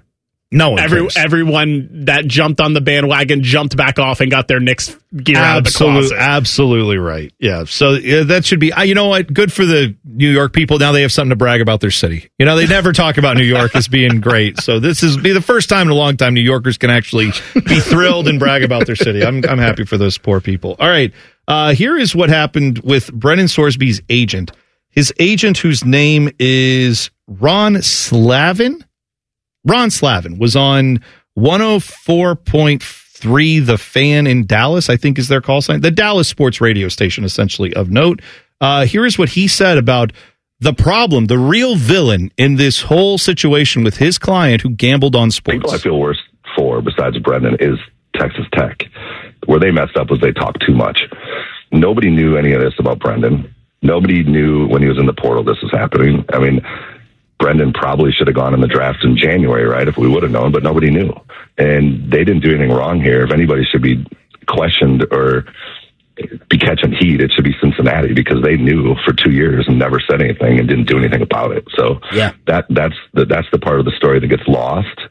No one Every, cares. Everyone that jumped on the bandwagon jumped back off and got their Knicks gear out of the Absolute, closet. absolutely right. Yeah. So yeah, that should be, uh, you know what? Good for the New York people. Now they have something to brag about their city. You know, they never talk about New York as being great. So this is be the first time in a long time New Yorkers can actually be thrilled and brag about their city. I'm, I'm happy for those poor people. All right. Uh, here is what happened with Brennan Sorsby's agent. His agent, whose name is Ron Slavin. Ron Slavin was on one oh four point three The Fan in Dallas, I think is their call sign. The Dallas sports radio station, essentially, of note. Uh, here is what he said about the problem, the real villain in this whole situation with his client who gambled on sports. People I feel worse for, besides Brendan, is Texas Tech. Where they messed up was they talked too much. Nobody knew any of this about Brendan. Nobody knew when he was in the portal this was happening. I mean, Brendan probably should have gone in the draft in January, right, if we would have known, but nobody knew. And they didn't do anything wrong here. If anybody should be questioned or be catching heat, it should be Cincinnati, because they knew for two years and never said anything and didn't do anything about it. So yeah. that that's the, that's the part of the story that gets lost.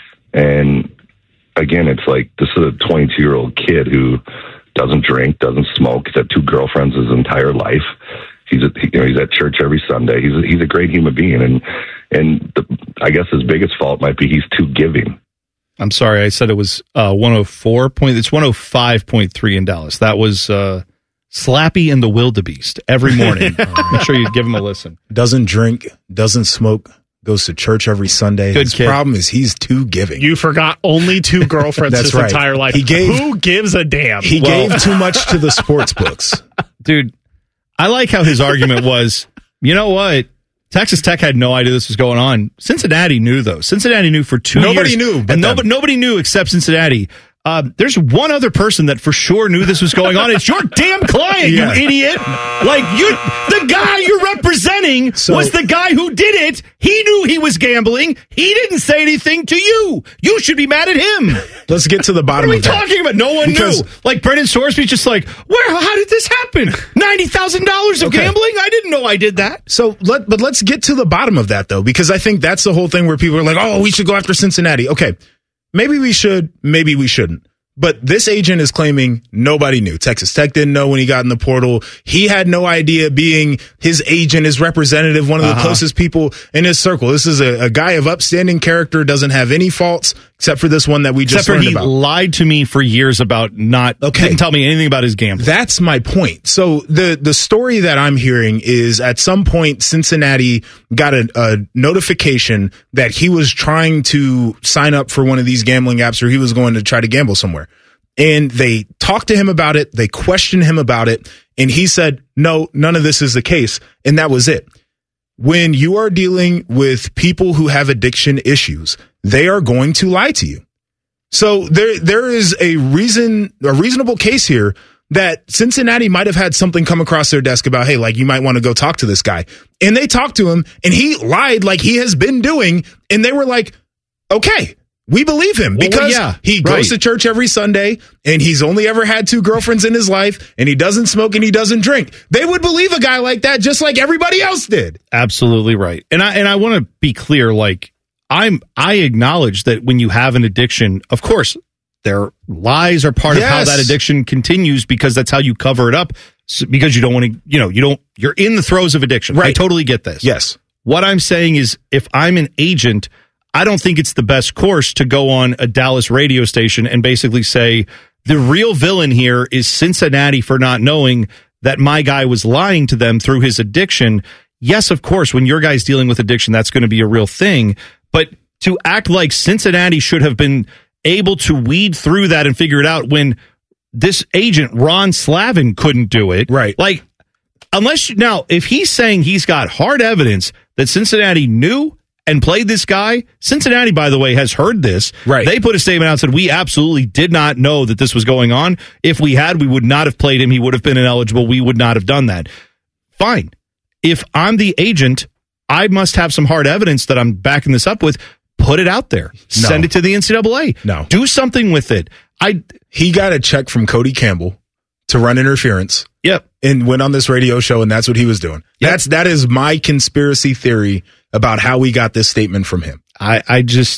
And again, it's like, this is a twenty-two-year-old kid who doesn't drink, doesn't smoke. He's had two girlfriends his entire life. He's at, you know, he's at church every Sunday. He's a, he's a great human being, and and the, I guess his biggest fault might be he's too giving. I'm sorry, I said it was uh, one oh four point. It's one oh five point three in Dallas. That was uh, Slappy and the Wildebeest every morning. Make sure you give him a listen. Doesn't drink, doesn't smoke, goes to church every Sunday. Good His kid. problem is he's too giving. You forgot only two girlfriends That's his right. entire life. He gave- Who gives a damn? He Well- gave too much to the sports books. Dude, I like how his argument was, you know what? Texas Tech had no idea this was going on. Cincinnati knew, though. Cincinnati knew for two Nobody years. knew but And them. nobody, nobody knew except Cincinnati. Um, there's one other person that for sure knew this was going on. It's your damn client, Yeah. you idiot. Like, you, the guy you're representing So- was the guy who did it. He knew he was gambling. He didn't say anything to you. You should be mad at him. Let's get to the What bottom are we of that. talking about? No one Because- knew. Like, Brendan Sorsby's just like, where? How did this happen? ninety thousand dollars of Okay. gambling? I didn't know I did that. So let, but let's get to the bottom of that, though, because I think that's the whole thing where people are like, oh, we should go after Cincinnati. Okay, maybe we should, maybe we shouldn't. But this agent is claiming nobody knew. Texas Tech didn't know when he got in the portal. He had no idea, being his agent, his representative, one of the Uh-huh. closest people in his circle. This is a, a guy of upstanding character, doesn't have any faults except for this one that we just Except for learned he about. lied to me for years about not, Okay. didn't tell me anything about his gambling. That's my point. So the the story that I'm hearing is at some point Cincinnati got a, a notification that he was trying to sign up for one of these gambling apps, or he was going to try to gamble somewhere. And they talked to him about it. They questioned him about it. And he said, no, none of this is the case. And that was it. When you are dealing with people who have addiction issues, they are going to lie to you. So there, there is a reason, a reasonable case here that Cincinnati might have had something come across their desk about, hey, like, you might want to go talk to this guy. And they talked to him, and he lied like he has been doing. And they were like, okay, we believe him, Well, because yeah, he goes right. to church every Sunday, and he's only ever had two girlfriends in his life, and he doesn't smoke and he doesn't drink. They would believe a guy like that just like everybody else did. Absolutely right. And I and I want to be clear, like, I'm I acknowledge that when you have an addiction, of course, their lies are part of how Yes. that addiction continues, because that's how you cover it up, so, because you don't want to, you know, you don't, you're in the throes of addiction. I Right. totally get this. Yes. What I'm saying is, if I'm an agent, I don't think it's the best course to go on a Dallas radio station and basically say, the real villain here is Cincinnati for not knowing that my guy was lying to them through his addiction. Yes, of course, when your guy's dealing with addiction, that's going to be a real thing. But to act like Cincinnati should have been able to weed through that and figure it out when this agent, Ron Slavin, couldn't do it. Right. Like, unless you, now, if he's saying he's got hard evidence that Cincinnati knew and played this guy, Cincinnati, by the way, has heard this. Right. They put a statement out and said, we absolutely did not know that this was going on. If we had, we would not have played him. He would have been ineligible. We would not have done that. Fine. If I'm the agent, I must have some hard evidence that I'm backing this up with. Put it out there. No. Send it to the N C double A. No. Do something with it. I. He got a check from Cody Campbell to run interference. Yep. And went on this radio show, and that's what he was doing. Yep. That's that is my conspiracy theory about how we got this statement from him. I, I just,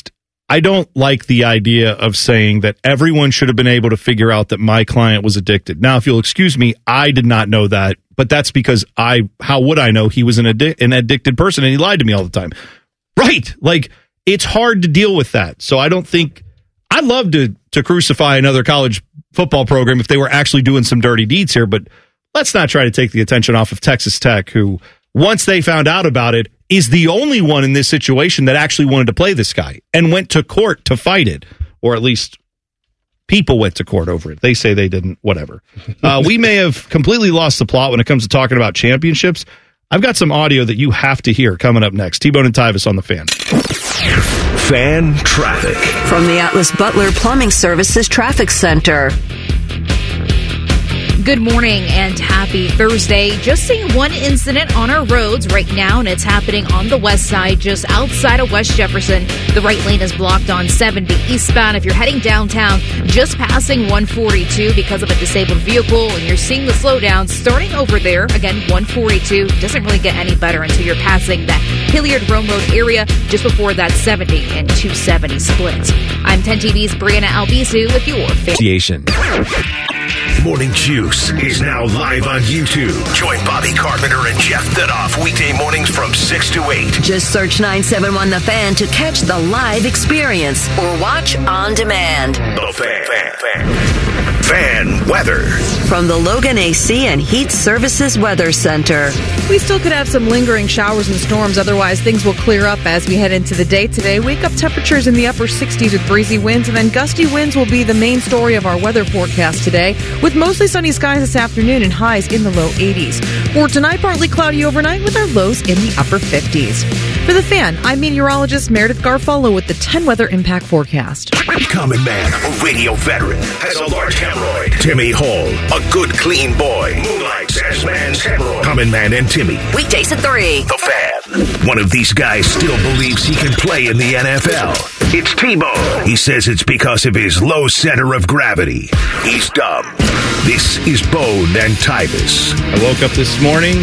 I don't like the idea of saying that everyone should have been able to figure out that my client was addicted. Now, if you'll excuse me, I did not know that, but that's because I, how would I know he was an, addi- an addicted person and he lied to me all the time? Right. Like, it's hard to deal with that. So I don't think, I'd love to, to crucify another college football program if they were actually doing some dirty deeds here, but let's not try to take the attention off of Texas Tech, who, once they found out about it, is the only one in this situation that actually wanted to play this guy and went to court to fight it, or at least people went to court over it. They say they didn't, whatever. Uh, we may have completely lost the plot when it comes to talking about championships. I've got some audio that you have to hear coming up next. T-Bone and Tyvis on the Fan. Fan traffic. From the Atlas Butler Plumbing Services Traffic Center. Good morning and happy Thursday. Just seeing one incident on our roads right now, and it's happening on the west side, just outside of West Jefferson. The right lane is blocked on seventy eastbound. If you're heading downtown, just passing one forty-two because of a disabled vehicle, and you're seeing the slowdown starting over there. Again, one forty-two doesn't really get any better until you're passing that Hilliard-Rome Road area just before that seventy and two seventy split. I'm ten T V's Brianna Albizu with your Association. Morning Juice is now live on YouTube. Join Bobby Carpenter and Jeff Thidoff weekday mornings from six to eight. Just search nine seven one The Fan to catch the live experience or watch on demand. The Fan. Fan. Fan. Fan weather. From the Logan A C and Heat Services Weather Center. We still could have some lingering showers and storms. Otherwise, things will clear up as we head into the day today. Wake up temperatures in the upper sixties with breezy winds, and then gusty winds will be the main story of our weather forecast today, with mostly sunny skies this afternoon and highs in the low eighties. For tonight, partly cloudy overnight with our lows in the upper fifties. For The Fan, I'm meteorologist Meredith Garfolo with the ten Weather Impact Forecast. Common Man, a radio veteran, has a large hemorrhoid. Timmy Hall, a good, clean boy, moonlights as man's hemorrhoid. Common Man and Timmy. Weekdays at three. The Fan. One of these guys still believes he can play in the N F L. It's T-Bone. He says it's because of his low center of gravity. He's dumb. This is Bone and Tyvis. I woke up this morning.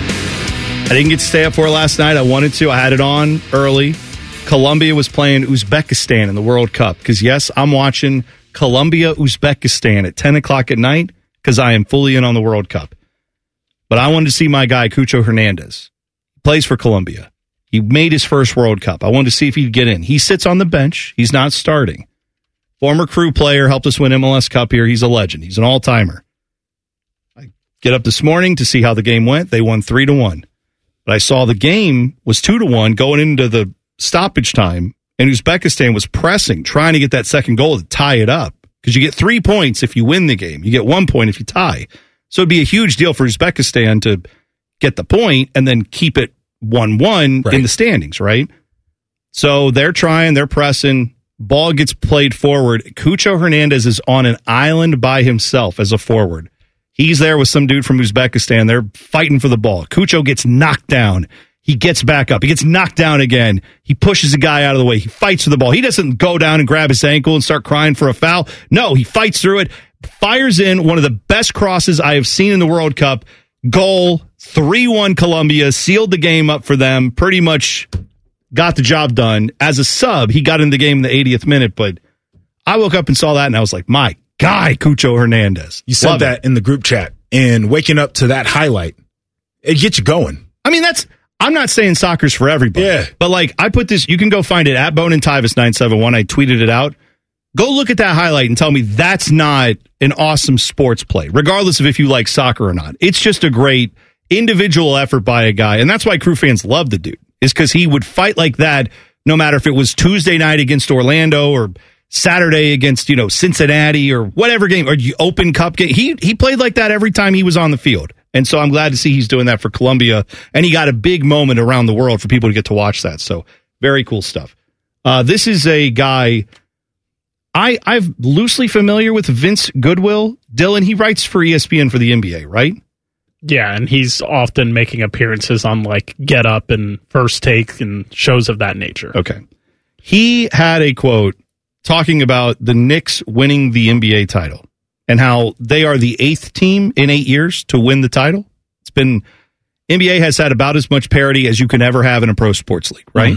I didn't get to stay up for it last night. I wanted to. I had it on early. Colombia was playing Uzbekistan in the World Cup. Because, yes, I'm watching Colombia, Uzbekistan at ten o'clock at night because I am fully in on the World Cup. But I wanted to see my guy, Cucho Hernandez. He plays for Colombia. He made his first World Cup. I wanted to see if he'd get in. He sits on the bench. He's not starting. Former Crew player, helped us win M L S Cup here. He's a legend. He's an all-timer. I get up this morning to see how the game went. They won three to one. But I saw the game was two to one going into the stoppage time, and Uzbekistan was pressing, trying to get that second goal to tie it up. Because you get three points if you win the game. You get one point if you tie. So it'd be a huge deal for Uzbekistan to get the point and then keep it one one right in the standings, right? So they're trying, they're pressing. Ball gets played forward. Cucho Hernandez is on an island by himself as a forward. He's there with some dude from Uzbekistan. They're fighting for the ball. Cucho gets knocked down. He gets back up. He gets knocked down again. He pushes a guy out of the way. He fights for the ball. He doesn't go down and grab his ankle and start crying for a foul. No, he fights through it, fires in one of the best crosses I have seen in the World Cup. Goal, three one Colombia, sealed the game up for them, pretty much got the job done. As a sub, he got in the game in the eightieth minute, but I woke up and saw that, and I was like, my guy, Cucho Hernandez. You said Love that it. in the group chat, and waking up to that highlight, it gets you going. I mean, that's, I'm not saying soccer's for everybody. Yeah. But like, I put this, you can go find it at Bone and Tyvis nine seven one. I tweeted it out. Go look at that highlight and tell me that's not an awesome sports play, regardless of if you like soccer or not. It's just a great individual effort by a guy. And that's why Crew fans love the dude, is because he would fight like that no matter if it was Tuesday night against Orlando or Saturday against, you know, Cincinnati or whatever game, or the Open Cup game. He he played like that every time he was on the field. And so I'm glad to see he's doing that for Colombia. And he got a big moment around the world for people to get to watch that. So very cool stuff. Uh, this is a guy I, I'm loosely familiar with, Vince Goodwill. Dylan, he writes for E S P N for the N B A, right? Yeah, and he's often making appearances on like Get Up and First Take and shows of that nature. Okay. He had a quote talking about the Knicks winning the N B A title and how they are the eighth team in eight years to win the title. It's been, N B A has had about as much parity as you can ever have in a pro sports league, right? Mm-hmm.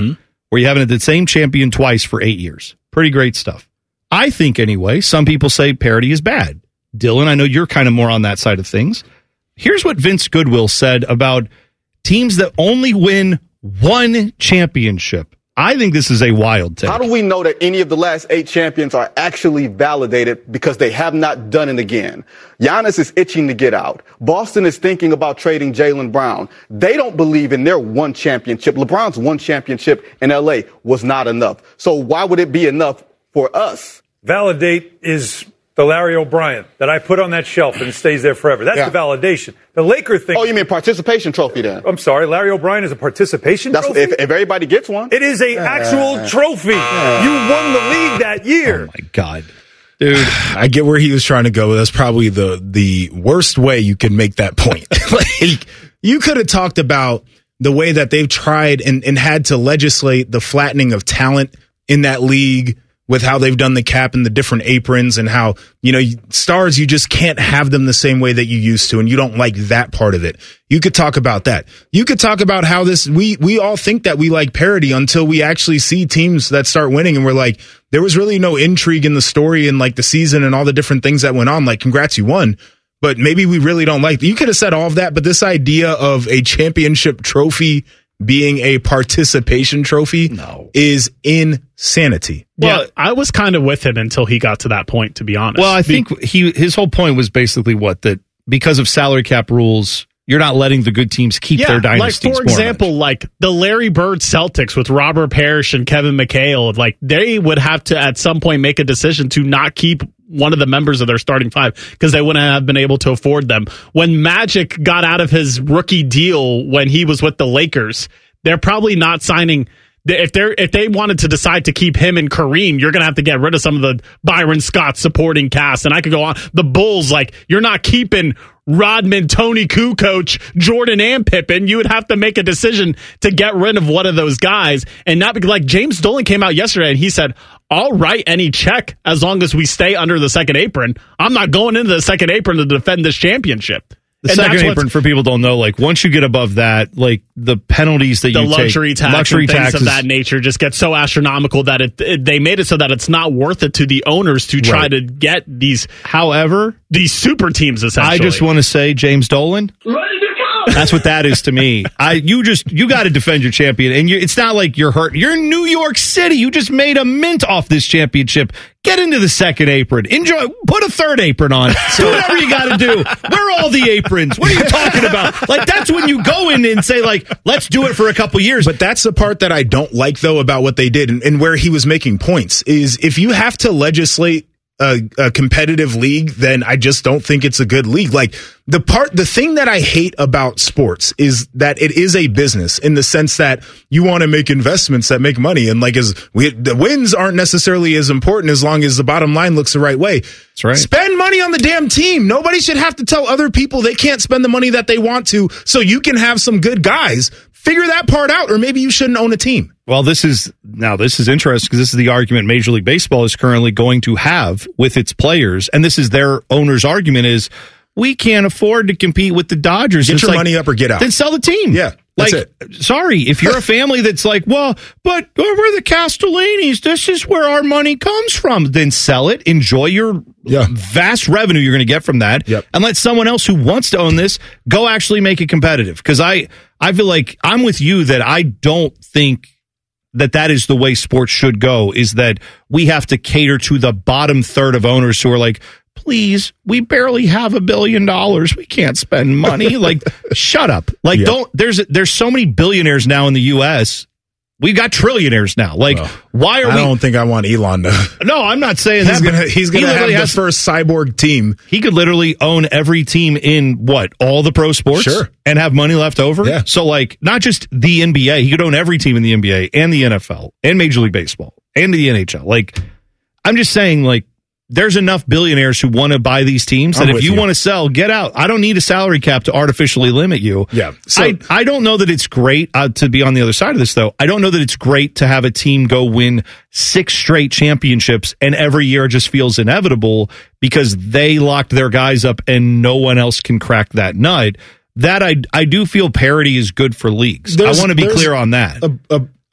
where you haven't had the same champion twice for eight years. Pretty great stuff. I think, anyway, some people say parity is bad. Dylan, I know you're kind of more on that side of things. Here's what Vince Goodwill said about teams that only win one championship. I think this is a wild take. How do we know that any of the last eight champions are actually validated because they have not done it again? Giannis is itching to get out. Boston is thinking about trading Jaylen Brown. They don't believe in their one championship. LeBron's one championship in L A was not enough. So why would it be enough for us? Validate is the Larry O'Brien that I put on that shelf and it stays there forever. That's Yeah. the validation. The Laker thing. Oh, you mean participation trophy then? I'm sorry, Larry O'Brien is a participation That's, trophy? if, if everybody gets one. It is a actual trophy. You won the league that year. Oh, my God. Dude, I get where he was trying to go. That's probably the the worst way you could make that point. Like, you could have talked about the way that they've tried and, and had to legislate the flattening of talent in that league with how they've done the cap and the different aprons and how, you know, stars, you just can't have them the same way that you used to. And you don't like that part of it. You could talk about that. You could talk about how this, we, we all think that we like parity until we actually see teams that start winning. And we're like, there was really no intrigue in the story and like the season and all the different things that went on. Like, congrats, you won. But maybe we really don't like, you could have said all of that. But this idea of a championship trophy being a participation trophy no. is insanity. Well, yeah, I was kind of with him until he got to that point, to be honest. Well, I think he his whole point was basically what? That because of salary cap rules, you're not letting the good teams keep yeah, their dynasties. Like, for example, like the Larry Bird Celtics with Robert Parrish and Kevin McHale, like they would have to at some point make a decision to not keep one of the members of their starting five because they wouldn't have been able to afford them. When Magic got out of his rookie deal when he was with the Lakers, they're probably not signing. If they're if they wanted to decide to keep him and Kareem, you're gonna have to get rid of some of the Byron Scott supporting cast, and I could go on. The Bulls, like you're not keeping Rodman, Tony Kukoc, Jordan, and Pippen. You would have to make a decision to get rid of one of those guys, and not because like James Dolan came out yesterday and he said, "I'll write any check as long as we stay under the second apron. I'm not going into the second apron to defend this championship." The And second apron, for people who don't know, like once you get above that, like the penalties that the you luxury take, tax luxury and things taxes of that nature just get so astronomical that it, it they made it so that it's not worth it to the owners to try Right. to get these. However, these super teams. Essentially, I just want to say, James Dolan. That's what that is to me. I you just you got to defend your champion, and you, it's not like you're hurt. You're in New York City. You just made a mint off this championship. Get into the second apron. Enjoy. Put a third apron on. Do whatever you got to do. Wear all the aprons. What are you talking about? Like that's when you go in and say like, let's do it for a couple years. But that's the part that I don't like though about what they did and, and where he was making points is if you have to legislate a, a competitive league, then I just don't think it's a good league. Like the part, the thing that I hate about sports is that it is a business in the sense that you want to make investments that make money. And like as we, the wins aren't necessarily as important as long as the bottom line looks the right way. That's right. Spend money on the damn team. Nobody should have to tell other people they can't spend the money that they want to so you can have some good guys. Figure that part out, or maybe you shouldn't own a team. Well, this is now this is interesting because this is the argument Major League Baseball is currently going to have with its players, and this is their owner's argument: is we can't afford to compete with the Dodgers. Get It's your like, money up or get out. Then sell the team. Yeah, like that's it. sorry if you're a family that's like, well, but we're the Castellanis. This is where our money comes from. Then sell it. Enjoy your yeah. vast revenue you're going to get from that, yep. and let someone else who wants to own this go actually make it competitive. Because I. I feel like I'm with you that I don't think that that is the way sports should go, is that we have to cater to the bottom third of owners who are like, please, we barely have a billion dollars. We can't spend money. Like, shut up. Like, yeah. don't, there's, there's so many billionaires now in the U S. We've got trillionaires now. Like, well, why are I we? I don't think I want Elon to. No, I'm not saying he's that. Gonna, he's going to have the first cyborg team. He could literally own every team in what? All the pro sports? Sure. And have money left over? Yeah. So, like, not just the N B A. He could own every team in the N B A and the N F L and Major League Baseball and the N H L. Like, I'm just saying, like, there's enough billionaires who want to buy these teams that I'm if you, you want to sell, get out. I don't need a salary cap to artificially limit you. Yeah. So, I, I don't know that it's great uh, to be on the other side of this, though. I don't know that it's great to have a team go win six straight championships and every year it just feels inevitable because they locked their guys up and no one else can crack that nut. That I, I do feel parity is good for leagues. There's, I want to be clear on that. A, a,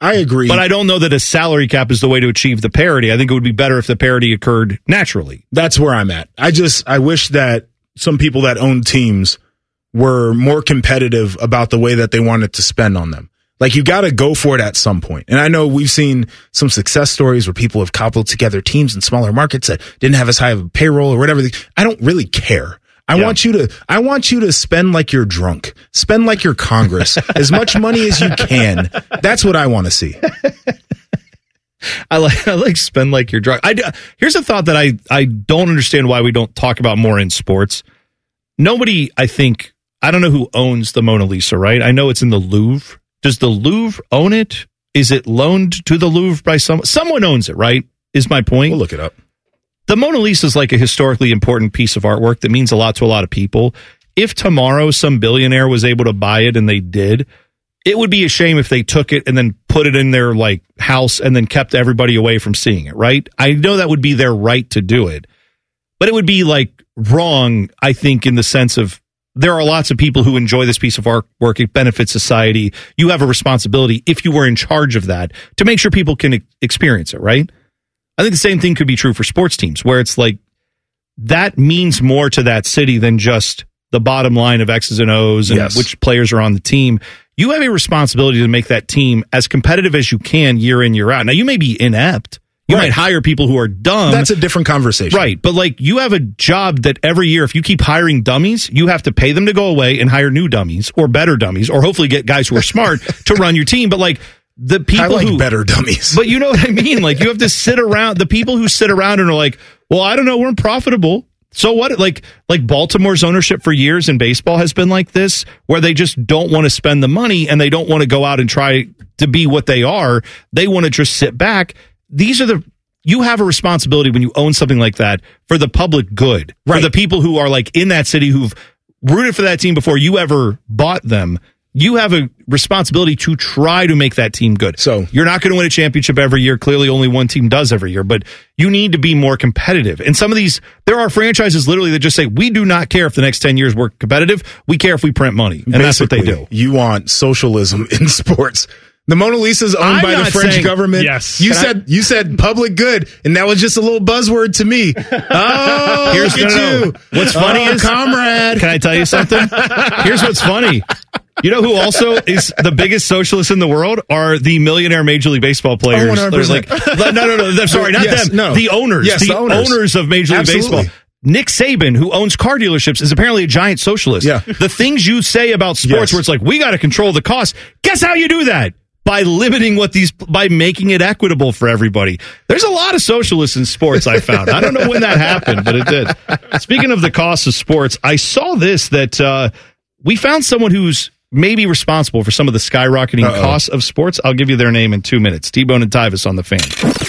I agree. But I don't know that a salary cap is the way to achieve the parity. I think it would be better if the parity occurred naturally. That's where I'm at. I just, I wish that some people that own teams were more competitive about the way that they wanted to spend on them. Like, you got to go for it at some point. And I know we've seen some success stories where people have cobbled together teams in smaller markets that didn't have as high of a payroll or whatever. I don't really care. I yeah. want you to, I want you to spend like you're drunk. Spend like you're Congress. As much money as you can. That's what I want to see. I like, I like spend like you're drunk. I, here's a thought that I, I don't understand why we don't talk about more in sports. Nobody, I think, I don't know who owns the Mona Lisa, right? I know it's in the Louvre. Does the Louvre own it? Is it loaned to the Louvre by someone? Someone owns it, right? Is my point. We'll look it up. The Mona Lisa is like a historically important piece of artwork that means a lot to a lot of people. If tomorrow some billionaire was able to buy it, and they did, it would be a shame if they took it and then put it in their like house and then kept everybody away from seeing it, right? I know that would be their right to do it, but it would be like wrong, I think, in the sense of there are lots of people who enjoy this piece of artwork. It benefits society. You have a responsibility, if you were in charge of that, to make sure people can experience it, right? I think the same thing could be true for sports teams, where it's like that means more to that city than just the bottom line of X's and O's and yes. which players are on the team. You have a responsibility to make that team as competitive as you can year in, year out. Now, you may be inept. You right. might hire people who are dumb. That's a different conversation. Right. But like, you have a job that every year, if you keep hiring dummies, you have to pay them to go away and hire new dummies or better dummies, or hopefully get guys who are smart to run your team. But like, the people I like who better dummies. But you know what I mean? Like, you have to sit around, the people who sit around and are like, well, I don't know, we're profitable. So what? Like, like Baltimore's ownership for years in baseball has been like this, where they just don't want to spend the money and they don't want to go out and try to be what they are. They want to just sit back. These are the, you have a responsibility when you own something like that for the public good, right. for the people who are like in that city who've rooted for that team before you ever bought them. You have a responsibility to try to make that team good. So you're not going to win a championship every year. Clearly, only one team does every year, but you need to be more competitive. And some of these, there are franchises literally that just say, we do not care if the next ten years we're competitive. We care if we print money. And Basically, that's what they do. You want socialism in sports. The Mona Lisa is owned I'm by the French saying, government. Yes. You Can said I, you said public good, and that was just a little buzzword to me. Oh, here's look at no, you. No. What's funny oh, is, comrade. Can I tell you something? Here's what's funny. You know who also is the biggest socialist in the world are the millionaire Major League Baseball players. Oh, They're like, no, no, no. I'm sorry, not yes, them. No. The owners. Yes, the, the owners. owners of Major League Absolutely. Baseball. Nick Saban, who owns car dealerships, is apparently a giant socialist. Yeah. The things you say about sports yes. where it's like, we got to control the cost. Guess how you do that? By limiting what these, by making it equitable for everybody. There's a lot of socialists in sports, I found. I don't know when that happened, but it did. Speaking of the cost of sports, I saw this, that uh, we found someone who's maybe responsible for some of the skyrocketing Uh-oh. costs of sports. I'll give you their name in two minutes. T-Bone and Tyvis on the Fan.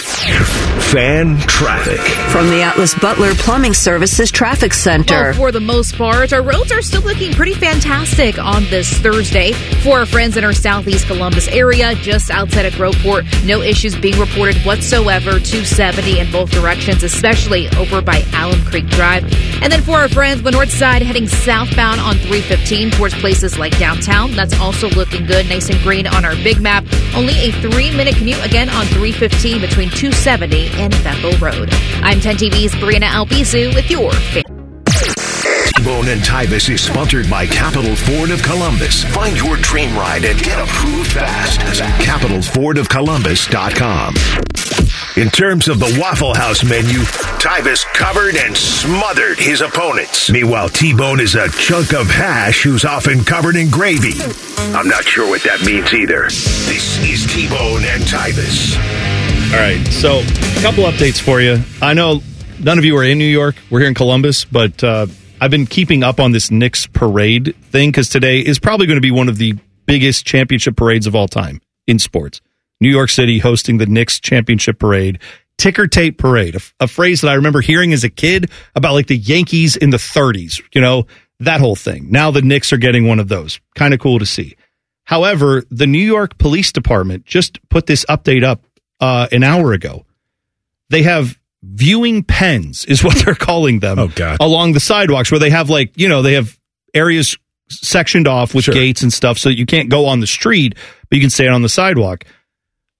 Fan traffic. From the Atlas Butler Plumbing Services Traffic Center. Well, for the most part, our roads are still looking pretty fantastic on this Thursday. For our friends in our southeast Columbus area, just outside of Groveport, no issues being reported whatsoever. two seventy in both directions, especially over by Alum Creek Drive. And then for our friends on the north side, heading southbound on three fifteen towards places like downtown, that's also looking good, nice and green on our big map. Only a three-minute commute again on three fifteen between two seventy and Bethel Road. I'm ten T V's Brianna Albizu with your fan. T-Bone and Tyvis is sponsored by Capital Ford of Columbus. Find your dream ride and get approved fast at capital ford of columbus dot com. In terms of the Waffle House menu, Tyvis covered and smothered his opponents. Meanwhile, T-Bone is a chunk of hash who's often covered in gravy. I'm not sure what that means either. This is T-Bone and Tyvis. All right, so a couple updates for you. I know none of you are in New York. We're here in Columbus, but uh, I've been keeping up on this Knicks parade thing because today is probably going to be one of the biggest championship parades of all time in sports. New York City hosting the Knicks championship parade. Ticker tape parade, a, a phrase that I remember hearing as a kid about like the Yankees in the thirties, you know, that whole thing. Now the Knicks are getting one of those. Kind of cool to see. However, the New York Police Department just put this update up uh, an hour ago. They have viewing pens is what they're calling them. Oh, God. Along the sidewalks where they have like, you know, they have areas sectioned off with sure. gates and stuff so that you can't go on the street, but you can stay on the sidewalk.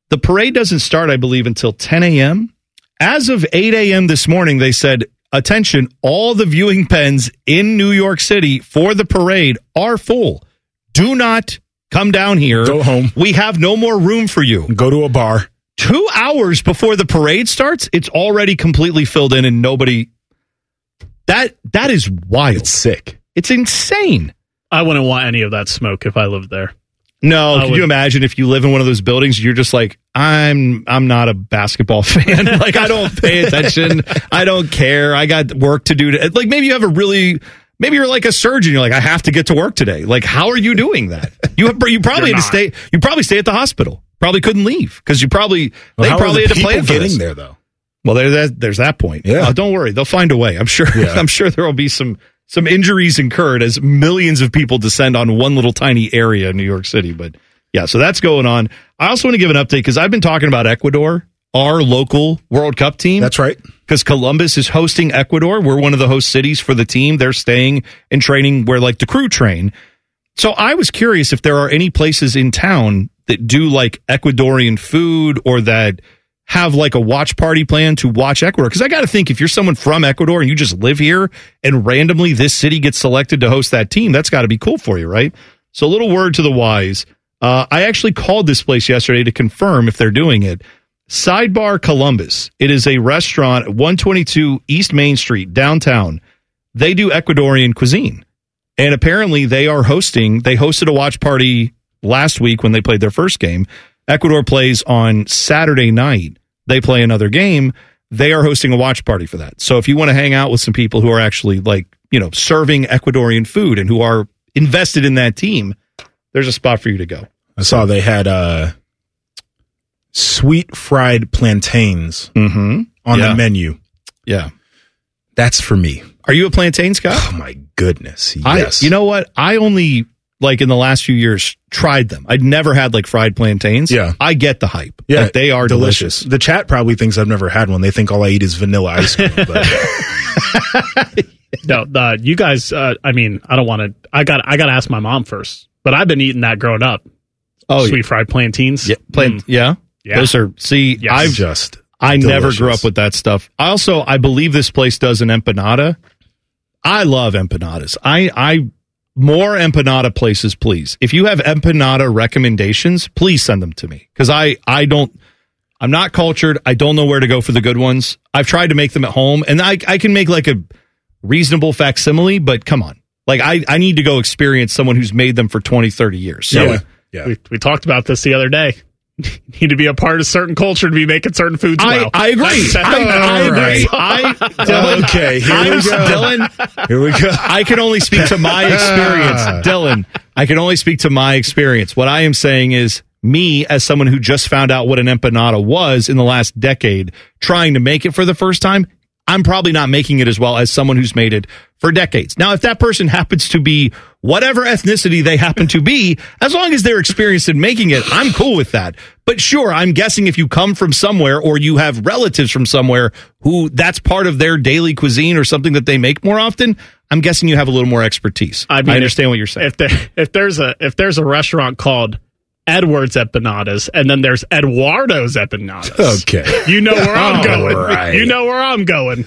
The parade doesn't start, I believe, until ten a.m. As of eight a.m. this morning, they said, attention, all the viewing pens in New York City for the parade are full. Do not come down here. Go home. We have no more room for you. Go to a bar. Two hours before the parade starts, it's already completely filled in and nobody... That That is wild. It's sick. It's insane. I wouldn't want any of that smoke if I lived there. No, I could would- you imagine if you live in one of those buildings, you're just like, I'm I'm not a basketball fan. Like, I don't pay attention. I don't care. I got work to do. To, like, maybe you have a really, maybe you're like a surgeon. You're like, I have to get to work today. Like, how are you doing that? You have, you probably You're had to not. stay, you probably stay at the hospital. Probably couldn't leave because you probably, Well, they how are probably the had to plan people for getting this. there, though? Well, there, that, there's that point. Yeah. Uh, don't worry. They'll find a way. I'm sure, Yeah. I'm sure there will be some, some injuries incurred as millions of people descend on one little tiny area in New York City. But yeah, so that's going on. I also want to give an update because I've been talking about Ecuador, our local World Cup team. That's right. Because Columbus is hosting Ecuador. We're one of the host cities for the team. They're staying and training where like the crew train. So I was curious if there are any places in town that do like Ecuadorian food or that have like a watch party plan to watch Ecuador. Because I got to think if you're someone from Ecuador and you just live here and randomly this city gets selected to host that team, that's got to be cool for you, right? So a little word to the wise. Uh, I actually called this place yesterday to confirm if they're doing it. Sidebar Columbus. It is a restaurant at one twenty-two East Main Street, downtown. They do Ecuadorian cuisine. And apparently they are hosting, they hosted a watch party last week when they played their first game. Ecuador plays on Saturday night. They play another game. They are hosting a watch party for that. So if you want to hang out with some people who are actually like, you know, serving Ecuadorian food and who are invested in that team, there's a spot for you to go. I saw they had uh, sweet fried plantains Mm-hmm. on Yeah. the menu. Yeah. That's for me. Are you a plantains guy? Oh, my goodness. I, Yes. you know what? I only, like in the last few years, tried them. I'd never had like fried plantains. Yeah. I get the hype. Yeah, Like, they are delicious. The chat probably thinks I've never had one. They think all I eat is vanilla ice cream. But No, uh, you guys. Uh, I mean, I don't want to. I got. I got to ask my mom first. But I've been eating that growing up. Oh, sweet fried plantains. Yeah, plain, Mm. yeah, Yeah. Those are. See, Yes. I've just I never grew delicious. up with that stuff. I also, I believe this place does an empanada. I love empanadas. I, I more empanada places, please. If you have empanada recommendations, please send them to me because I, I don't. I'm not cultured. I don't know where to go for the good ones. I've tried to make them at home, and I, I can make like a reasonable facsimile, but come on. Like, I, I need to go experience someone who's made them for twenty, thirty years. So, yeah. yeah. We, we talked about this the other day. Need to be a part of certain culture to be making certain foods I, well. I agree. That's- I, I agree. Right. I, Dylan, Okay, here I'm, we go. Dylan, Here we go. I can only speak to my experience. Dylan, I can only speak to my experience. What I am saying is, me, as someone who just found out what an empanada was in the last decade, trying to make it for the first time, I'm probably not making it as well as someone who's made it for decades. Now, if that person happens to be whatever ethnicity they happen to be, as long as they're experienced in making it, I'm cool with that. But sure, I'm guessing if you come from somewhere or you have relatives from somewhere who that's part of their daily cuisine or something that they make more often, I'm guessing you have a little more expertise. I, mean, understand if, what you're saying. If there, if there's a if there's a restaurant called Edward's Empanadas, and then there's Eduardo's Empanadas. Okay. You know where I'm All going. right. You know where I'm going.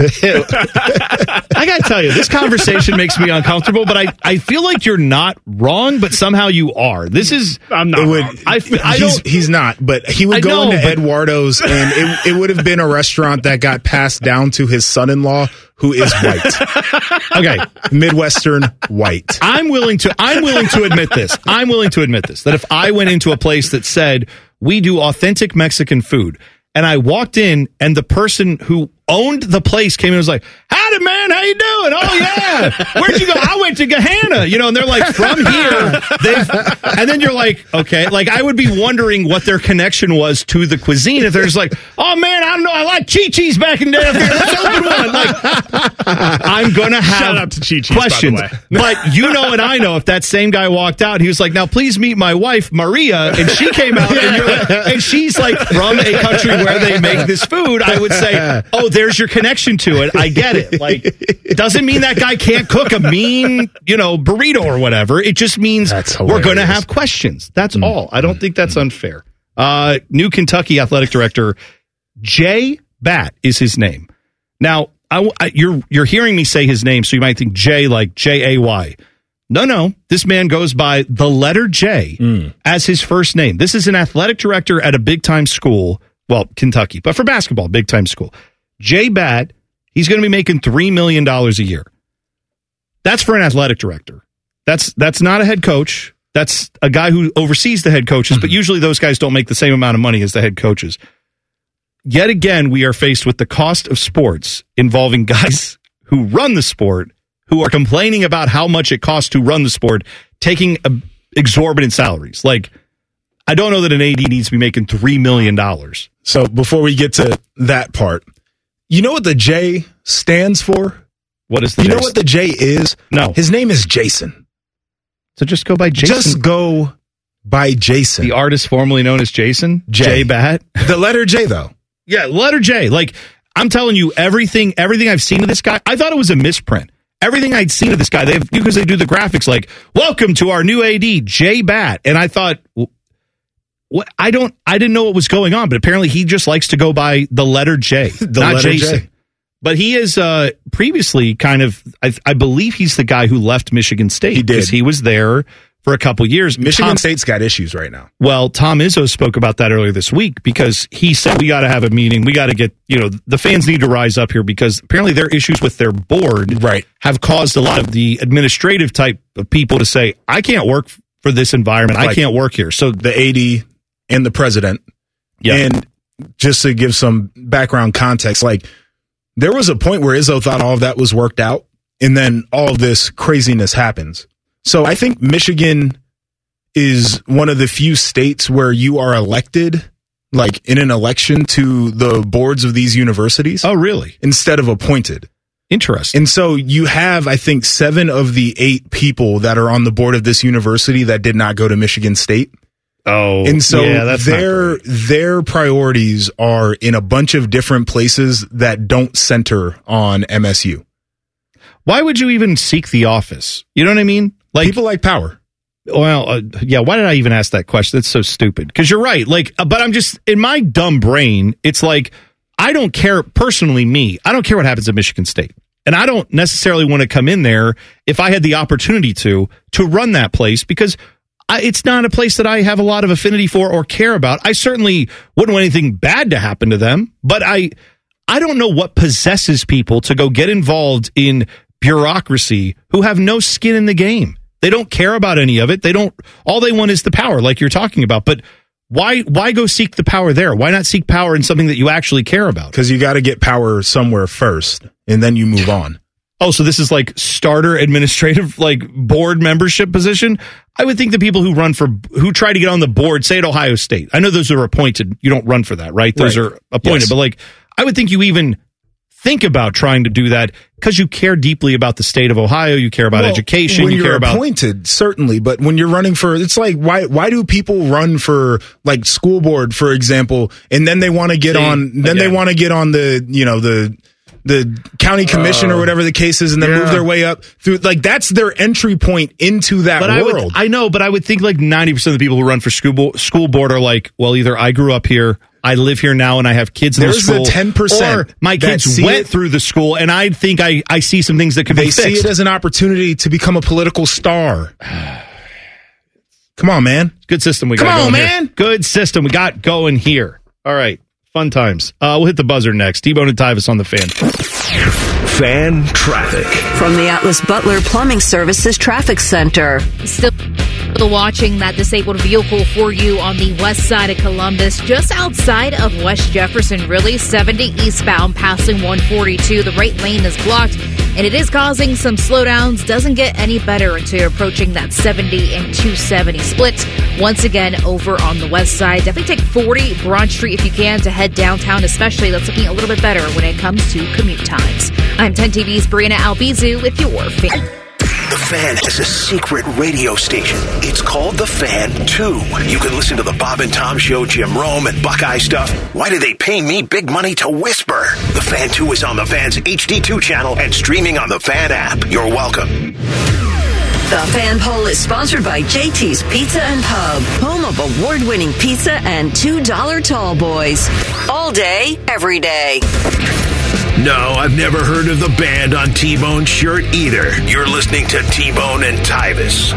I got to tell you, this conversation makes me uncomfortable, but I, I feel like you're not wrong, but somehow you are. This is... I'm not It would, wrong. I, I he's, don't... he's not, but he would I go know, into but- Eduardo's, and it, it would have been a restaurant that got passed down to his son-in-law, who is white. Okay. Midwestern white. I'm willing to I'm willing to admit this. I'm willing to admit this. That if I went into a place that said we do authentic Mexican food, and I walked in and the person who owned the place came in and was like, "Howdy, man, how you doing? Oh yeah, where'd you go? I went to Gahanna." You know, and they're like, "From here." They've, and then you're like, "Okay." Like, I would be wondering what their connection was to the cuisine. If there's like, "Oh man, I don't know, I like Chi-Chi's back in the day. Let's open one." Like, I'm gonna have Shout out to Chi-Chi's, by the questions. way. But you know and I know if that same guy walked out, he was like, "Now please meet my wife, Maria," and she came out and, you're like, and she's like from a country where they make this food, I would say, "Oh, there's your connection to it. I get it." Like, it doesn't mean that guy can't cook a mean, you know, burrito or whatever. It just means That's we're going to hilarious. have questions. That's all. I don't think that's unfair. Uh, new Kentucky athletic director, Jay Batt is his name. Now, I, I, you're you're hearing me say his name, so you might think Jay like J A Y. No, no. This man goes by the letter J mm. as his first name. This is an athletic director at a big-time school. Well, Kentucky, but for basketball, big-time school. Jay Batt, he's going to be making three million dollars a year. That's for an athletic director. That's that's not a head coach. That's a guy who oversees the head coaches, mm-hmm. but usually those guys don't make the same amount of money as the head coaches. Yet again, we are faced with the cost of sports involving guys who run the sport, who are complaining about how much it costs to run the sport, taking uh, exorbitant salaries. Like, I don't know that an A D needs to be making three million dollars. So before we get to that part, you know what the J stands for? What is the You J? know what the J is? No. His name is Jason. So just go by Jason. Just go by Jason. The artist formerly known as Jason? J. Jay Batt? The letter J, though. Yeah, letter J. Like, I'm telling you, everything everything I've seen of this guy, I thought it was a misprint. Everything I'd seen of this guy, they have, because they do the graphics like, welcome to our new A D, Jay Batt. And I thought, what? I don't, I didn't know what was going on, but apparently he just likes to go by the letter J, the not letter Jason. J. But he is uh, previously kind of, I, I believe he's the guy who left Michigan State. He did. Because he was there for a couple years. Michigan Tom, State's got issues right now. Well, Tom Izzo spoke about that earlier this week because he said, we got to have a meeting. We got to get, you know, the fans need to rise up here because apparently their issues with their board right. have caused a lot of the administrative type of people to say, I can't work for this environment. Like I can't work here. So the A D and the president. Yeah. And just to give some background context, like, there was a point where Izzo thought all of that was worked out, and then all of this craziness happens. So I think Michigan is one of the few states where you are elected, like in an election, to the boards of these universities. Oh, really? Instead of appointed. Interesting. And so you have, I think, seven of the eight people that are on the board of this university that did not go to Michigan State. Oh, and so yeah, that's their their priorities are in a bunch of different places that don't center on M S U. Why would you even seek the office? You know what I mean? Like, people like power. Well, uh, yeah. Why did I even ask that question? That's so stupid. Because you're right. Like, uh, but I'm just in my dumb brain. It's like I don't care personally. Me, I don't care what happens at Michigan State, and I don't necessarily want to come in there if I had the opportunity to to run that place because. I, it's not a place that I have a lot of affinity for or care about. I certainly wouldn't want anything bad to happen to them, but I I don't know what possesses people to go get involved in bureaucracy who have no skin in the game. They don't care about any of it. They don't. All they want is the power, like you're talking about. But why why go seek the power there? Why not seek power in something that you actually care about? Because you got to get power somewhere first, and then you move on. Oh, so this is like starter administrative, like board membership position? I would think the people who run for, who try to get on the board, say at Ohio State, I know those are appointed. You don't run for that, right? Those right. are appointed. Yes. But like, I would think you even think about trying to do that because you care deeply about the state of Ohio. You care about well, education. When you you're care about appointed, certainly. But when you're running for, it's like, why why do people run for like school board, for example, and then they want to get See, on, then again. they want to get on the, you know, the, the county commission uh, or whatever the case is, and then yeah. move their way up through. Like, that's their entry point into that but world. I, would, I know, but I would think like ninety percent of the people who run for school, bo- school board are like, well, either I grew up here, I live here now, and I have kids in There's the school. the ten percent or my kids went it, through the school, and I think I, I see some things that could they be fixed. They see it as an opportunity to become a political star. Come on, man. Good system we Come got on, going man. Here. Good system we got going here. All right. Fun times. Uh, we'll hit the buzzer next. T-Bone and Tyvis on the Fan. Fan traffic. From the Atlas Butler Plumbing Services Traffic Center. Still watching that disabled vehicle for you on the west side of Columbus, just outside of West Jefferson, really. seventy eastbound passing one forty-two. The right lane is blocked, and it is causing some slowdowns. Doesn't get any better until you're approaching that seventy and two seventy split. Once again, over on the west side, definitely take forty Broad Street if you can to head downtown, especially. That's looking a little bit better when it comes to commute times. I'm ten T V's Brianna Albizu with your Fan. The Fan has a secret radio station. It's called The Fan two. You can listen to the Bob and Tom Show, Jim Rome, and Buckeye stuff. Why do they pay me big money to whisper? The Fan two is on the Fan's H D two channel and streaming on the Fan app. You're welcome. The Fan Poll is sponsored by J T's Pizza and Pub, home of award-winning pizza and two dollar tall boys. All day, every day. No, I've never heard of the band on T-Bone's shirt either. You're listening to T-Bone and Tyvis.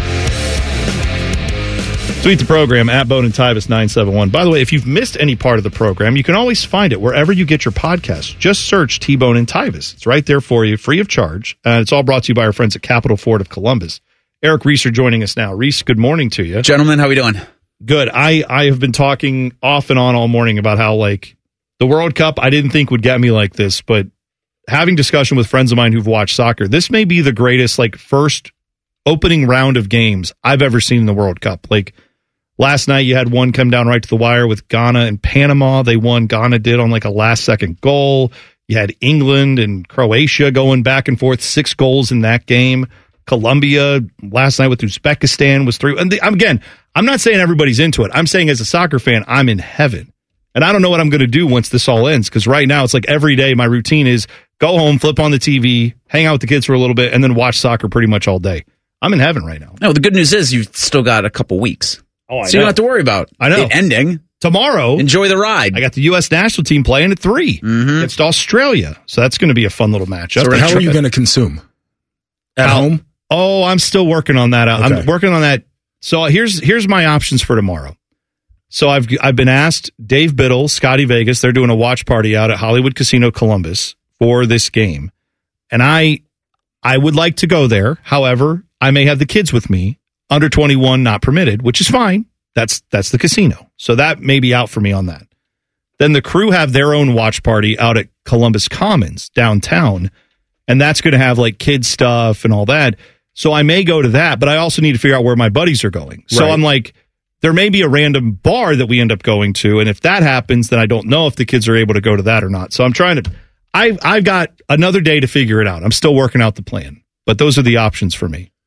Tweet the program at Bone and Tyvis nine seven one. By the way, if you've missed any part of the program, you can always find it wherever you get your podcasts. Just search T-Bone and Tyvis. It's right there for you, free of charge. Uh, it's all brought to you by our friends at Capital Ford of Columbus. Eric Reese are joining us now. Reese, good morning to you. Gentlemen, how we doing? Good. I, I have been talking off and on all morning about how, like, the World Cup I didn't think would get me like this, but having discussion with friends of mine who've watched soccer, this may be the greatest, like, first opening round of games I've ever seen in the World Cup. Like, last night, you had one come down right to the wire with Ghana and Panama. They won. Ghana did on like a last-second goal. You had England and Croatia going back and forth, six goals in that game. Colombia last night with Uzbekistan was three. And the, again, I'm not saying everybody's into it. I'm saying as a soccer fan, I'm in heaven. And I don't know what I'm going to do once this all ends, because right now it's like every day my routine is go home, flip on the T V, hang out with the kids for a little bit, and then watch soccer pretty much all day. I'm in heaven right now. No, the good news is you've still got a couple weeks. Oh, I so know. you don't have to worry about I know. it ending. Tomorrow. Enjoy the ride. I got the U S national team playing at three mm-hmm. against Australia. So that's going to be a fun little matchup. So how are you going to consume? At I'll, home? Oh, I'm still working on that. Okay. I'm working on that. So here's here's my options for tomorrow. So I've I've been asked, Dave Biddle, Scotty Vegas, they're doing a watch party out at Hollywood Casino Columbus for this game. And I I would like to go there. However, I may have the kids with me. Under twenty-one not permitted, which is fine. That's that's the casino. So that may be out for me on that. Then the crew have their own watch party out at Columbus Commons downtown, and that's going to have like kids stuff and all that. So I may go to that, but I also need to figure out where my buddies are going. So right. I'm like, there may be a random bar that we end up going to, and if that happens, then I don't know if the kids are able to go to that or not. So I'm trying to I I've got another day to figure it out. I'm still working out the plan, but those are the options for me.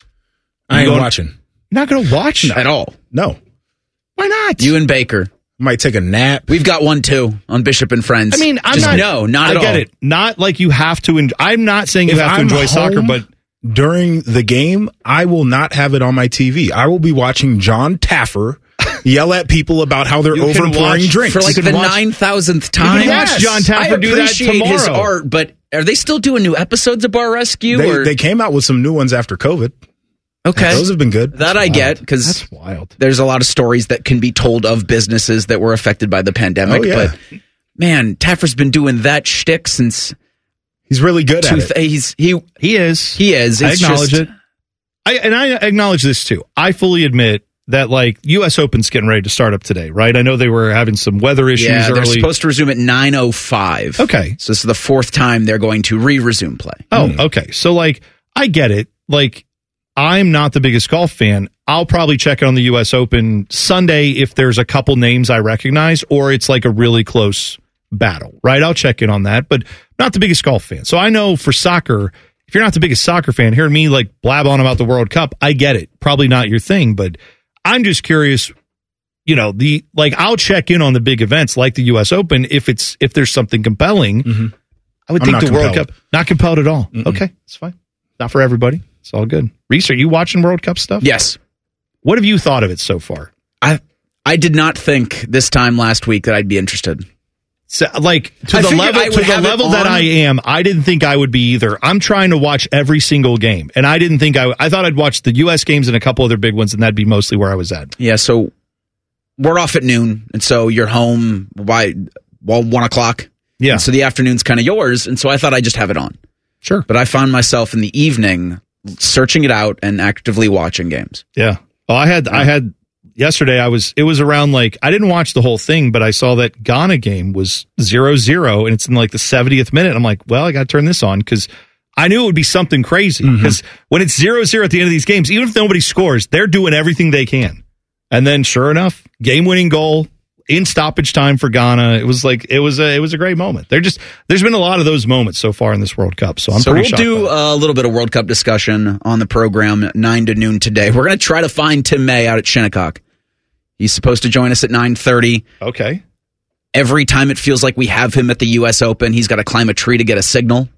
I ain't going, watching. You're not going to watch no. at all. No. Why not? You and Baker might take a nap. We've got one too on Bishop and Friends. I mean, I'm Just not. No, not I at all. I get it. Not like you have to. Enjoy, I'm not saying you if have to I'm enjoy soccer, but during the game, I will not have it on my T V. I will be watching John Taffer yell at people about how they're overpouring drinks for like the nine thousandth time. You can watch John Taffer I do that tomorrow. His art, but are they still doing new episodes of Bar Rescue? They, or? they came out with some new ones after COVID. Okay. Those have been good. That That's I wild. get, because that's wild. There's a lot of stories that can be told of businesses that were affected by the pandemic. Oh, yeah. But man, Taffer's been doing that shtick since. He's really good at it. Th- he's he he is he is. I It's acknowledge just, it. I and I acknowledge this too. I fully admit that like U S Open's getting ready to start up today, right? I know they were having some weather issues yeah, they're early. supposed to resume at nine oh five. Okay. So this is the fourth time they're going to re-resume play. Oh, okay. So like I get it. Like I'm not the biggest golf fan. I'll probably check it on the U S Open Sunday if there's a couple names I recognize or it's like a really close battle, right? I'll check in on that, but not the biggest golf fan. So I know for soccer, if you're not the biggest soccer fan, hearing me like blab on about the World Cup, I get it. Probably not your thing, but I'm just curious, you know, the like I'll check in on the big events like the U S Open if it's if there's something compelling. Mm-hmm. I would I'm think the compelled. World Cup not compelled at all. Mm-mm. Okay, it's fine. Not for everybody. It's all good. Reese, are you watching World Cup stuff? Yes. What have you thought of it so far? I I did not think this time last week that I'd be interested. So, like to I the figured level I to would the have it level that on. I am, I didn't think I would be either. I'm trying to watch every single game, and I didn't think I. I thought I'd watch the U S games and a couple other big ones, and that'd be mostly where I was at. Yeah, so we're off at noon, and so you're home by well one o'clock. Yeah, and so the afternoon's kind of yours, and so I thought I'd just have it on. Sure, but I found myself in the evening searching it out and actively watching games. Yeah. Well, I had I had yesterday. I was it was around like I didn't watch the whole thing, but I saw that Ghana game was zero zero, and it's in like the seventieth minute. I'm like, well, I got to turn this on because I knew it would be something crazy. Because mm-hmm. when it's zero zero at the end of these games, even if nobody scores, they're doing everything they can. And then, sure enough, game winning goal in stoppage time for Ghana. It was like it was a it was a great moment. There just there's been a lot of those moments so far in this World Cup. So I'm so pretty we'll shocked do a little bit of World Cup discussion on the program at nine to noon today. We're going to try to find Tim May out at Shinnecock. He's supposed to join us at nine thirty. Okay. Every time it feels like we have him at the U S Open, he's got to climb a tree to get a signal.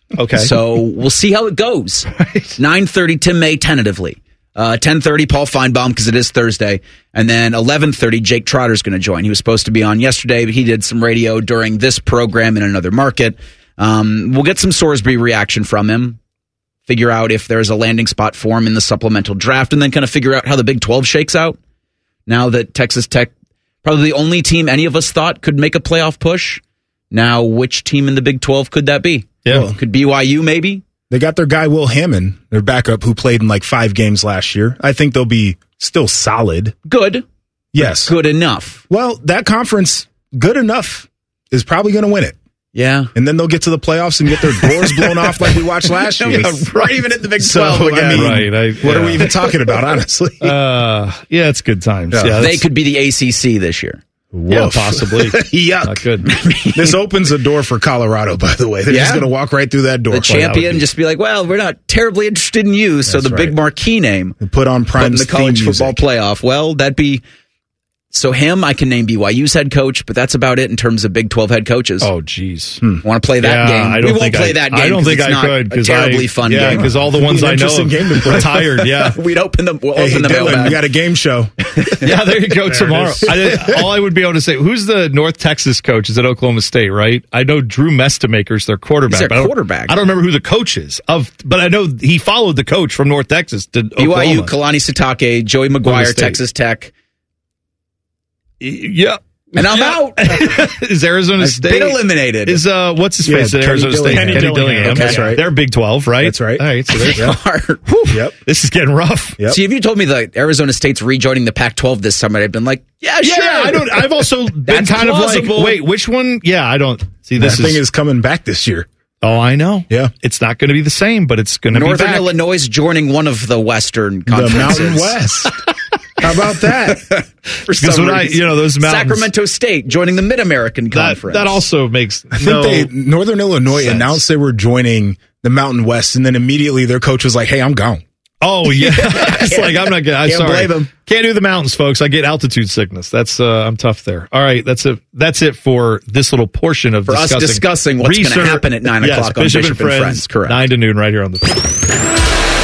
Okay. So we'll see how it goes. nine thirty, Tim May, tentatively. Uh, ten thirty, Paul Feinbaum, because it is Thursday. And then eleven thirty, Jake Trotter's going to join. He was supposed to be on yesterday, but he did some radio during this program in another market. Um, we'll get some Sorsby reaction from him. Figure out if there's a landing spot for him in the supplemental draft, and then kind of figure out how the Big twelve shakes out. Now that Texas Tech, probably the only team any of us thought could make a playoff push. Now, which team in the Big twelve could that be? Yeah. Well, could B Y U maybe? They got their guy Will Hammond, their backup, who played in like five games last year. I think they'll be still solid. Good. Yes. Good enough. Well, that conference, good enough, is probably going to win it. Yeah. And then they'll get to the playoffs and get their doors blown off like we watched last year. Yeah, right. Even in the Big twelve so, again. I mean, Right, I- what yeah. are we even talking about, honestly? Uh, yeah, it's good times. Yeah. Yeah, They that's- could be the A C C this year. yeah, Woof. possibly. Yuck. Not good. This opens a door for Colorado, by the way. They're Yeah. just going to walk right through that door. The champion just be like, well, we're not terribly interested in you. So That's the right. big marquee name. And put on But in Prime's the college theme football music. playoff. Well, that'd be. So him, I can name B Y U's head coach, but that's about it in terms of Big twelve head coaches. Oh, jeez. Want to play that Yeah, game? I don't we won't think play I- that game. I don't 'cause think it's I not could, A 'cause terribly I- fun yeah, game. 'cause all the It'd be ones an I know interesting game to play. are tired. Yeah. We'd open the we'll Hey, open the Dylan, mailbag. we got a game show. Yeah, there you go. There it tomorrow. is. I did, all I would be able to say, who's the North Texas coach? Is at Oklahoma State, right? I know Drew Mestamaker's their quarterback. He's their but I don't- quarterback. I don't remember who the coach is of, but I know he followed the coach from North Texas to B Y U, Oklahoma. Kalani Sitake, Joey Oklahoma McGuire, State. Texas Tech. Yeah. And I'm out. Is Arizona I've State been eliminated. Is uh what's his Yeah, face at Kenny Arizona State? Dillingham. Kenny Kenny Dillingham. Dillingham. That's right. They're Big twelve, right? That's right. All right. So there's Whew. Yep. this is getting rough. Yep. See, if you told me that Arizona State's rejoining the Pac twelve this summer, I'd been like, yeah, Yeah, sure. I don't. I've also been That's kind plausible. of like, wait, which one? Yeah, I don't see. This That is, thing is coming back this year. Oh, I know. Yeah. It's not going to be the same, but it's going to be Northern back. Illinois is joining one of the Western The conferences. Mountain West. How about that? For Because some when I, reason. you know, those mountains. Sacramento State joining the Mid American that, Conference. that also makes I think no they Northern Illinois sense. announced they were joining the Mountain West, and then immediately their coach was like, "Hey, I'm gone." Oh yeah, it's like I'm not. Gonna, I'm Can't sorry. blame him. Can't do the mountains, folks. I get altitude sickness. That's uh, I'm tough there. All right, that's it. That's it for this little portion of For us discussing, discussing what's gonna research- happen at nine yes, o'clock on Bishop, Bishop and and Friends, Friends, correct. Nine to noon, right here on the.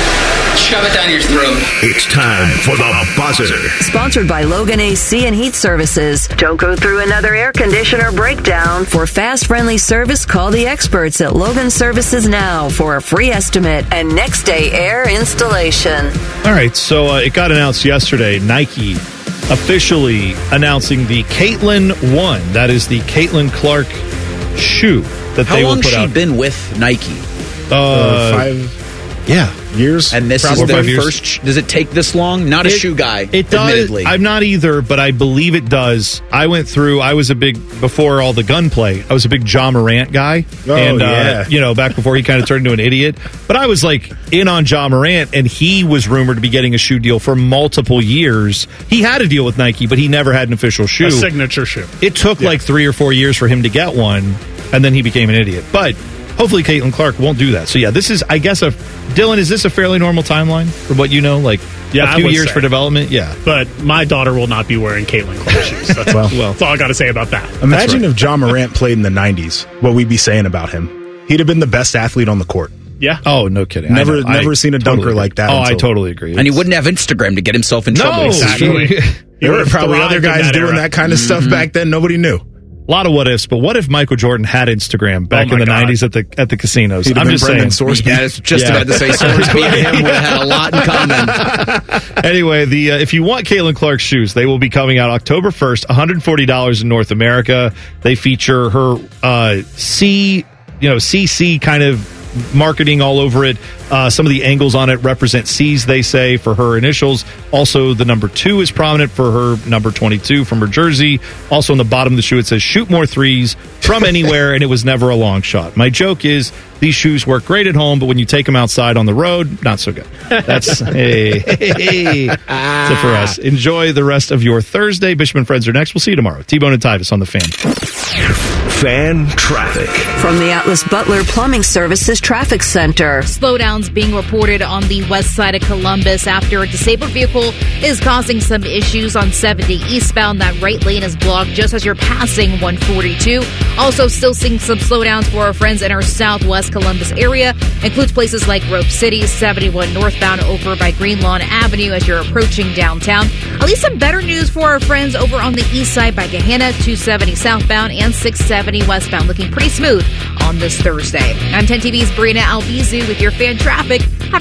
Shove it down your throat. It's time for the buzzer. Sponsored by Logan A C and Heat Services. Don't go through another air conditioner breakdown. For fast, friendly service, call the experts at Logan Services now for a free estimate and next day air installation. All right, so uh, it got announced yesterday. Nike officially announcing the Caitlin One. That is the Caitlin Clark shoe that How they will long put she out. been with Nike? Uh, Uh, five yeah. years, And this Probably is their five years. first. sh- Does it take this long? Not a It- shoe guy. It does. Admittedly, I'm not either, but I believe it does. I went through. I was a big before all the gunplay. I was a big Ja Morant guy, Oh, and uh, yeah. you know, back before he kind of turned into an idiot. But I was like in on Ja Morant, and he was rumored to be getting a shoe deal for multiple years. He had a deal with Nike, but he never had an official shoe. A signature shoe. It took like three or four years for him to get one, and then he became an idiot. But hopefully, Caitlin Clark won't do that. So yeah, this is, I guess, a Dylan. Is this a fairly normal timeline from what you know? Like Yeah, a I few would years say. for development. Yeah. But my daughter will not be wearing Caitlin Clark shoes. That's, Well. that's all I got to say about that. Imagine if John Morant played in the nineties, what we'd be saying about him. He'd have been the best athlete on the court. Yeah. Oh, no kidding. Never- I know. never I seen a totally dunker agree. like that Oh, I until- totally agree. and he wouldn't have Instagram to get himself in trouble. No, Exactly. He- There were would've probably other thrived in guys that doing era. that kind of stuff back then. Nobody knew. A lot of what ifs, but what if Michael Jordan had Instagram back Oh in my the God. nineties at the at the casinos? He'd have I'm been just Brendan saying. Sorsby. Yeah, I was just Yeah. about to say Sorsby and him would have had a lot in common. Anyway, the uh, if you want Caitlin Clark's shoes, they will be coming out October first, one hundred forty dollars in North America. They feature her uh, C, you know, C C kind of marketing all over it. Uh, some of the angles on it represent C's, they say, for her initials. Also, the number two is prominent for her number twenty-two from her jersey. Also, on the bottom of the shoe, it says, shoot more threes from anywhere, and it was never a long shot. My joke is, these shoes work great at home, but when you take them outside on the road, not so good. That's, hey, hey, hey. That's it for us. Enjoy the rest of your Thursday. Bishop and Friends are next. We'll see you tomorrow. T-Bone and Tyvis on the Fan. Fan traffic. From the Atlas Butler Plumbing Services Traffic Center. Slow down slowdowns being reported on the west side of Columbus after a disabled vehicle is causing some issues on seventy eastbound. That right lane is blocked just as you're passing one forty-two. Also still seeing some slowdowns for our friends in our southwest Columbus area. Includes places like Rope City, seventy-one northbound over by Green Lawn Avenue as you're approaching downtown. At least some better news for our friends over on the east side by Gahanna, two seventy southbound and six seventy westbound. Looking pretty smooth on this Thursday. I'm ten T V's Brina Albizu with your fan traffic.